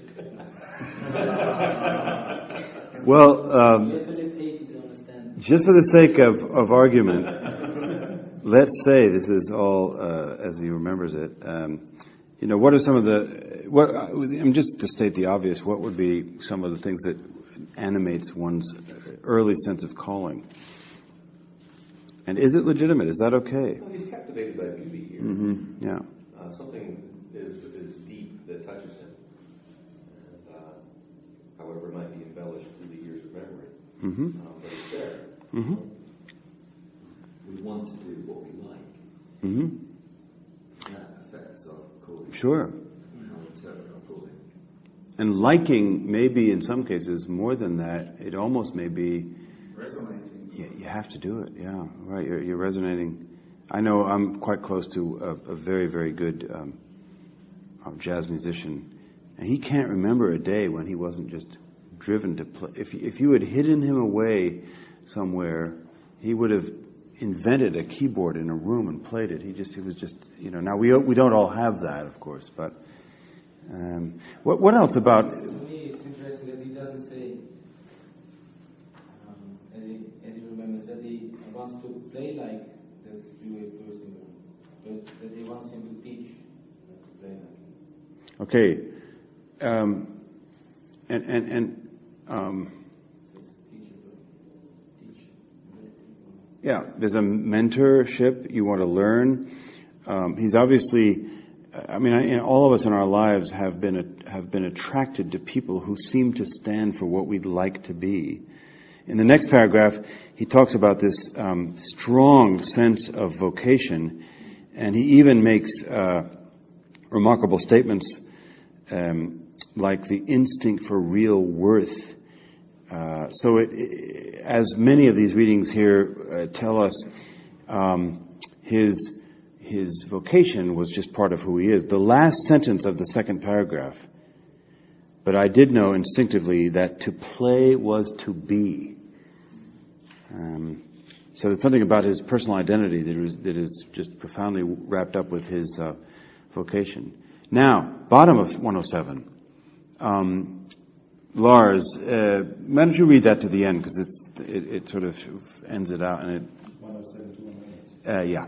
Speaker 3: Well, just for the sake of argument, let's say this is all as he remembers it. What are some of just to state the obvious, what would be some of the things that animates one's early sense of calling? And is it legitimate? Is that okay?
Speaker 6: Well, he's captivated by beauty here.
Speaker 3: Mm-hmm. Yeah.
Speaker 6: Something is deep that touches him. And, however, it might be embellished through the years of memory.
Speaker 3: Mm-hmm.
Speaker 6: But it's there.
Speaker 3: Mm-hmm.
Speaker 7: We want to do what we like.
Speaker 3: Mm-hmm.
Speaker 7: That affects our calling.
Speaker 3: Sure.
Speaker 7: How we interpret our calling.
Speaker 3: And liking may be, in some cases, more than that. It almost may be
Speaker 8: resonating.
Speaker 3: You have to do it. Yeah, right. You're resonating. I know I'm quite close to a very, very good jazz musician, and he can't remember a day when he wasn't just driven to play. If you had hidden him away somewhere, he would have invented a keyboard in a room and played it. He was just Now we don't all have that, of course, but what else about?
Speaker 9: To me, it's interesting that he doesn't say, as he remembers, that he wants to play like the Louis Persinger, but that he wants him to teach to play like.
Speaker 3: Okay, yeah, there's a mentorship. You want to learn. He's obviously, all of us in our lives have been attracted to people who seem to stand for what we'd like to be. In the next paragraph, he talks about this strong sense of vocation, and he even makes remarkable statements like the instinct for real worth So as many of these readings here tell us, his vocation was just part of who he is. The last sentence of the second paragraph, but I did know instinctively that to play was to be. So there's something about his personal identity that is just profoundly wrapped up with his vocation. Now, bottom of 107. Lars, why don't you read that to the end, because it sort of ends it out. And
Speaker 10: 107 to 108.
Speaker 3: Yeah.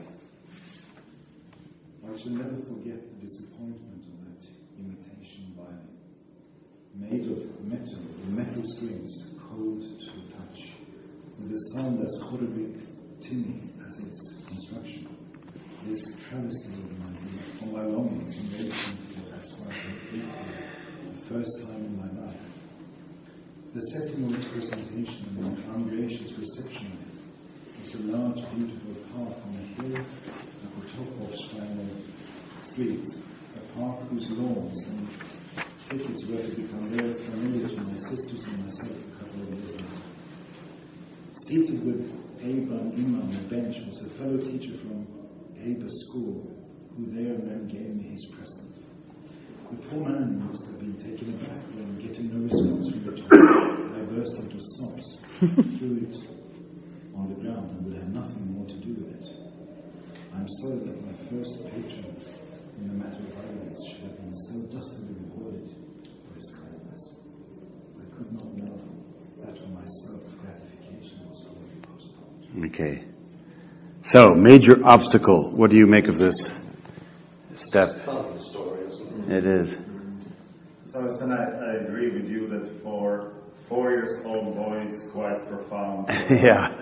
Speaker 10: I shall never forget the disappointment of that imitation violin, made of metal strings, cold to the touch, with a sound as horribly tinny as its construction. This travesty of my longings in relation to what I started the first time in my life. The setting of its presentation and the ungracious reception of it was a large, beautiful park on a hill at the top of Steiner Street, a park whose lawns and thickets were to become very familiar to my sisters and myself a couple of years ago. Seated with Abraham Imam on the bench was a fellow teacher from Haber's school, who there and then gave me his present. The poor man must have been taken aback when, getting no response from the child, I burst into sobs, threw it on the ground, and would have nothing more to do with it. I am sorry that my first patron in the matter of violence should have been so dustily rewarded for his kindness. I could not know that for myself gratification was already postponed.
Speaker 3: Okay. So, major obstacle. What do you make of this step?
Speaker 5: It's part of the story, isn't
Speaker 3: It is.
Speaker 8: So, then I agree with you that for 4 years old boy, it's quite profound.
Speaker 3: Yeah.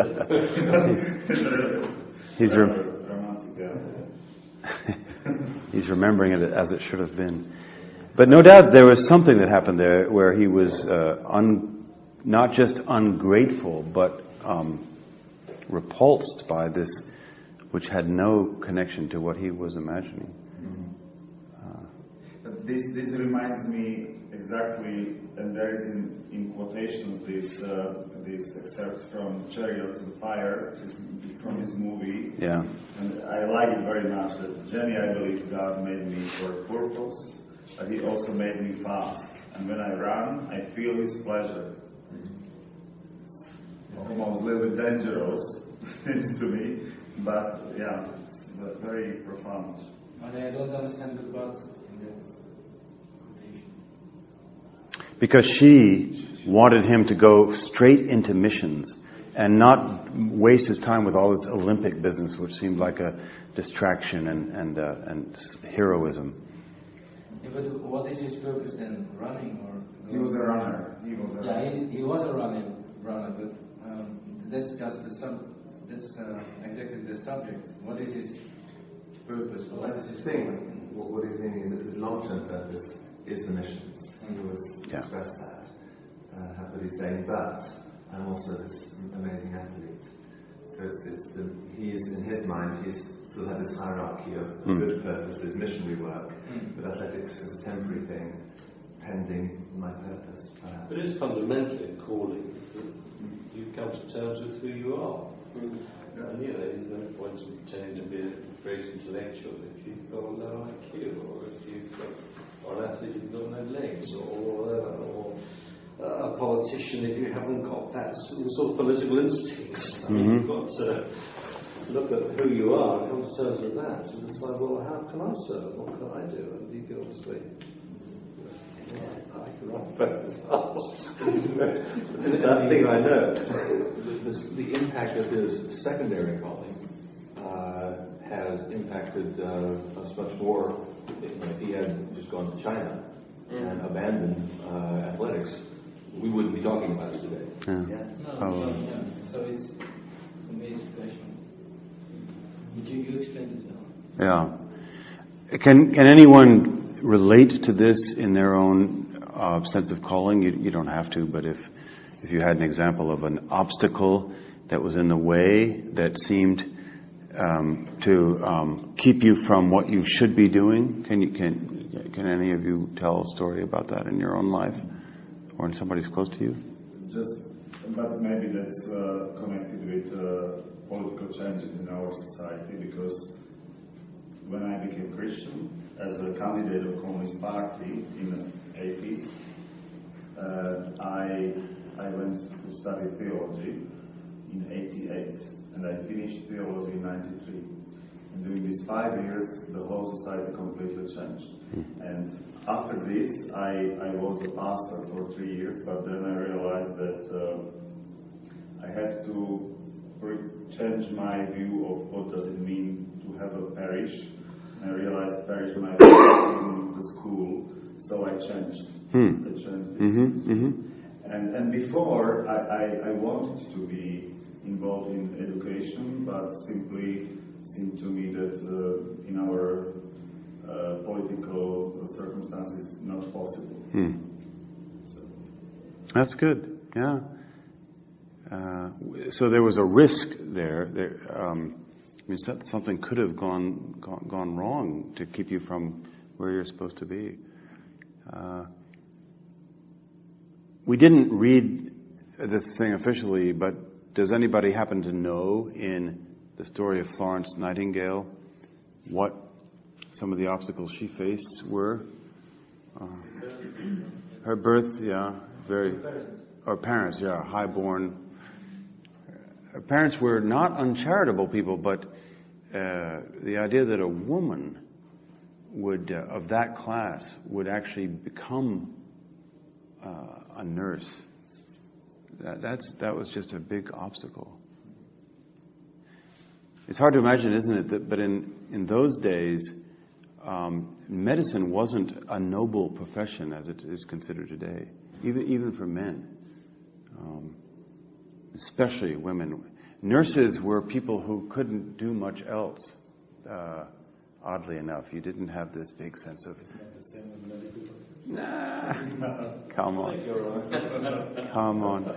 Speaker 3: He's remembering it as it should have been. But no doubt there was something that happened there where he was not just ungrateful, but repulsed by this, which had no connection to what he was imagining.
Speaker 8: This reminds me exactly, and there is in quotations this excerpt from Chariots of Fire, from his movie.
Speaker 3: Yeah.
Speaker 8: And I like it very much that Jenny, I believe God made me for a purpose, but He also made me fast. And when I run, I feel His pleasure. Almost a little bit dangerous to me, but yeah, but very profound.
Speaker 9: But I don't understand the God in that.
Speaker 3: Because she wanted him to go straight into missions and not waste his time with all this Olympic business, which seemed like a distraction and heroism.
Speaker 9: Yeah, but what is his purpose then? Running or?
Speaker 8: He was a runner.
Speaker 9: He was a runner, but that's just that's exactly the subject. What is his purpose?
Speaker 12: Well, that's his thing. What he's saying is that his long-term purpose is the missions. He was expressed that. But he's saying, but I'm also this amazing athlete. So he is, in his mind, he's still had this hierarchy of good purpose, his missionary work, but athletics is a temporary thing, pending my purpose, perhaps.
Speaker 5: But it's fundamentally a calling that you come to terms with who you are. And there's no point in pretending to be a great intellectual if you've got a low IQ, or if you've got, or an athlete who's got no legs, or whatever, or a politician if you haven't got that sort of political instincts. I mean, you've got to look at who you are and come to terms with that and decide, well, how can I serve? What can I do? And you can obviously, I can run very fast. That thing I know.
Speaker 6: The impact of his secondary calling has impacted us much more. If he had just gone to China and abandoned athletics, we wouldn't be talking about it today.
Speaker 9: So it's for me it's a question. Would you explain it
Speaker 3: Yeah.
Speaker 9: now?
Speaker 3: Can anyone relate to this in their own sense of calling? You don't have to, but if you had an example of an obstacle that was in the way that seemed to keep you from what you should be doing, can any of you tell a story about that in your own life or in somebody's close to you?
Speaker 8: But maybe that's connected with political changes in our society, because when I became Christian as a candidate of Communist Party in the 80s, I went to study theology in 88, and I finished theology in 93. And during these 5 years, the whole society completely changed. And after this, I was a pastor for 3 years, but then I realized that I had to change my view of what does it mean to have a parish. And I realized parish might be in the school, so I changed. I changed this. And before, I wanted to be involved in education, but simply seemed to me that in our political circumstances, not possible. So.
Speaker 13: That's good. Yeah. So there was a risk there. I mean, something could have gone wrong to keep you from where you're supposed to be. We didn't read this thing officially, but does anybody happen to know in the story of Florence Nightingale what some of the obstacles she faced were? Her birth, yeah, her parents, yeah, highborn. Her parents were not uncharitable people, but the idea that a woman would, of that class, would actually become a nurse, that was just a big obstacle. It's hard to imagine, isn't it? But in those days, medicine wasn't a noble profession as it is considered today, even for men, especially women. Nurses were people who couldn't do much else. Oddly enough, you didn't have this big sense of. Nah, come on.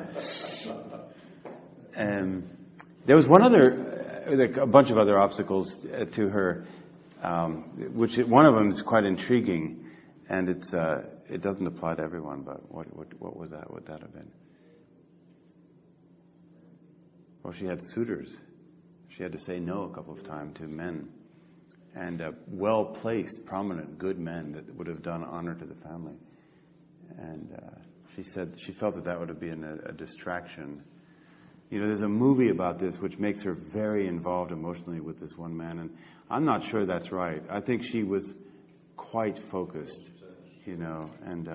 Speaker 13: There was a bunch of other obstacles to her, which one of them is quite intriguing, and it doesn't apply to everyone. But what was that? What would that have been? Well, she had suitors. She had to say no a couple of times to men, and well-placed, prominent, good men that would have done honor to the family. And she said she felt that would have been a distraction. You know, there's a movie about this which makes her very involved emotionally with this one man, and I'm not sure that's right. I think she was quite focused, you know, and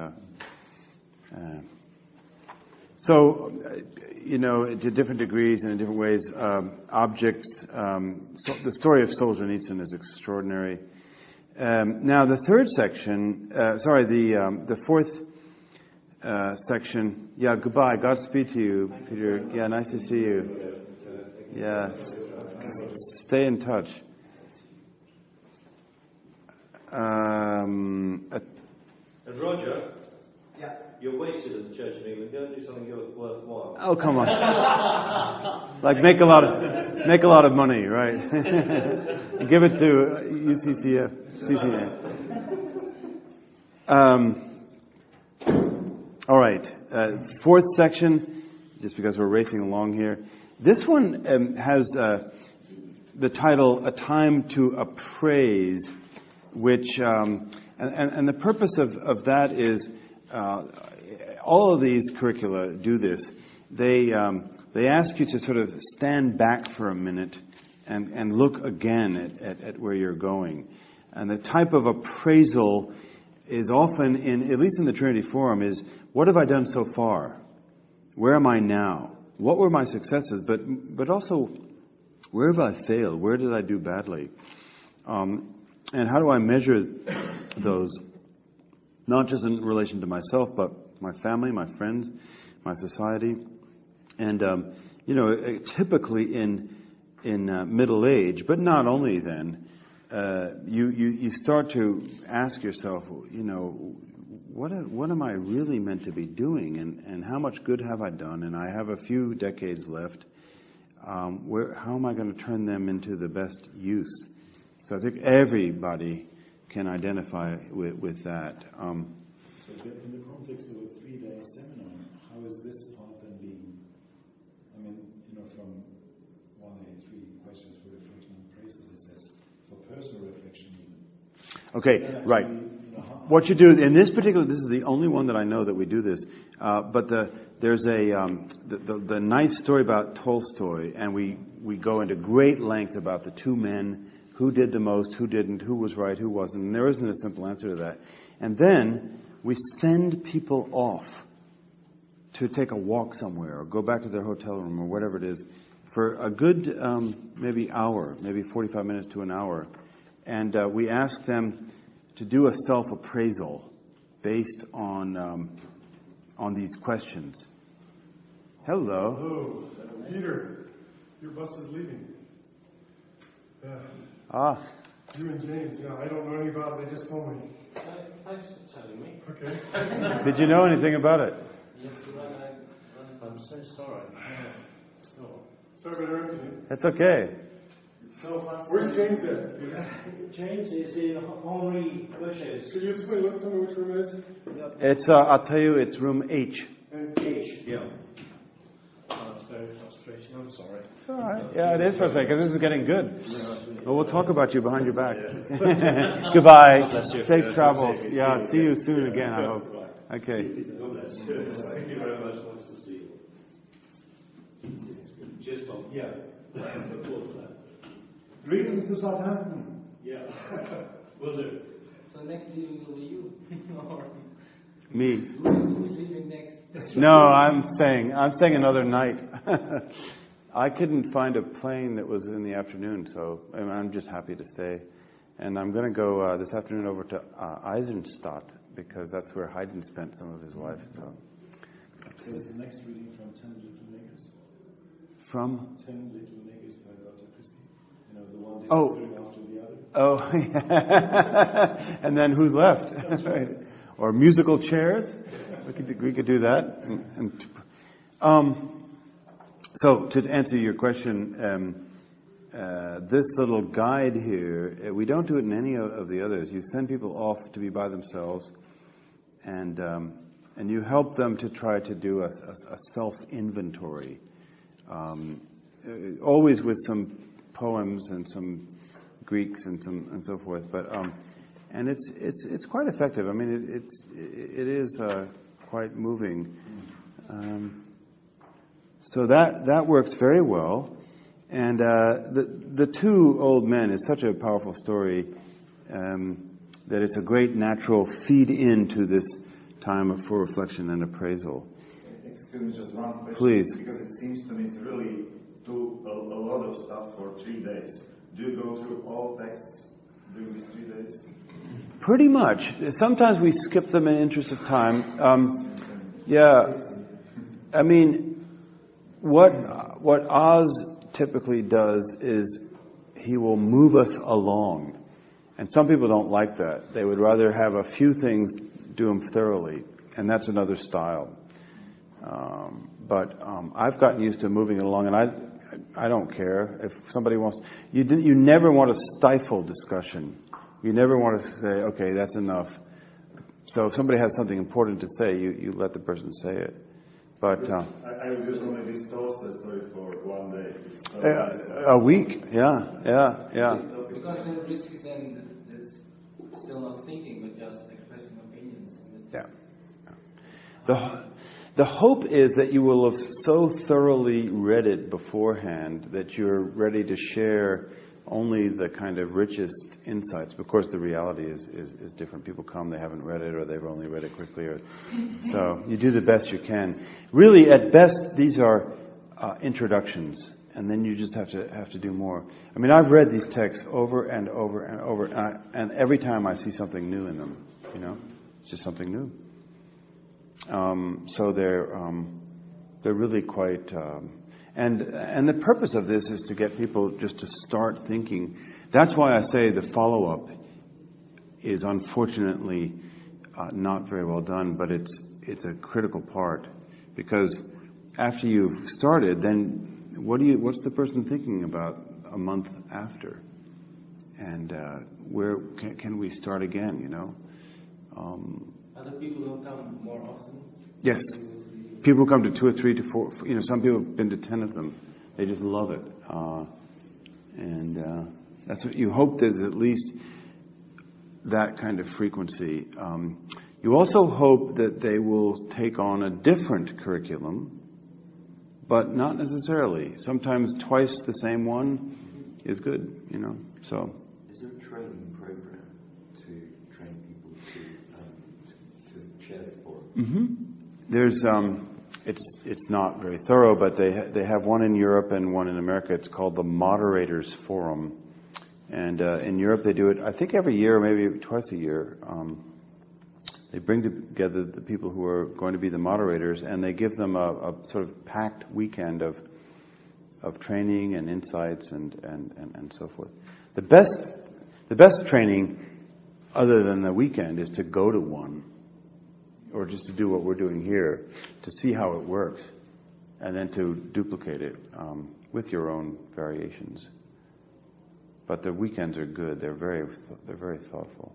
Speaker 13: so, you know, to different degrees and in different ways, objects. The story of Solzhenitsyn is extraordinary. Now, the third section, the fourth section. Yeah, goodbye. Godspeed to you, Peter. Yeah, nice to see you. Yeah, stay in touch.
Speaker 5: And Roger. Yeah. You're wasted at the Church of England. Go and do something worthwhile.
Speaker 13: Oh, come on! Like make a lot of money, right? Give it to CCA. All right, fourth section. Just because we're racing along here, this one has the title "A Time to Appraise," which and the purpose of that is. All of these curricula do this. They ask you to sort of stand back for a minute and look again at where you're going. And the type of appraisal is often, at least in the Trinity Forum, is what have I done so far? Where am I now? What were my successes? But also, where have I failed? Where did I do badly? And how do I measure those? Not just in relation to myself, but my family, my friends, my society. And, you know, typically in middle age, but not only then, you start to ask yourself, you know, what am I really meant to be doing? And how much good have I done? And I have a few decades left. How am I going to turn them into the best use? So I think everybody can identify with that.
Speaker 10: So in the context of a 3-day seminar, how is this part then
Speaker 13: Okay, right. What you do in this particular, this is the only one that I know that we do this. But there's the nice story about Tolstoy, and we go into great length about the two men, who did the most, who didn't, who was right, who wasn't. And there isn't a simple answer to that. And then we send people off to take a walk somewhere or go back to their hotel room or whatever it is for a good maybe hour, maybe 45 minutes to an hour. And we ask them to do a self-appraisal based on these questions. Hello.
Speaker 14: Hello. Peter, your bus is leaving. You and James, I don't know anything about it. They just told me.
Speaker 9: Thanks for telling me.
Speaker 14: Okay.
Speaker 13: Did you know anything about it?
Speaker 9: Yes, I'm so sorry. No.
Speaker 14: Sorry to interrupt you.
Speaker 13: That's okay.
Speaker 14: Where's James at?
Speaker 9: James is in Henri Bushes.
Speaker 14: Could you explain tell me which room it is?
Speaker 13: It's I'll tell you, it's room H.
Speaker 9: H. Yeah. It's very frustrating. I'm sorry.
Speaker 13: It's all right. Yeah, it is frustrating because this is getting good. Well, we'll talk about you behind your back. Goodbye. Safe travels. Yeah, see you soon again, I hope. Okay.
Speaker 5: Thank you very much. Nice to see you. Cheers, Tom. Yeah.
Speaker 8: Greetings to Southampton.
Speaker 5: Yeah. Will do.
Speaker 9: So next leaving will be you.
Speaker 13: Me.
Speaker 9: Who's leaving next?
Speaker 13: No, I'm staying another night. I couldn't find a plane that was in the afternoon, so I'm just happy to stay. And I'm going to go this afternoon over to Eisenstadt because that's where Haydn spent some of his life. So
Speaker 10: is the next reading from 10 Little Niggers?
Speaker 13: From?
Speaker 10: 10 Little Niggers by Dr. Christie. The one disappearing after the other.
Speaker 13: Oh, yeah. And then who's left? Right. Or musical chairs. We could do that. So to answer your question, this little guide here, we don't do it in any of the others. You send people off to be by themselves, and you help them to try to do a self-inventory, always with some poems and some Greeks and so forth. But and it's quite effective. I mean, it is quite moving. So that works very well. And the two old men is such a powerful story that it's a great natural feed into this time for reflection and appraisal.
Speaker 8: Excuse me, just one question.
Speaker 13: Please.
Speaker 8: Because it seems to me to really do a lot of stuff for 3 days. Do you go through all texts during these 3 days?
Speaker 13: Pretty much. Sometimes we skip them in the interest of time. Yeah. I mean, what Oz typically does is he will move us along. And some people don't like that. They would rather have a few things, do them thoroughly. And that's another style. But I've gotten used to moving it along, and I don't care if somebody wants. You never want to stifle discussion. You never want to say, okay, that's enough. So if somebody has something important to say, you let the person say it. But
Speaker 8: I would use only this Tolstoy story for 1 day.
Speaker 13: A week, yeah.
Speaker 9: Because the risk is then it's still not thinking, but just expressing opinions.
Speaker 13: Yeah. The hope is that you will have so thoroughly read it beforehand that you're ready to share only the kind of richest insights. Of course, the reality is different. People come, they haven't read it, or they've only read it quickly. So you do the best you can. Really, at best, these are introductions, and then you just have to do more. I mean, I've read these texts over and over and over, and every time I see something new in them. It's just something new. So they're really quite. And the purpose of this is to get people just to start thinking. That's why I say the follow-up is unfortunately not very well done, but it's a critical part, because after you've started, then what's the person thinking about a month after, and where can we start again?
Speaker 9: Other people will come more often.
Speaker 13: Yes. People come to 2 or 3 to 4. Some people have been to 10 of them. They just love it, and that's what you hope that at least that kind of frequency. You also hope that they will take on a different curriculum, but not necessarily. Sometimes twice the same one is good, So.
Speaker 6: Is there a training program to train people to chair the forum?
Speaker 13: Mm-hmm. There's it's not very thorough, but they have one in Europe and one in America. It's called the Moderators Forum, and in Europe they do it, I think, every year, maybe twice a year. They bring together the people who are going to be the moderators, and they give them a sort of packed weekend of training and insights and so forth. The best training, other than the weekend, is to go to one, or just to do what we're doing here, to see how it works, and then to duplicate it with your own variations. But the weekends are good. They're very thoughtful.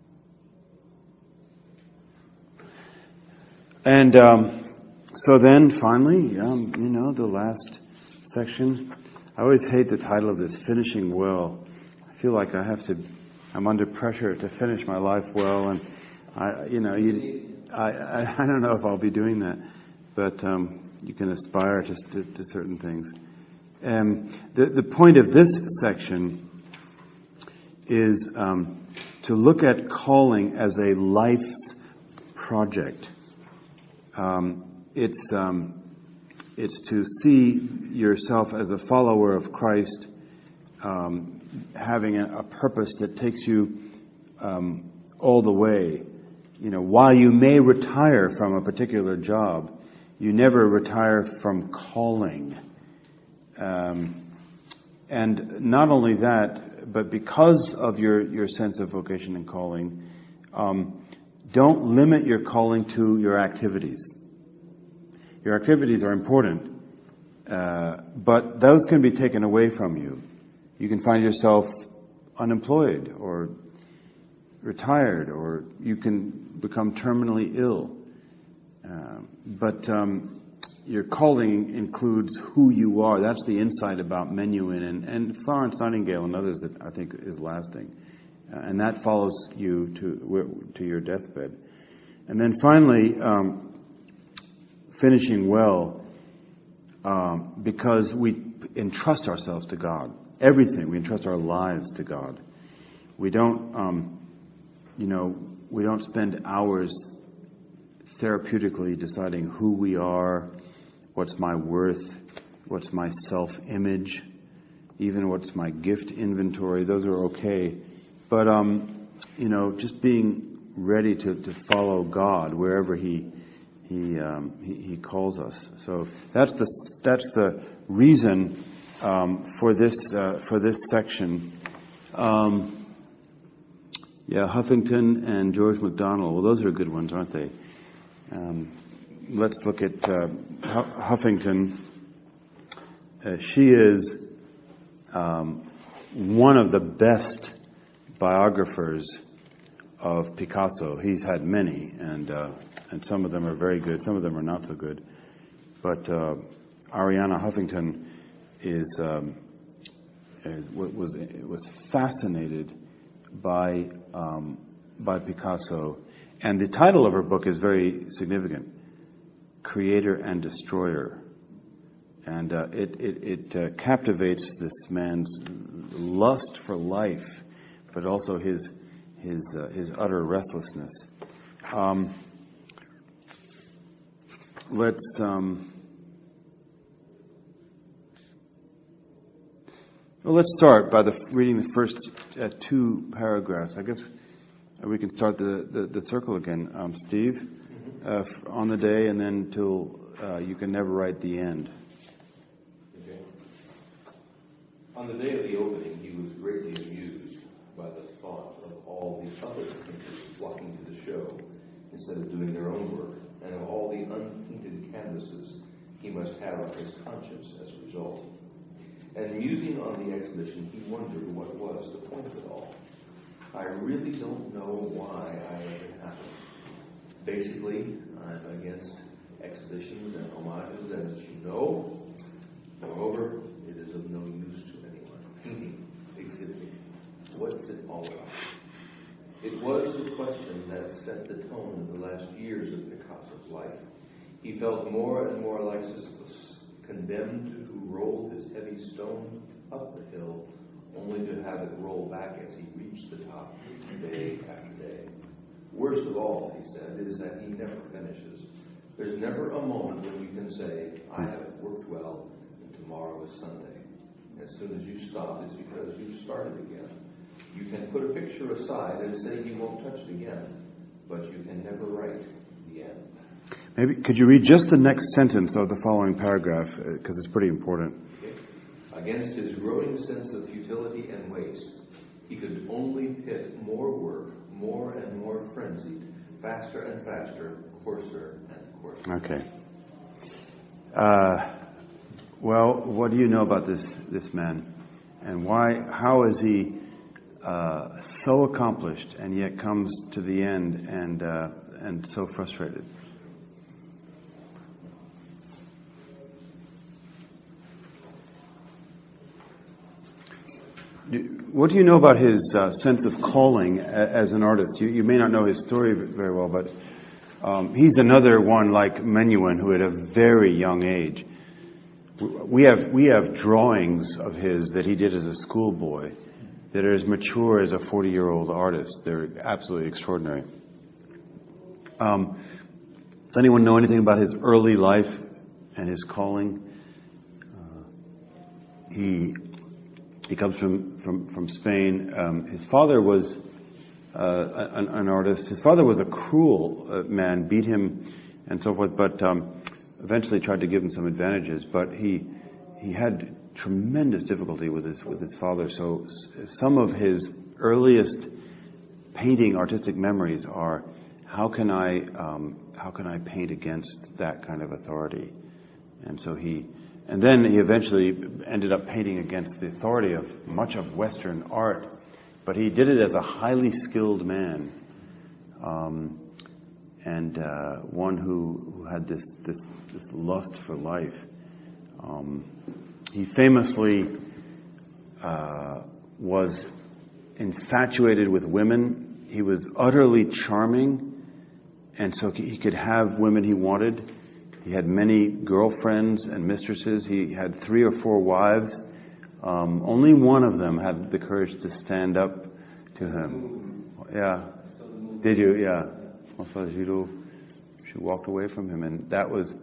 Speaker 13: And so then, finally, the last section. I always hate the title of this, Finishing Well. I feel like I'm under pressure to finish my life well, and I don't know if I'll be doing that, but you can aspire to certain things. The point of this section is to look at calling as a life's project. It's to see yourself as a follower of Christ, having a purpose that takes you all the way. While you may retire from a particular job, you never retire from calling. And not only that, but because of your sense of vocation and calling, don't limit your calling to your activities. Your activities are important, but those can be taken away from you. You can find yourself unemployed or retired, or you can become terminally ill. But your calling includes who you are. That's the insight about Menuhin and Florence Nightingale and others that I think is lasting. And that follows you to your deathbed. And then finally, finishing well, because we entrust ourselves to God. Everything, we entrust our lives to God. We don't, we don't spend hours therapeutically deciding who we are, what's my worth, what's my self-image, even what's my gift inventory. Those are okay. But, just being ready to follow God wherever He calls us. So that's the reason for this section. Huffington and George MacDonald. Well, those are good ones, aren't they? Let's look at Huffington. She is one of the best biographers of Picasso. He's had many, and some of them are very good. Some of them are not so good. But Arianna Huffington was fascinated by Picasso, and the title of her book is very significant: Creator and Destroyer. And it captivates this man's lust for life, but also his utter restlessness. Let's start by reading the first two paragraphs. I guess we can start the circle again, Steve, on the day, and then till you can never write the end.
Speaker 6: Okay. On the day of the opening, he was greatly amused by the thought of all the other painters flocking to the show instead of doing their own work, and of all the unpainted canvases he must have on his conscience as a result. And musing on the exhibition, he wondered what was the point of it all. I really don't know why I let it happen. Basically, I'm against exhibitions and homages, as you know. Moreover, it is of no use to anyone. Painting, exhibiting, what's it all about? It was the question that set the tone of the last years of Picasso's life. He felt more and more like Sisyphus, condemned to roll his heavy stone up the hill, only to have it roll back as he reached the top, day after day. Worst of all, he said, is that he never finishes. There's never a moment when you can say, I have worked well, and tomorrow is Sunday. As soon as you stop, it's because you've started again. You can put a picture aside and say you won't touch it again, but you can never write the end.
Speaker 13: Maybe could you read just the next sentence of the following paragraph, because it's pretty important.
Speaker 6: Okay. Against his growing sense of futility and waste, he could only pit more work, more and more frenzied, faster and faster, coarser and coarser.
Speaker 13: Okay. Well, what do you know about this man, and why? How is he so accomplished and yet comes to the end and so frustrated? What do you know about his sense of calling as an artist? You may not know his story very well, but he's another one like Menuhin who at a very young age. We have drawings of his that he did as a schoolboy that are as mature as a 40-year-old artist. They're absolutely extraordinary. Does anyone know anything about his early life and his calling? He comes from Spain. His father was an artist. His father was a cruel man, beat him and so forth, but eventually tried to give him some advantages. But he had tremendous difficulty with his father. So some of his earliest painting artistic memories are, how can I paint against that kind of authority? And then he eventually ended up painting against the authority of much of Western art, but he did it as a highly skilled man, and one who had this lust for life. He famously was infatuated with women. He was utterly charming, and so he could have women he wanted. He had many girlfriends and mistresses. He had 3 or 4 wives. Only one of them had the courage to stand up to him. Yeah. Did you? Yeah. François Giraud. She walked away from him, and that was.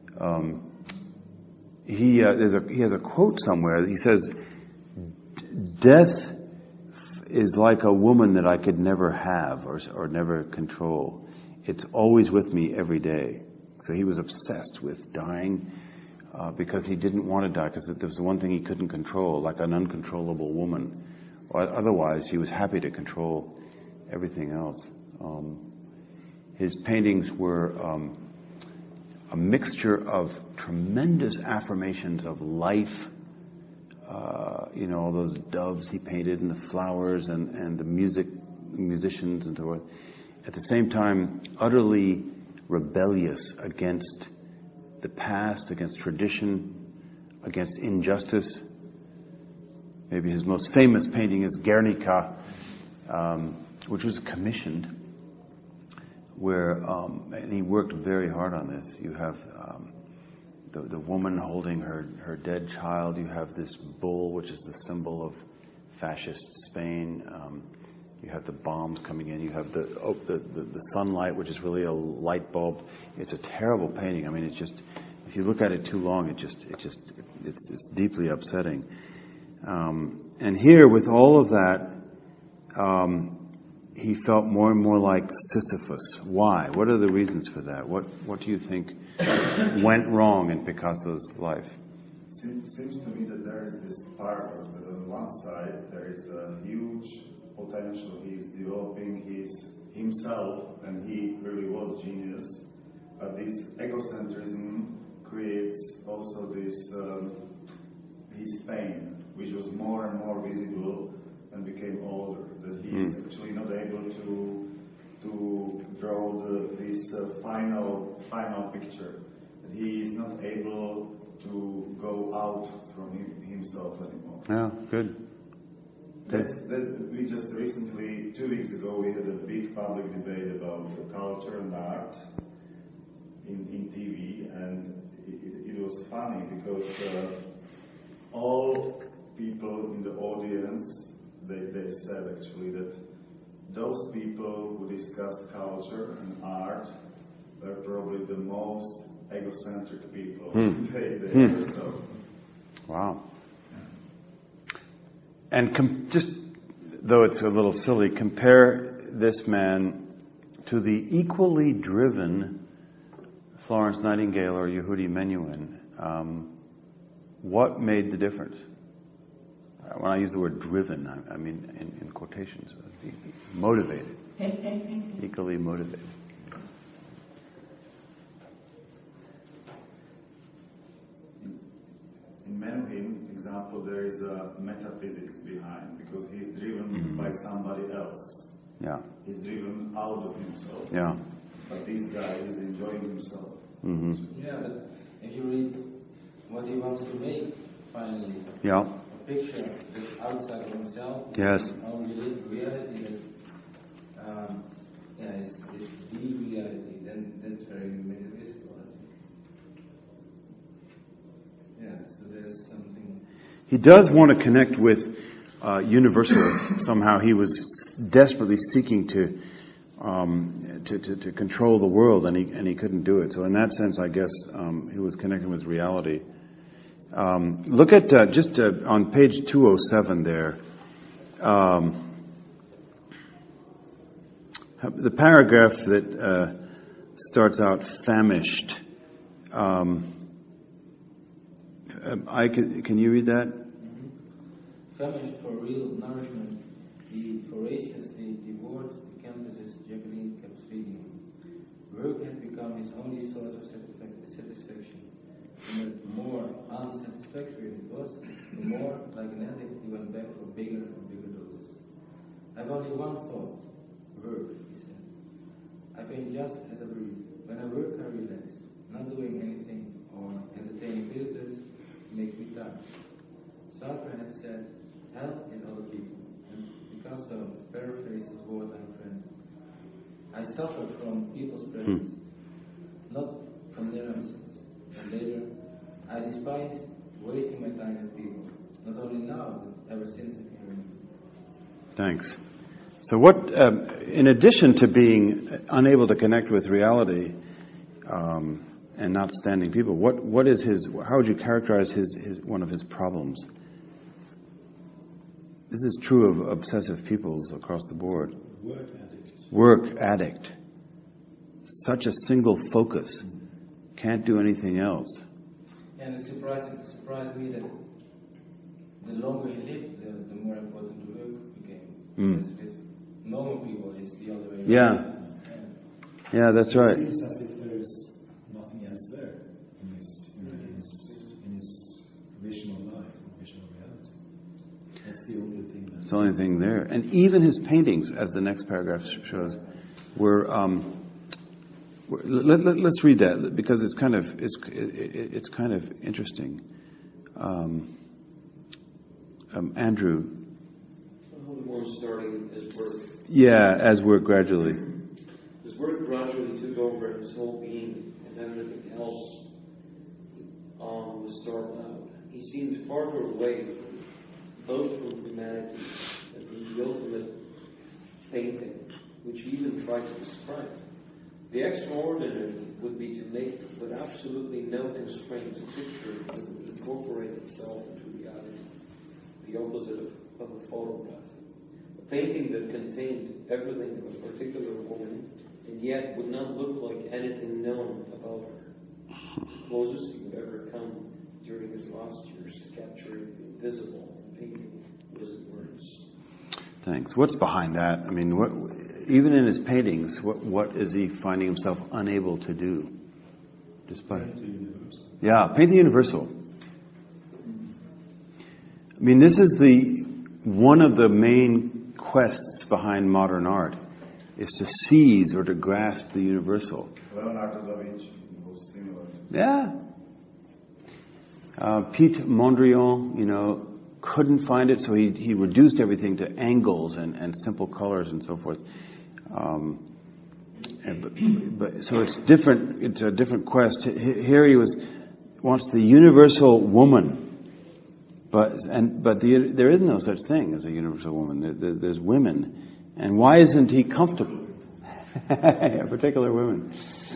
Speaker 13: He has a quote somewhere. He says, "Death is like a woman that I could never have or never control. It's always with me every day." So he was obsessed with dying because he didn't want to die, because there was the one thing he couldn't control, like an uncontrollable woman. Otherwise, he was happy to control everything else. His paintings were a mixture of tremendous affirmations of life. All those doves he painted, and the flowers, and the musicians, and so forth. At the same time, utterly rebellious against the past, against tradition, against injustice. Maybe his most famous painting is Guernica, which was commissioned, and he worked very hard on this. You have the woman holding her dead child. You have this bull, which is the symbol of fascist Spain. You have the bombs coming in. You have the sunlight, which is really a light bulb. It's a terrible painting. I mean, it's just, if you look at it too long, it's deeply upsetting. And here, with all of that, he felt more and more like Sisyphus. Why? What are the reasons for that? What do you think went wrong in Picasso's life?
Speaker 8: Seems to me that there is this paradox that on one side there is a huge potential. He's developing himself, and he really was genius. But this egocentrism creates also this his pain, which was more and more visible and became older. That he is actually not able to draw this final picture. That he is not able to go out from himself anymore.
Speaker 13: Yeah, good.
Speaker 8: That's we just recently, 2 weeks ago, we had a big public debate about culture and art in TV, and it was funny because all people in the audience, they said actually that those people who discuss culture and art are probably the most egocentric people they ever saw.
Speaker 13: Wow. And just, though it's a little silly, compare this man to the equally driven Florence Nightingale or Yehudi Menuhin. What made the difference? When I use the word driven, I mean in quotations, motivated, equally motivated.
Speaker 8: In Menuhin, example, there is a metaphysics behind, because he is driven by somebody else.
Speaker 13: Yeah.
Speaker 8: He's driven out of himself.
Speaker 13: Yeah.
Speaker 8: But this guy is enjoying himself.
Speaker 9: Yeah, but if you read what he wants to make, finally,
Speaker 13: yeah.
Speaker 9: a picture that's outside of himself,
Speaker 13: yes.
Speaker 9: Our reality is, it's the reality, then that's very metaphysical, I think. Yeah, so there's something.
Speaker 13: He does want to connect with universalists. Somehow he was desperately seeking to control the world, and he couldn't do it. So in that sense, I guess he was connecting with reality. Look at just on page 207 there. The paragraph that starts out famished. Can you read that?
Speaker 9: Famished for real nourishment, he voraciously devoured the canvases Jacqueline kept feeding him. Work had become his only source of satisfaction. And the more unsatisfactory it was, the more, like an addict, he went back for bigger and bigger doses. I've only one thought, work, he said. I paint just as I breathe. When I work, I relax. Not doing anything or entertaining visitors makes me tired. Sartre had said, hell is other people. And Picasso paraphrased his wartime friend. I suffer from people's presence, not from their absence. And later, I despise wasting my time with people. Not only now, but ever since I came in.
Speaker 13: Thanks. So what, in addition to being unable to connect with reality and not standing people, what is his, how would you characterize his one of his problems? This is true of obsessive peoples across the board.
Speaker 10: Work addict.
Speaker 13: Work addict. Such a single focus. Can't do anything else.
Speaker 9: And it surprised me that the longer he lived, the more important the work became. With normal people, it's the other way around.
Speaker 13: Yeah, that's right.
Speaker 10: It seems as if there's nothing else there in his vision of life, vision of reality. That's the only thing.
Speaker 13: It's the only thing there. And even his paintings, as the next paragraph shows, were. Let's read that because it's kind of interesting. Andrew.
Speaker 4: More starting as work.
Speaker 13: Yeah, as work gradually.
Speaker 4: His work gradually took over his whole being, and everything else was starved out. He seemed farther away, both from humanity and from the ultimate painting, which he even tried to describe. The extraordinary would be to make, with absolutely no constraints, a picture that would incorporate itself into reality, the opposite of a photograph. A painting that contained everything of a particular woman, and yet would not look like anything known about her. The closest he would ever come during his last years to capturing the invisible in painting was in words.
Speaker 13: Thanks. What's behind that? I mean, even in his paintings, what is he finding himself unable to do? Despite
Speaker 10: Paint the universal.
Speaker 13: Yeah, paint the universal. I mean, this is one of the main quests behind modern art, is to seize or to grasp the universal.
Speaker 8: Leonardo da Vinci was similar.
Speaker 13: Yeah. Pete Mondrian, couldn't find it, so he reduced everything to angles and simple colors and so forth. But so it's different. It's a different quest. Here he wants the universal woman, but there is no such thing as a universal woman. There's women, and why isn't he comfortable? Particular women.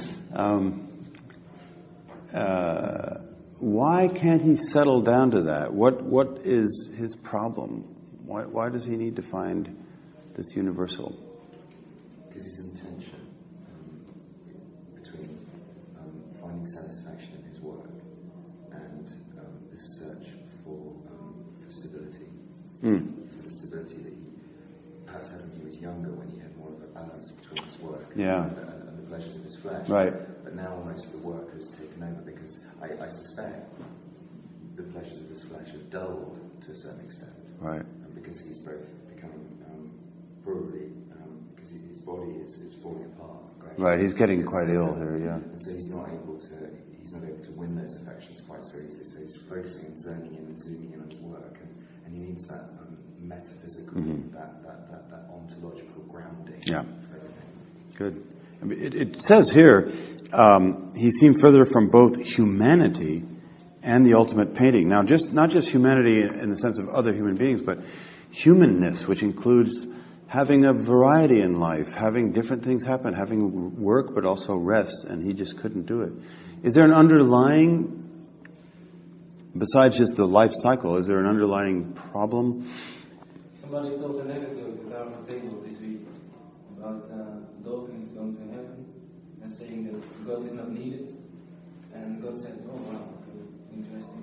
Speaker 13: Why can't he settle down to that? What is his problem? Why does he need to find this universal?
Speaker 7: Because his intention between finding satisfaction in his work and the search for stability. The stability that he perhaps had when he was younger, when he had more of a balance between his work and the pleasures of his flesh.
Speaker 13: Right.
Speaker 7: But now most of the work has taken over because I suspect the pleasures of his flesh have dulled to a certain extent.
Speaker 13: Right.
Speaker 7: Because he's both becoming probably because his body is falling apart. Gradually.
Speaker 13: Right. He's getting quite ill here. Yeah.
Speaker 7: And so he's not able to win those affections quite so easily. So he's focusing and zoning in and zooming in on his work, and he needs that metaphysical, that ontological grounding.
Speaker 13: Yeah. Good. I mean, it says here. He seemed further from both humanity and the ultimate painting. Now, not just humanity in the sense of other human beings, but humanness, which includes having a variety in life, having different things happen, having work, but also rest, and he just couldn't do it. Is there an underlying, besides just the life cycle, is there an underlying problem?
Speaker 9: Somebody told a negative at our table this week about dolphins going to heaven and saying that God is not needed, and God said, "Oh wow, interesting."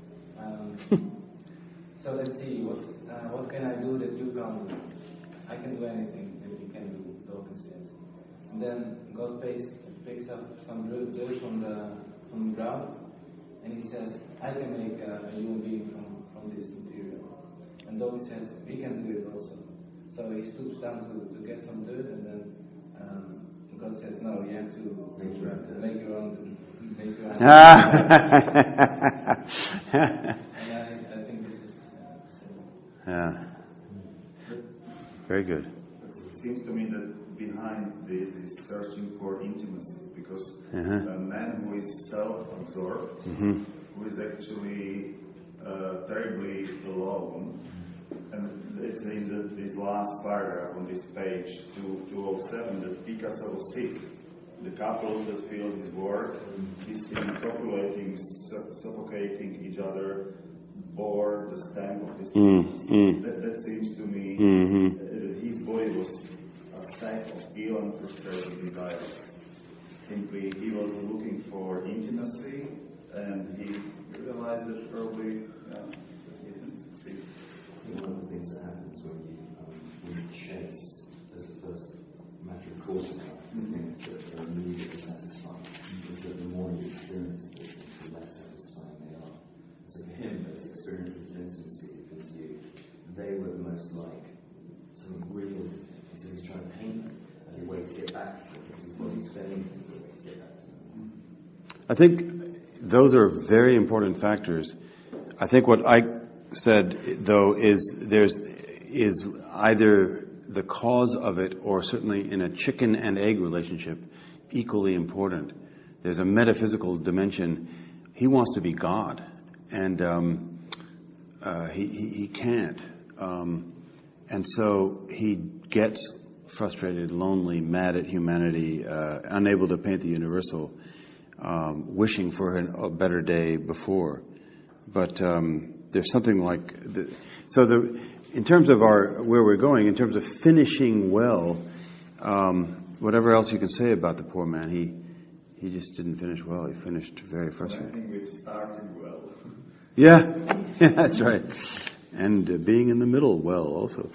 Speaker 9: So let's see, what can I do that you can't do? I can do anything that you can do, Dawkins says. And then God picks up some dirt from the ground, and he says, "I can make a human being from this material." And Dawkins says, "We can do it also." So he stoops down to get some dirt, and then God says, "No, you have to make your own." And I think this is
Speaker 13: yeah. Very good.
Speaker 8: It seems to me that behind this is searching for intimacy, because a man who is self-absorbed, who is actually terribly alone, and it's in this last paragraph on this page 207 that Picasso was sick. The couple that filled his work, he's seen copulating, suffocating each other, bore the stamp of this. That seems to me that his body was a sack of ill and frustrated desires. Simply, he was looking for intimacy, and he realized that probably he didn't succeed.
Speaker 7: One of the things that happens when you chase as the first matter of course the things that are immediately satisfying is that the more you experience this, the less satisfying they are. So for him, those experiences of intimacy with his youth, they were the most like something real. And so he's trying to paint them as a way to get back to them, because his body's failing him as a way to get back to them.
Speaker 13: I think those are very important factors. I think what I said, though, is either the cause of it, or certainly in a chicken and egg relationship, equally important. There's a metaphysical dimension. He wants to be God, and he can't. And so he gets frustrated, lonely, mad at humanity, unable to paint the universal, wishing for a better day before. But there's something like in terms of where we're going, in terms of finishing well, whatever else you can say about the poor man, he just didn't finish well. He finished very frustrated.
Speaker 8: I think we started well.
Speaker 13: Yeah, that's right. And being in the middle well also.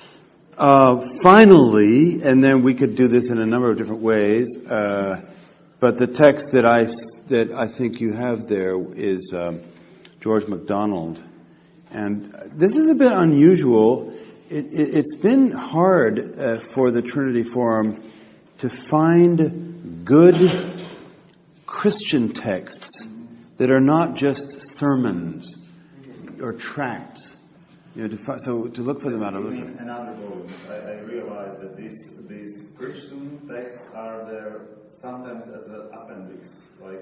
Speaker 13: Finally, and then we could do this in a number of different ways, but the text that I think you have there is George MacDonald. And this is a bit unusual. It's been hard for the Trinity Forum to find good Christian texts that are not just sermons or tracts. to look for them out of
Speaker 8: in another volume, I realized that these Christian texts are there sometimes as an appendix, like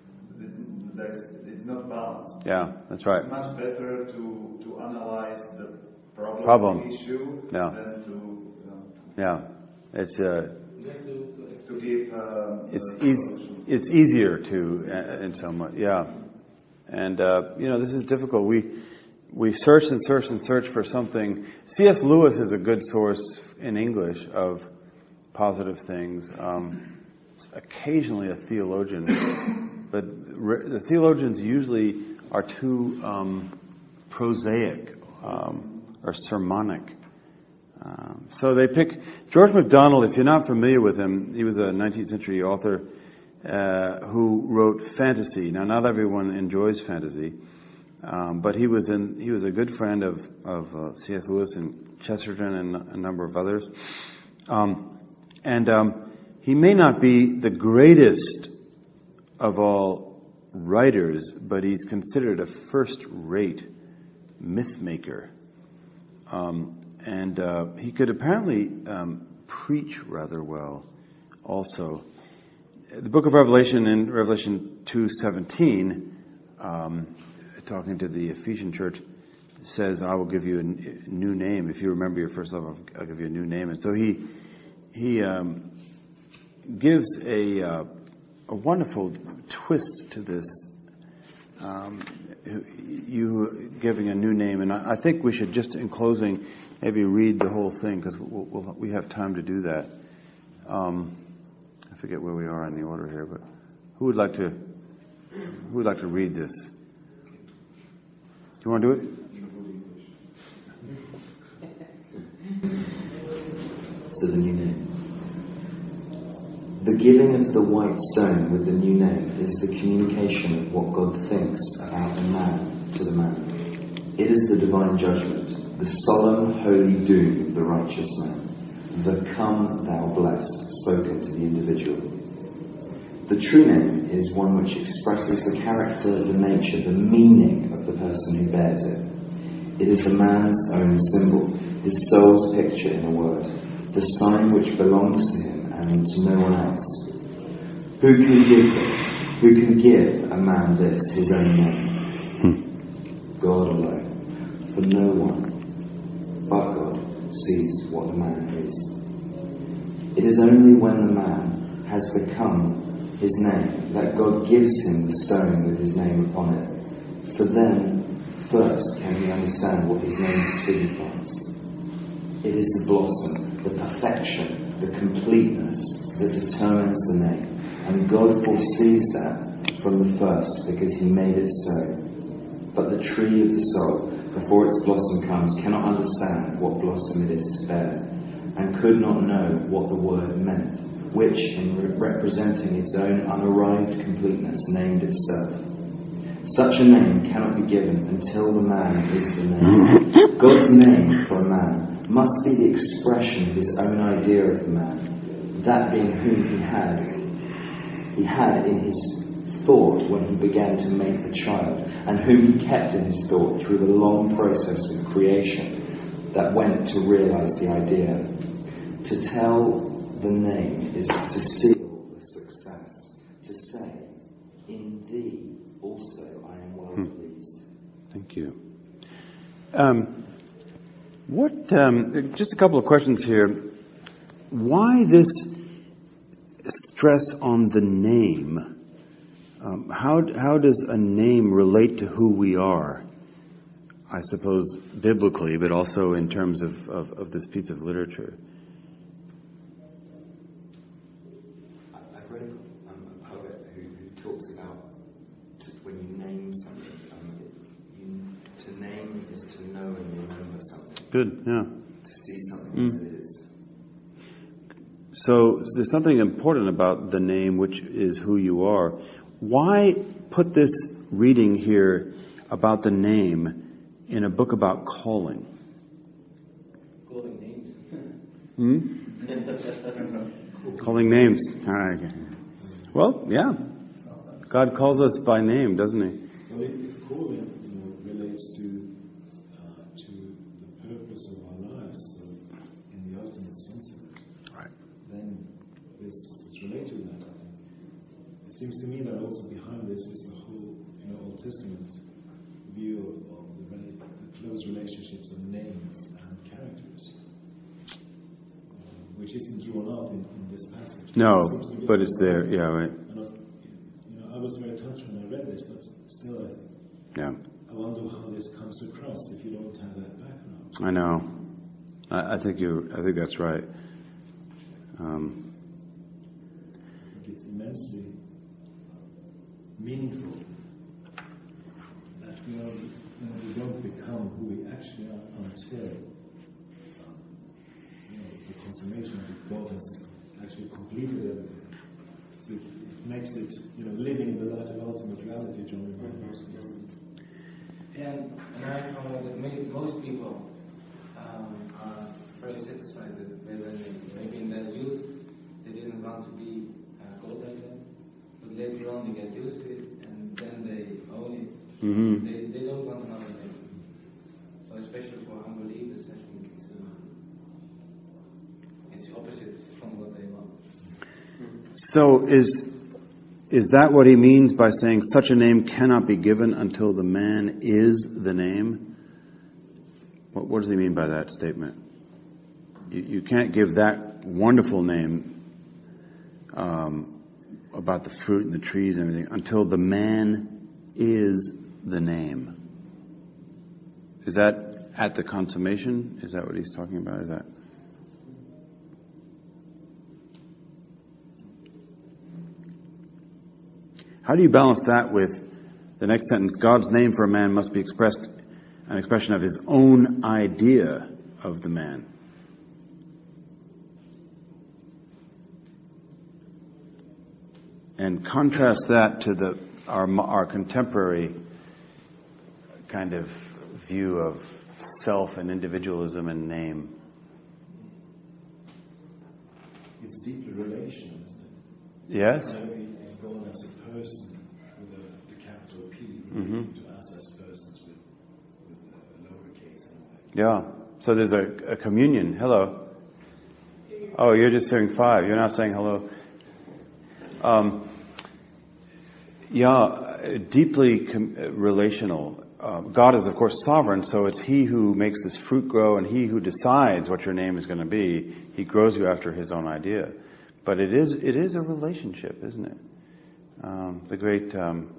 Speaker 8: it's not balanced.
Speaker 13: Yeah, that's right.
Speaker 8: It's much better to analyze the problem. The issue than to.
Speaker 13: Yeah, it's
Speaker 8: to give.
Speaker 13: It's easier to in some way. Yeah, and this is difficult. We search and search and search for something. C.S. Lewis is a good source in English of positive things. Occasionally a theologian, but the theologians usually are too prosaic or sermonic. So they pick George MacDonald. If you're not familiar with him, he was a 19th century author who wrote fantasy. Now, not everyone enjoys fantasy. But he was a good friend of C.S. Lewis and Chesterton and a number of others. He may not be the greatest of all writers, but he's considered a first-rate myth maker. He could apparently preach rather well also. The book of Revelation, in Revelation 2:17, talking to the Ephesian church, says, "I will give you a new name. If you remember your first love, I'll give you a new name." And so he gives a wonderful twist to this. You giving a new name, and I think we should just, in closing, maybe read the whole thing because we have time to do that. I forget where we are in the order here, but who would like to read this? You want to do it?
Speaker 2: So the new name. The giving of the white stone with the new name is the communication of what God thinks about a man to the man. It is the divine judgment, the solemn, holy doom of the righteous man, the "Come, thou blessed," spoken to the individual. The true name is one which expresses the character, the nature, the meaning of the person who bears it. It is the man's own symbol, his soul's picture in a word, the sign which belongs to him and to no one else. Who can give this? Who can give a man this, his own name? God alone. For no one but God sees what the man is. It is only when the man has become his name that God gives him the stone with his name upon it. For then first can he understand what his name signifies. It is the blossom, the perfection, the completeness that determines the name. And God foresees that from the first because he made it so. But the tree of the soul, before its blossom comes, cannot understand what blossom it is to bear, and could not know what the word meant, which, in representing its own unarrived completeness, named itself. Such a name cannot be given until the man is the name. God's name for a man must be the expression of his own idea of the man, that being whom he had in his thought when he began to make the child, and whom he kept in his thought through the long process of creation that went to realize the idea. To tell the name is to seal the success, to say, "In thee also I am well pleased."
Speaker 13: Thank you. Just a couple of questions here. Why this stress on the name? How does a name relate to who we are? I suppose biblically, but also in terms of this piece of literature.
Speaker 2: I've read a poet who talks about when you name something, to name is to know and remember something.
Speaker 13: Good, yeah.
Speaker 2: To see something as it is.
Speaker 13: So there's something important about the name, which is who you are. Why put this reading here about the name in a book about calling?
Speaker 9: Calling names.
Speaker 13: Calling names. All right. Well, yeah. God calls us by name, doesn't he?
Speaker 10: Well, if calling relates to is related to that. It seems to me that also behind this is the whole, Old Testament view of the close relationships of names and characters, which isn't drawn out in this passage.
Speaker 13: No, but it's there. Yeah, right.
Speaker 10: And I was very touched when I read this, but still, I wonder how this comes across if you don't have that background.
Speaker 13: I know. I think that's right.
Speaker 10: I think it's immensely meaningful that we don't become who we actually are until the consummation that God has actually completed everything. So it makes it, living in the light of ultimate reality, John remembers.
Speaker 9: And I found out that most people are very satisfied with where they live. Maybe in their youth they didn't want to be called like that, but later on they get used to it and then they own it.
Speaker 13: Mm-hmm.
Speaker 9: They don't want another name. So especially for unbelievers, I think it's opposite from what they want.
Speaker 13: So is that what he means by saying such a name cannot be given until the man is the name? What does he mean by that statement? You can't give that wonderful name about the fruit and the trees and everything until the man is the name. Is that at the consummation? Is that what he's talking about? Is that? How do you balance that with the next sentence? God's name for a man must be expressed, an expression of his own idea of the man. And contrast that to our contemporary kind of view of self and individualism and name.
Speaker 10: It's deeply relational, isn't it?
Speaker 13: Yes?
Speaker 10: God as a person with the capital P, to us as persons with a lowercase.
Speaker 13: Yeah. So there's a communion. Hello. Oh, you're just saying 5. You're not saying hello. Deeply relational. God is, of course, sovereign, so it's He who makes this fruit grow and He who decides what your name is going to be. He grows you after His own idea. But it is a relationship, isn't it? The great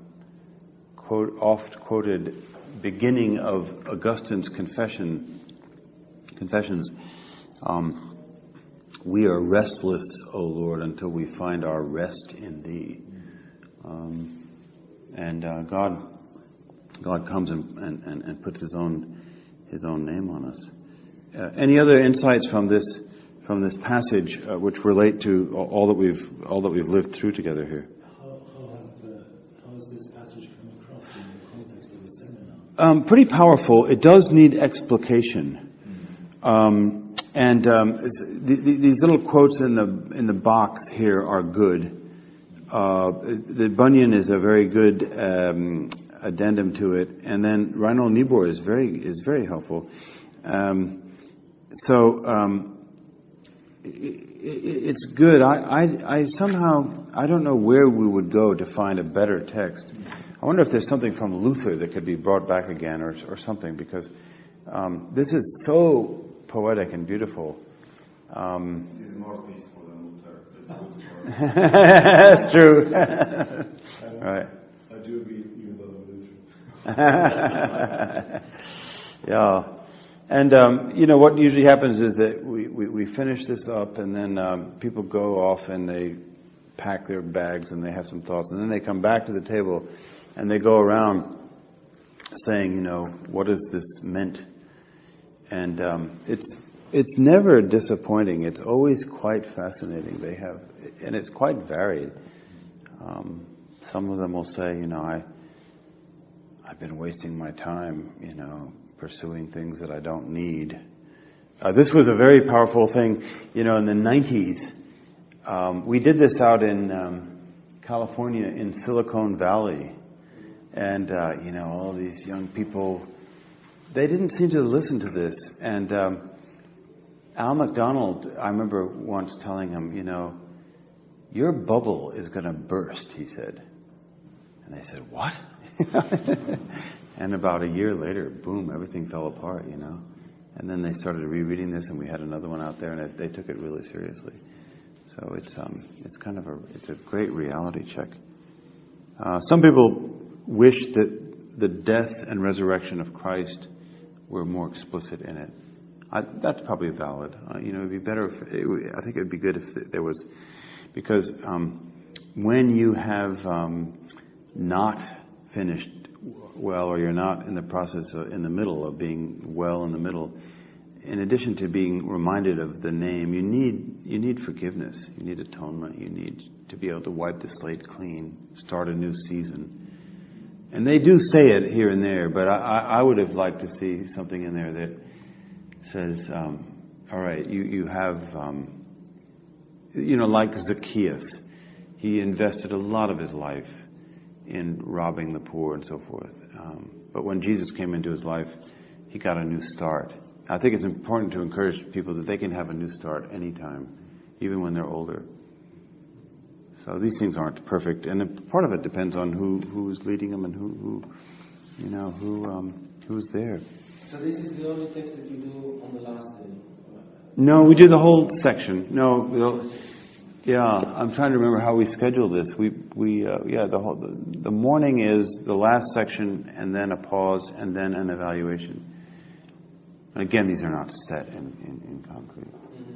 Speaker 13: oft-quoted beginning of Augustine's Confessions, we are restless, O Lord, until we find our rest in Thee. God comes and puts His own name on us. Any other insights from this passage which relate to all that we've lived through together here?
Speaker 10: How has this passage come across in the context of the seminar?
Speaker 13: Pretty powerful. It does need explication. These little quotes in the box here are good. The Bunyan is a very good addendum to it, and then Reinhold Niebuhr is very helpful. It's good. I somehow don't know where we would go to find a better text. I wonder if there's something from Luther that could be brought back again, or something, because this is so poetic and beautiful.
Speaker 8: He's more peaceful than Luther.
Speaker 13: That's true. Right.
Speaker 10: I do agree, even though I'm Lutheran.
Speaker 13: Yeah. And, what usually happens is that we finish this up, and then people go off and they pack their bags and they have some thoughts, and then they come back to the table and they go around saying, what is this meant? And it's never disappointing. It's always quite fascinating. And it's quite varied. Some of them will say, I've been wasting my time, pursuing things that I don't need. This was a very powerful thing, in the 90s. We did this out in California, in Silicon Valley. And, all these young people, they didn't seem to listen to this. And Al McDonald, I remember once telling him, your bubble is going to burst, he said. And they said, what? And about a year later, boom, everything fell apart, And then they started rereading this, and we had another one out there, and they took it really seriously. So it's kind of it's a great reality check. Some people wish that the death and resurrection of Christ were more explicit in it. That's probably valid. It'd be better I think it'd be good if there was, because when you have not finished well, or you're not in the process in the middle of being well in the middle, in addition to being reminded of the name, you need forgiveness, you need atonement, you need to be able to wipe the slate clean, start a new season. And they do say it here and there, but I would have liked to see something in there that says, all right, you have, like Zacchaeus, he invested a lot of his life in robbing the poor and so forth. But when Jesus came into his life, he got a new start. I think it's important to encourage people that they can have a new start anytime, even when they're older. So these things aren't perfect, and part of it depends on who's leading them and who's there.
Speaker 9: So this is the only text that you do on the last day?
Speaker 13: No, we do the whole section. No, yeah, I'm trying to remember how we schedule this. The morning is the last section, and then a pause, and then an evaluation. And again, these are not set in concrete.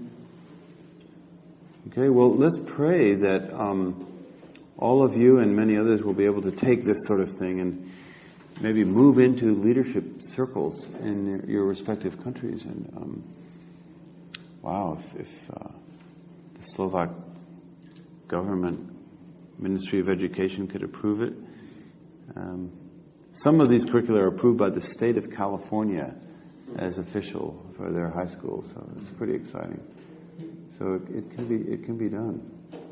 Speaker 13: Okay, well, let's pray that all of you and many others will be able to take this sort of thing and maybe move into leadership circles in your respective countries. And wow, if the Slovak government Ministry of Education could approve it. Some of these curricula are approved by the state of California as official for their high school, so it's pretty exciting. So it can be done.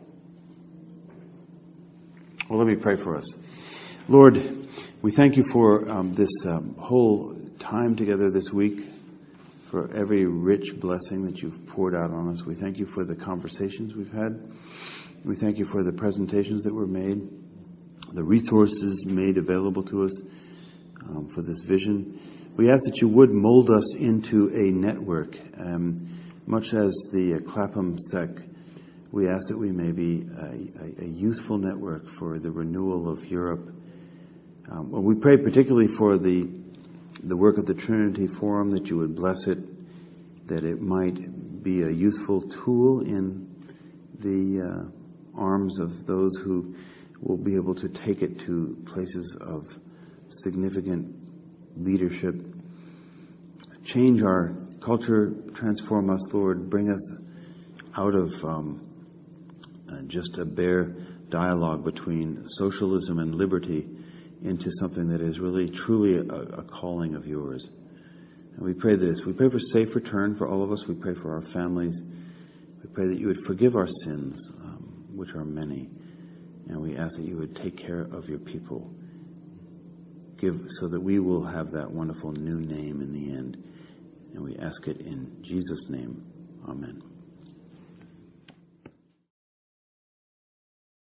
Speaker 13: Well, let me pray for us. Lord, we thank you for this whole time together this week, for every rich blessing that you've poured out on us. We thank you for the conversations we've had. We thank you for the presentations that were made, the resources made available to us for this vision. We ask that you would mold us into a network, much as the Clapham Sec. We ask that we may be a useful network for the renewal of Europe. Well, we pray particularly for the work of the Trinity Forum, that you would bless it, that it might be a useful tool in the arms of those who will be able to take it to places of significant leadership. Change our culture, transform us, Lord, bring us out of just a bare dialogue between socialism and liberty into something that is really, truly a calling of yours. And we pray this. We pray for safe return for all of us. We pray for our families. We pray that you would forgive our sins, which are many. And we ask that you would take care of your people. So that we will have that wonderful new name in the end. And we ask it in Jesus' name. Amen.